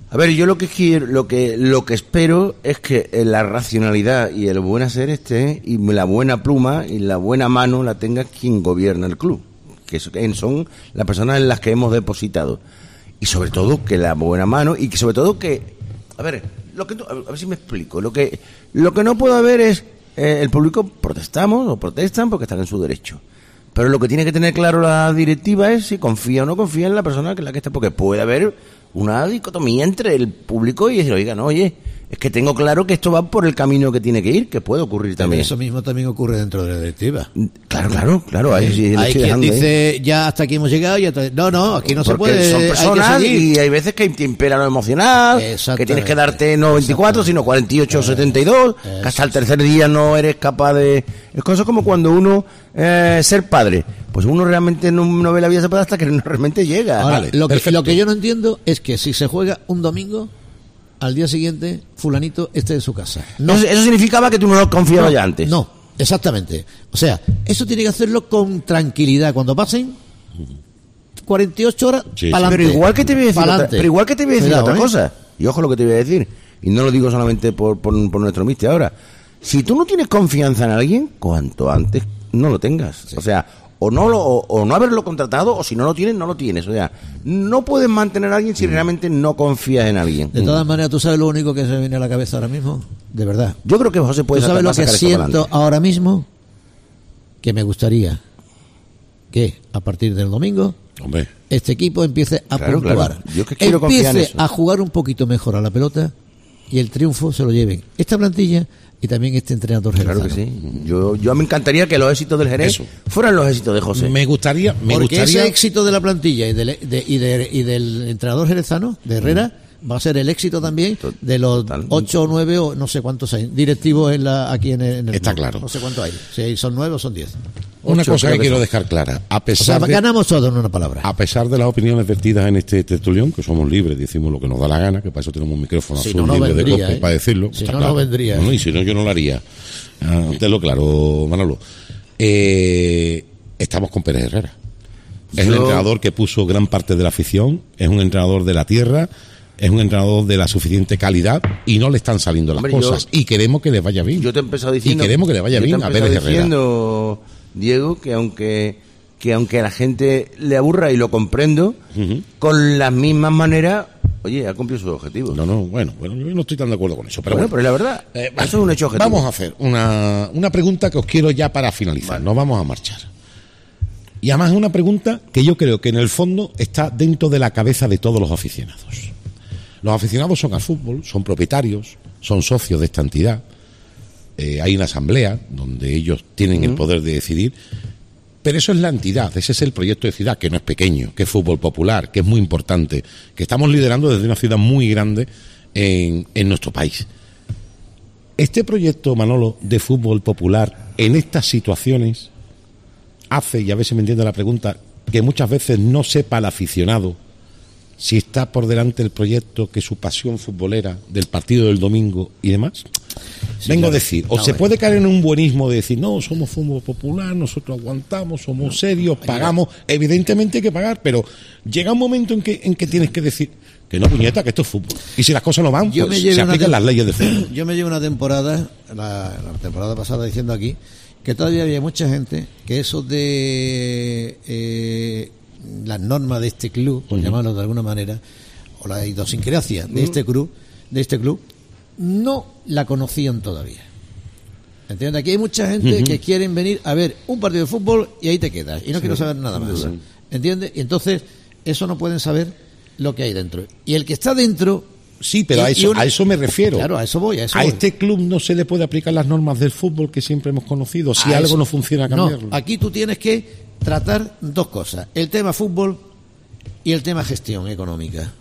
A ver, yo lo que quiero, lo que lo que espero es que la racionalidad y el buen hacer esté, y la buena pluma y la buena mano la tenga quien gobierna el club, que son las personas en las que hemos depositado. Y sobre todo que la buena mano, y que sobre todo que, a ver, lo que a ver si me explico, lo que lo que no puedo haber es eh, el público protestamos o protestan porque están en su derecho. Pero lo que tiene que tener claro la directiva es si confía o no confía en la persona que la que está, porque puede haber una dicotomía entre el público y decir, oiga, no, oye, es que tengo claro que esto va por el camino que tiene que ir, que puede ocurrir también. Eso mismo también ocurre dentro de la directiva. Claro, claro, claro. Ahí, sí, hay quien dice, ahí. ya hasta aquí hemos llegado, y hasta... no, no, aquí no Porque se puede. Son personas hay y hay veces que te impera lo emocional, que tienes que darte no veinticuatro, sino cuarenta y ocho o setenta y dos, que hasta el tercer día no eres capaz de... Es cosa como cuando uno, eh, ser padre, pues uno realmente no, no ve la vida separada hasta que no realmente llega. Ahora, vale, lo, que, lo que yo no entiendo es que si se juega un domingo, al día siguiente, fulanito esté en su casa. No, eso, eso significaba que tú no lo confiabas no, ya antes. No, exactamente. O sea, eso tiene que hacerlo con tranquilidad. Cuando pasen cuarenta y ocho horas, sí, pa'lante. Pero igual que te voy a decir, otra, pero igual que te voy a decir Cuidado, otra ¿eh? cosa. Y ojo lo que te voy a decir. Y no lo digo solamente por, por, por nuestro mister ahora. Si tú no tienes confianza en alguien, cuanto antes no lo tengas. Sí. O sea, o no lo, o, o no haberlo contratado, o si no lo tienes, no lo tienes. O sea, no puedes mantener a alguien si mm. realmente no confías en alguien. De todas mm. maneras, ¿tú sabes lo único que se me viene a la cabeza ahora mismo? De verdad. Yo creo que José puede ¿Tú sabes lo que siento ahora mismo? Que me gustaría que a partir del domingo Hombre. este equipo empiece a claro, puntuar. Claro. Yo que quiero confiar en eso. Empiece a jugar un poquito mejor a la pelota y el triunfo se lo lleven esta plantilla y también este entrenador jerezano. Claro que sí. Yo, yo me encantaría que los éxitos del Jerez Eso. fueran los éxitos de José. Me gustaría, me Porque gustaría... ese éxito de la plantilla y, de, de, y, de, y del entrenador jerezano, de Herrera, va a ser el éxito también de los ocho o nueve o no sé cuántos hay directivos en la, aquí en el, en el Está no, claro. No sé cuántos hay. Si son nueve o son diez. Una Ocho, cosa que, que quiero son. dejar clara. A pesar o sea, de, ganamos todo en una palabra. A pesar de las opiniones vertidas en este tertulión, que somos libres, decimos lo que nos da la gana, que para eso tenemos un micrófono si azul no, no libre vendría, de cope ¿eh? para decirlo. Si no, claro. no vendría. No, y si no, yo no lo haría. Ah, tenlo claro, Manolo. Eh, estamos con Pérez Herrera. Es yo... un entrenador que puso gran parte de la afición, es un entrenador de la tierra, es un entrenador de la suficiente calidad y no le están saliendo las Hombre, cosas. Yo, y queremos que le vaya bien. Yo te he empezado diciendo. Y queremos que le vaya bien a Pérez Herrera. Diciendo, Diego, que aunque que aunque a la gente le aburra y lo comprendo, uh-huh. con las mismas maneras, oye, ha cumplido sus objetivos. No, no, bueno, bueno, yo no estoy tan de acuerdo con eso. Pero bueno, bueno, pero la verdad, eh, eso es un hecho objetivo. Vamos a hacer una, una pregunta que os quiero ya para finalizar. Vale. Nos vamos a marchar. Y además es una pregunta que yo creo que en el fondo está dentro de la cabeza de todos los aficionados. Los aficionados son al fútbol, son propietarios, son socios de esta entidad. Eh, hay una asamblea donde ellos tienen uh-huh. el poder de decidir. Pero eso es la entidad, ese es el proyecto de ciudad, que no es pequeño, que es fútbol popular, que es muy importante, que estamos liderando desde una ciudad muy grande en, en nuestro país. Este proyecto, Manolo, de fútbol popular, en estas situaciones, hace, y a ver si me entiende la pregunta, que muchas veces no sepa el aficionado si está por delante el proyecto que su pasión futbolera del partido del domingo y demás. Sí, Vengo claro. a decir, o no, se bueno. puede caer en un buenismo de decir, no, somos fútbol popular, nosotros aguantamos, somos no, serios, pagamos, evidentemente hay que pagar, pero llega un momento en que en que tienes que decir que no, puñeta, que esto es fútbol. Y si las cosas no van, yo pues se aplican las leyes de fútbol. Yo me llevo una temporada, la, la temporada pasada diciendo aquí, que todavía había mucha gente que eso de eh, las normas de este club, por uh-huh. llamarlo de alguna manera, o la idiosincrasia de uh-huh. este club, de este club, no la conocían todavía. ¿Entiendes? Aquí hay mucha gente uh-huh. que quieren venir a ver un partido de fútbol y ahí te quedas y no sí, quiero saber nada más. Uh-huh. ¿Entiendes? Y entonces eso no pueden saber lo que hay dentro. Y el que está dentro... Sí, pero y, a, eso, una... a eso me refiero. Claro, a eso voy. A, eso a voy. este club no se le puede aplicar las normas del fútbol que siempre hemos conocido. Si a algo eso. no funciona, cambiarlo. No, aquí tú tienes que tratar dos cosas. El tema fútbol y el tema gestión económica.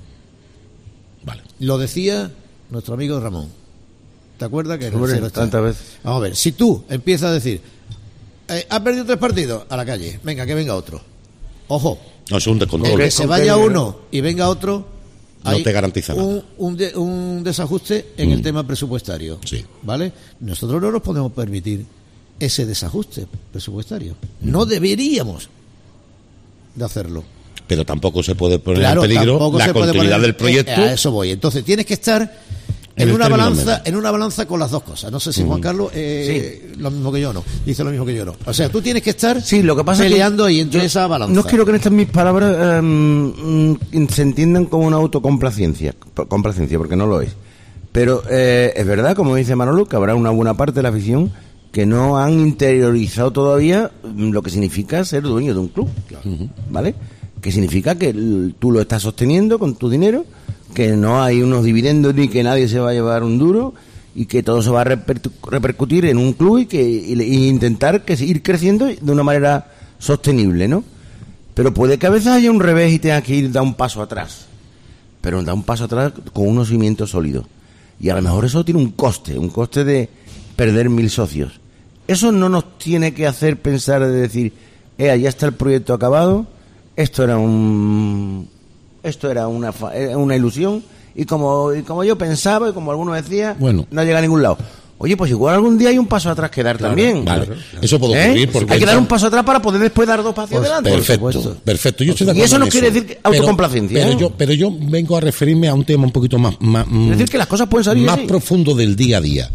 Vale. Lo decía nuestro amigo Ramón. ¿Te acuerdas? que Hombre, tantas veces. Vamos a ver, si tú empiezas a decir, eh, ha perdido tres partidos, a la calle, venga, que venga otro. Ojo. No, es un descontrol. Que se vaya uno y venga otro, no te garantiza nada. Un, un, de, un desajuste en mm. el tema presupuestario. Sí. ¿Vale? Nosotros no nos podemos permitir ese desajuste presupuestario. Mm. No deberíamos de hacerlo. pero tampoco se puede poner Claro, en peligro tampoco la se puede continuidad poner- del proyecto. eh, a eso voy. Entonces tienes que estar En en el una término balanza, medio. en una balanza con las dos cosas. No sé si Ujú. Juan Carlos eh, lo mismo que yo no, dice lo mismo que yo no. O sea, tú tienes que estar Sí, lo que pasa es que peleando ahí entre yo esa balanza. No quiero que en estas mis palabras eh, mm, se entiendan como una autocomplacencia, complacencia, porque no lo es. Pero eh, es verdad, como dice Manolo, que habrá una buena parte de la afición que no han interiorizado todavía mm, lo que significa ser dueño de un club, ¿vale? Que significa que l- tú lo estás sosteniendo con tu dinero, que no hay unos dividendos ni que nadie se va a llevar un duro y que todo se va a repertu- repercutir en un club y que y, le- y intentar que ir creciendo de una manera sostenible, ¿no? Pero puede que a veces haya un revés y tengas que ir dar un paso atrás, pero da un paso atrás con unos cimientos sólidos. Y a lo mejor eso tiene un coste, un coste de perder mil socios. Eso no nos tiene que hacer pensar de decir, eh, ya está el proyecto acabado, esto era un, esto era una, fa- era una ilusión, y como, y como yo pensaba y como alguno decía, Bueno. no llega a ningún lado. Oye, pues igual algún día hay un paso atrás que dar también. Vale. Eso puede ¿Eh? ocurrir porque hay que dar entra- un paso atrás para poder después dar dos pasos Pues adelante. perfecto, perfecto. Yo estoy de Y acuerdo eso en no quiere decir que Pero- autocomplacencia, Pero, ¿eh? yo, pero yo vengo a referirme a un tema un poquito más, más, Es decir, que las cosas pueden salir más así. profundo del día a día.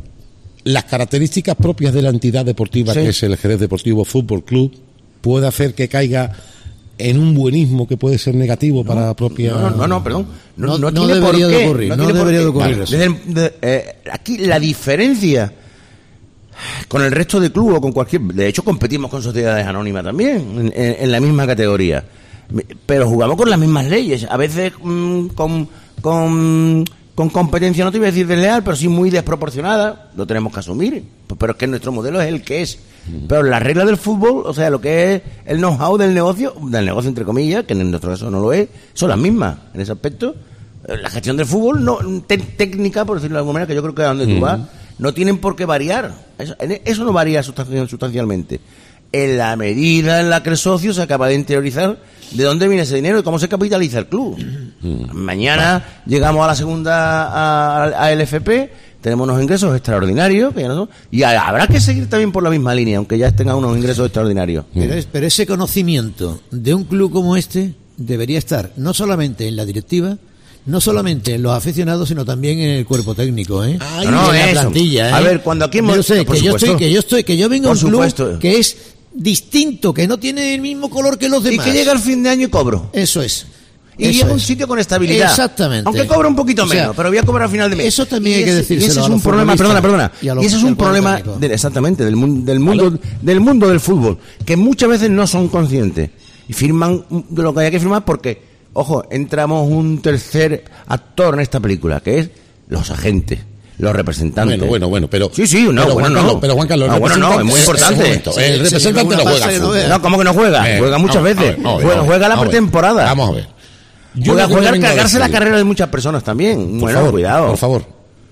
Las características propias de la entidad deportiva Sí. que es el Jerez Deportivo Fútbol Club puede hacer que caiga en un buenismo que puede ser negativo para la propia. No, no, no, perdón. No, No- no no tiene debería por de qué. ocurrir, no tiene por debería qué. de ocurrir Vale. eso. Desde el- de- eh, aquí la diferencia con el resto de clubes o con cualquier. De hecho, competimos con sociedades anónimas también, en, en- en la misma categoría. Pero jugamos con las mismas leyes. A veces mm, con, con, con competencia, no te voy a decir desleal, pero sí muy desproporcionada. Lo tenemos que asumir. Pero es que nuestro modelo es el que es. Pero las reglas del fútbol, o sea, lo que es el know-how del negocio, del negocio entre comillas, que en nuestro caso no lo es, son las mismas en ese aspecto. Eh, La gestión del fútbol, no te- técnica, por decirlo de alguna manera, que yo creo que a donde tú Ujú. vas, no tienen por qué variar. Eso, en- eso no varía sustancial- sustancialmente. En la medida en la que el socio se acaba de interiorizar de dónde viene ese dinero y cómo se capitaliza el club. Mañana llegamos a la segunda a, a L F P, tenemos unos ingresos extraordinarios que ya no son, y a- habrá que seguir también por la misma línea, aunque ya tengan unos ingresos extraordinarios. Pero, es- pero ese conocimiento de un club como este debería estar no solamente en la directiva, no solamente en los aficionados, sino también en el cuerpo técnico, ¿eh? No, no, en la eso. plantilla, ¿eh? A ver, cuando aquí hemos- Yo sé, por que yo estoy, supuesto. que yo estoy, que yo vengo a Por un club supuesto. que es distinto, que no tiene el mismo color que los Y demás. que llega el fin de año y cobro. Eso es. Y Eso llega a un es. sitio con estabilidad. Exactamente. Aunque cobra un poquito O sea, menos, pero voy a cobrar al final de mes. eso también Y hay que ese- decírselo Y ese a es los un problema, futbolistas perdona, perdona. y a los- Y ese es y un al cuerpo problema, técnico. del- exactamente, del, mun- del mundo del mundo del fútbol, que muchas veces no son conscientes. Y firman de lo que hay que firmar porque, ojo, entramos un tercer actor en esta película, que es los agentes, los representantes. Bueno, bueno, bueno, pero. Sí, sí, no, pero bueno, Juan no. Carlos, pero Juan Carlos, No, el bueno, no, es muy representante- importante. un momento, Sí, el sí, representante una no juega pasta que no fútbol. vea. No, ¿cómo que no juega? Eh, Juega muchas vamos, veces. a ver, vamos a ver, Juega- vamos a ver, juega la vamos a ver. pretemporada. Vamos a ver. Yo Juega, lo que juega vengo a cargarse la decir- carrera de muchas personas también. Por Bueno, favor, cuidado. Por favor.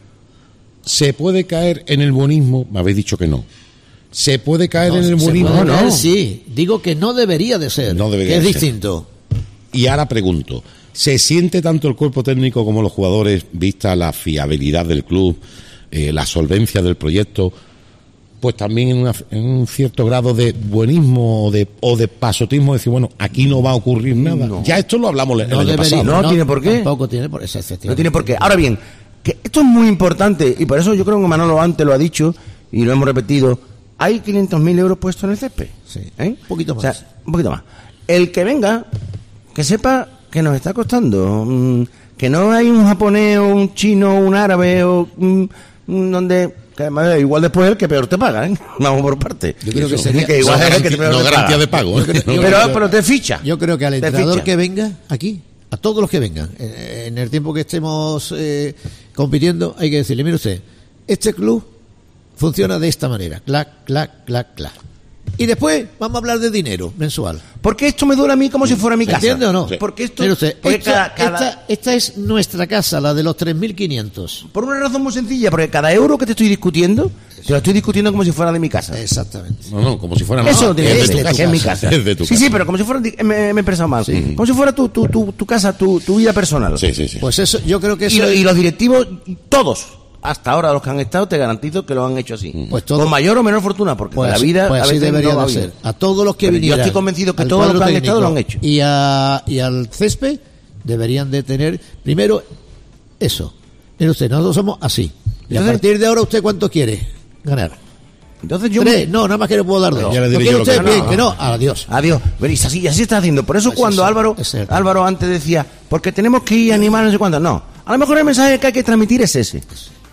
¿Se puede caer en el buenismo? Me habéis dicho que no. ¿Se puede caer en el Se buenismo? puede No, caer, no. sí. Digo que no debería de ser. No debería que es de ser. distinto. Y ahora pregunto, ¿se siente tanto el cuerpo técnico como los jugadores, vista la fiabilidad del club, eh, la solvencia del proyecto, pues también en, una- en un cierto grado de buenismo o de, o de pasotismo, decir, bueno, aquí no va a ocurrir nada? No. Ya esto lo hablamos el No año debería. pasado. No tiene por qué. Tampoco tiene por eso. No tiene por qué. Ahora bien, que esto es muy importante y por eso yo creo que Manolo antes lo ha dicho y lo hemos repetido. Hay quinientos mil euros puestos en el césped. Sí. ¿Eh? Un poquito O sea, más. un poquito más. El que venga, que sepa que nos está costando. mm, que no hay un japonés o un chino o un árabe o mm, mm, donde... Que además igual después es el que peor te paga, ¿eh? Vamos por parte. Yo creo que Eso, sería- que igual no es el que garanti- peor no te garantía paga. de pago, ¿eh? Yo creo- yo pero, creo- pero te ficha. Yo creo que al Te entrenador ficha. que venga aquí, a todos los que vengan, eh, en el tiempo que estemos eh, compitiendo, hay que decirle, mire usted, este club funciona de esta manera, clac, clac, clac, clac. Y después vamos a hablar de dinero mensual. Porque esto me duele a mí como si fuera mi ¿Se casa. entiende o no? Porque esto... Mire usted, porque esta, cada- cada- esta- esta es nuestra casa, la de los tres mil quinientos. Por una razón muy sencilla, porque cada euro que te estoy discutiendo, te lo estoy discutiendo como si fuera de mi casa. Exactamente. No, no, como si fuera Eso no tiene es que de ser, tu que casa. es mi casa. Es de tu sí, casa. sí, pero como si fuera, me, me he expresado mal, como si fuera tu, tu, tu, tu casa, tu, tu vida personal. Sí, sí, sí. Pues eso, yo creo que Y, eso lo- y los directivos, todos, hasta ahora los que han estado, te garantizo que lo han hecho así. Pues todo, con mayor o menor fortuna, porque pues la así, vida pues a así veces debería no va de bien. ser. A todos los que Pero vinieran. yo estoy convencido que al todos los que cuadro han estado lo han técnico hecho. Y, a, y al césped deberían de tener, primero, eso. Mire usted, nosotros somos así. Y Entonces, a partir de ahora, ¿usted cuánto quiere ganar? Entonces yo Tres, me... no, nada más que le puedo dar dos. No, Ya le diré ¿no yo lo quiere que usted? bien, No, que no. no, adiós. Adiós. Veréis, así, así está haciendo. Por eso Pues cuando eso, Álvaro es cierto. Álvaro antes decía, porque tenemos que ir a animar no sé cuánto. No, a lo mejor el mensaje que hay que transmitir es ese.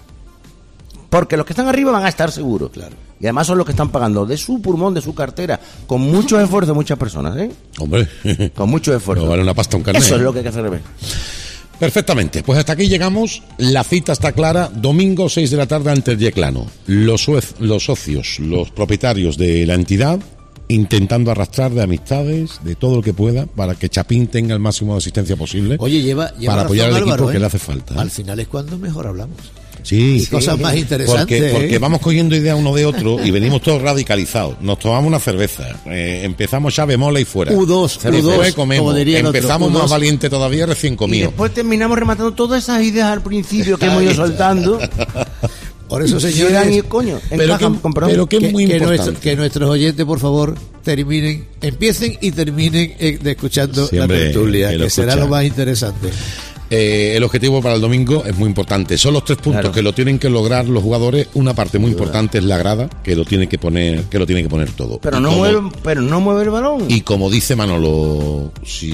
Porque los que están arriba van a estar seguros. Claro. Y además son los que están pagando de su pulmón, de su cartera, con mucho esfuerzo de muchas personas, ¿eh? Hombre. Con mucho esfuerzo. No vale una pasta un carnet. Eso es lo que hay que hacer ver. Perfectamente, pues hasta aquí llegamos, la cita está clara, domingo seis de la tarde ante el Yeclano. Los, suez, los socios, los propietarios de la entidad, intentando arrastrar de amistades, de todo lo que pueda, para que Chapín tenga el máximo de asistencia posible. Oye, lleva, lleva para apoyar al razón, equipo Álvaro, que ¿eh? le hace falta. ¿eh? Al final es cuando mejor hablamos. Sí, y sí, cosas sí. más interesantes. Porque, porque ¿eh? vamos cogiendo ideas uno de otro y venimos todos radicalizados. Nos tomamos una cerveza, eh, empezamos ya bemola y fuera. U dos, Después U dos, comemos, como diría el otro, empezamos U dos. más valiente todavía, recién Y comido. después terminamos rematando todas esas ideas al principio que hemos ido soltando. Por eso, Y señores, llegan y, coño, pero encajan que, con perdón. pero que es muy importante. nuestro- que nuestros oyentes, por favor, terminen, empiecen y terminen eh, de escuchando Sí, hombre, la tertulia, que que, lo será escuchan. lo más interesante. Eh, el objetivo para el domingo es muy importante. Son los tres puntos Claro. que lo tienen que lograr los jugadores. Una parte muy importante es la grada, que lo tiene que poner, que lo tiene que poner todo. Pero Y no, como- mueve, pero no mueve el balón. Y como dice Manolo,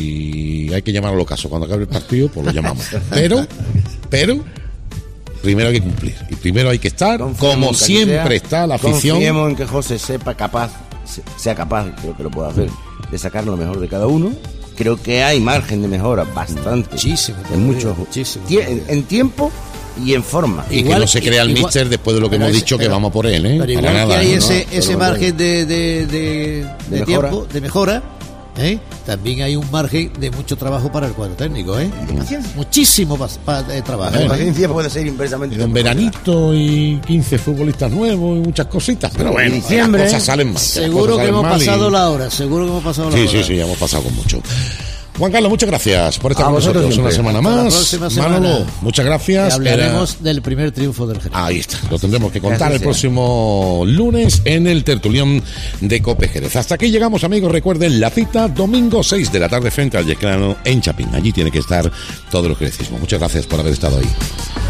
si hay que llamar al ocaso cuando acabe el partido, pues lo llamamos. Pero, pero, primero hay que cumplir. Y primero hay que estar, Confiemos como en que siempre sea, está la afición. Confiemos en que José sepa capaz, se- sea capaz, creo que lo puede hacer, de sacar lo mejor de cada uno. Creo que hay margen de mejora bastante. Muchísimo, En muchos muchísimo. tie- en, en tiempo y en forma. Y Igual- que no se crea el igual- míster después de lo que pero hemos ese- dicho que pero- vamos por él, ¿eh? Pero Para igual nada, que hay ¿no? ese, no, ese todo lo margen de, de, de, de De tiempo, mejora. de mejora, ¿eh? También hay un margen de mucho trabajo para el cuadro técnico, ¿eh? Muchísimo pa- pa- de trabajo. La ¿eh? paciencia puede ser inversamente. Y un veranito y quince futbolistas nuevos y muchas cositas. Pero Y bueno, diciembre, las cosas salen mal. las Seguro cosas que salen hemos mal y- pasado la hora, seguro que hemos pasado la Sí, hora. sí, sí, ya hemos pasado con mucho. Juan Carlos, muchas gracias por estar A con vosotros nosotros una siempre. semana Hasta la más. próxima semana. Manolo, muchas Que gracias. hablaremos Era- del primer triunfo del Jerez. Ahí está, lo tendremos que contar Así el sea. próximo lunes en el tertulión de Cope Jerez. Hasta aquí llegamos, amigos. Recuerden la cita domingo seis de la tarde frente al Yeclano en Chapín. Allí tiene que estar todo el jerecismo. Muchas gracias por haber estado ahí.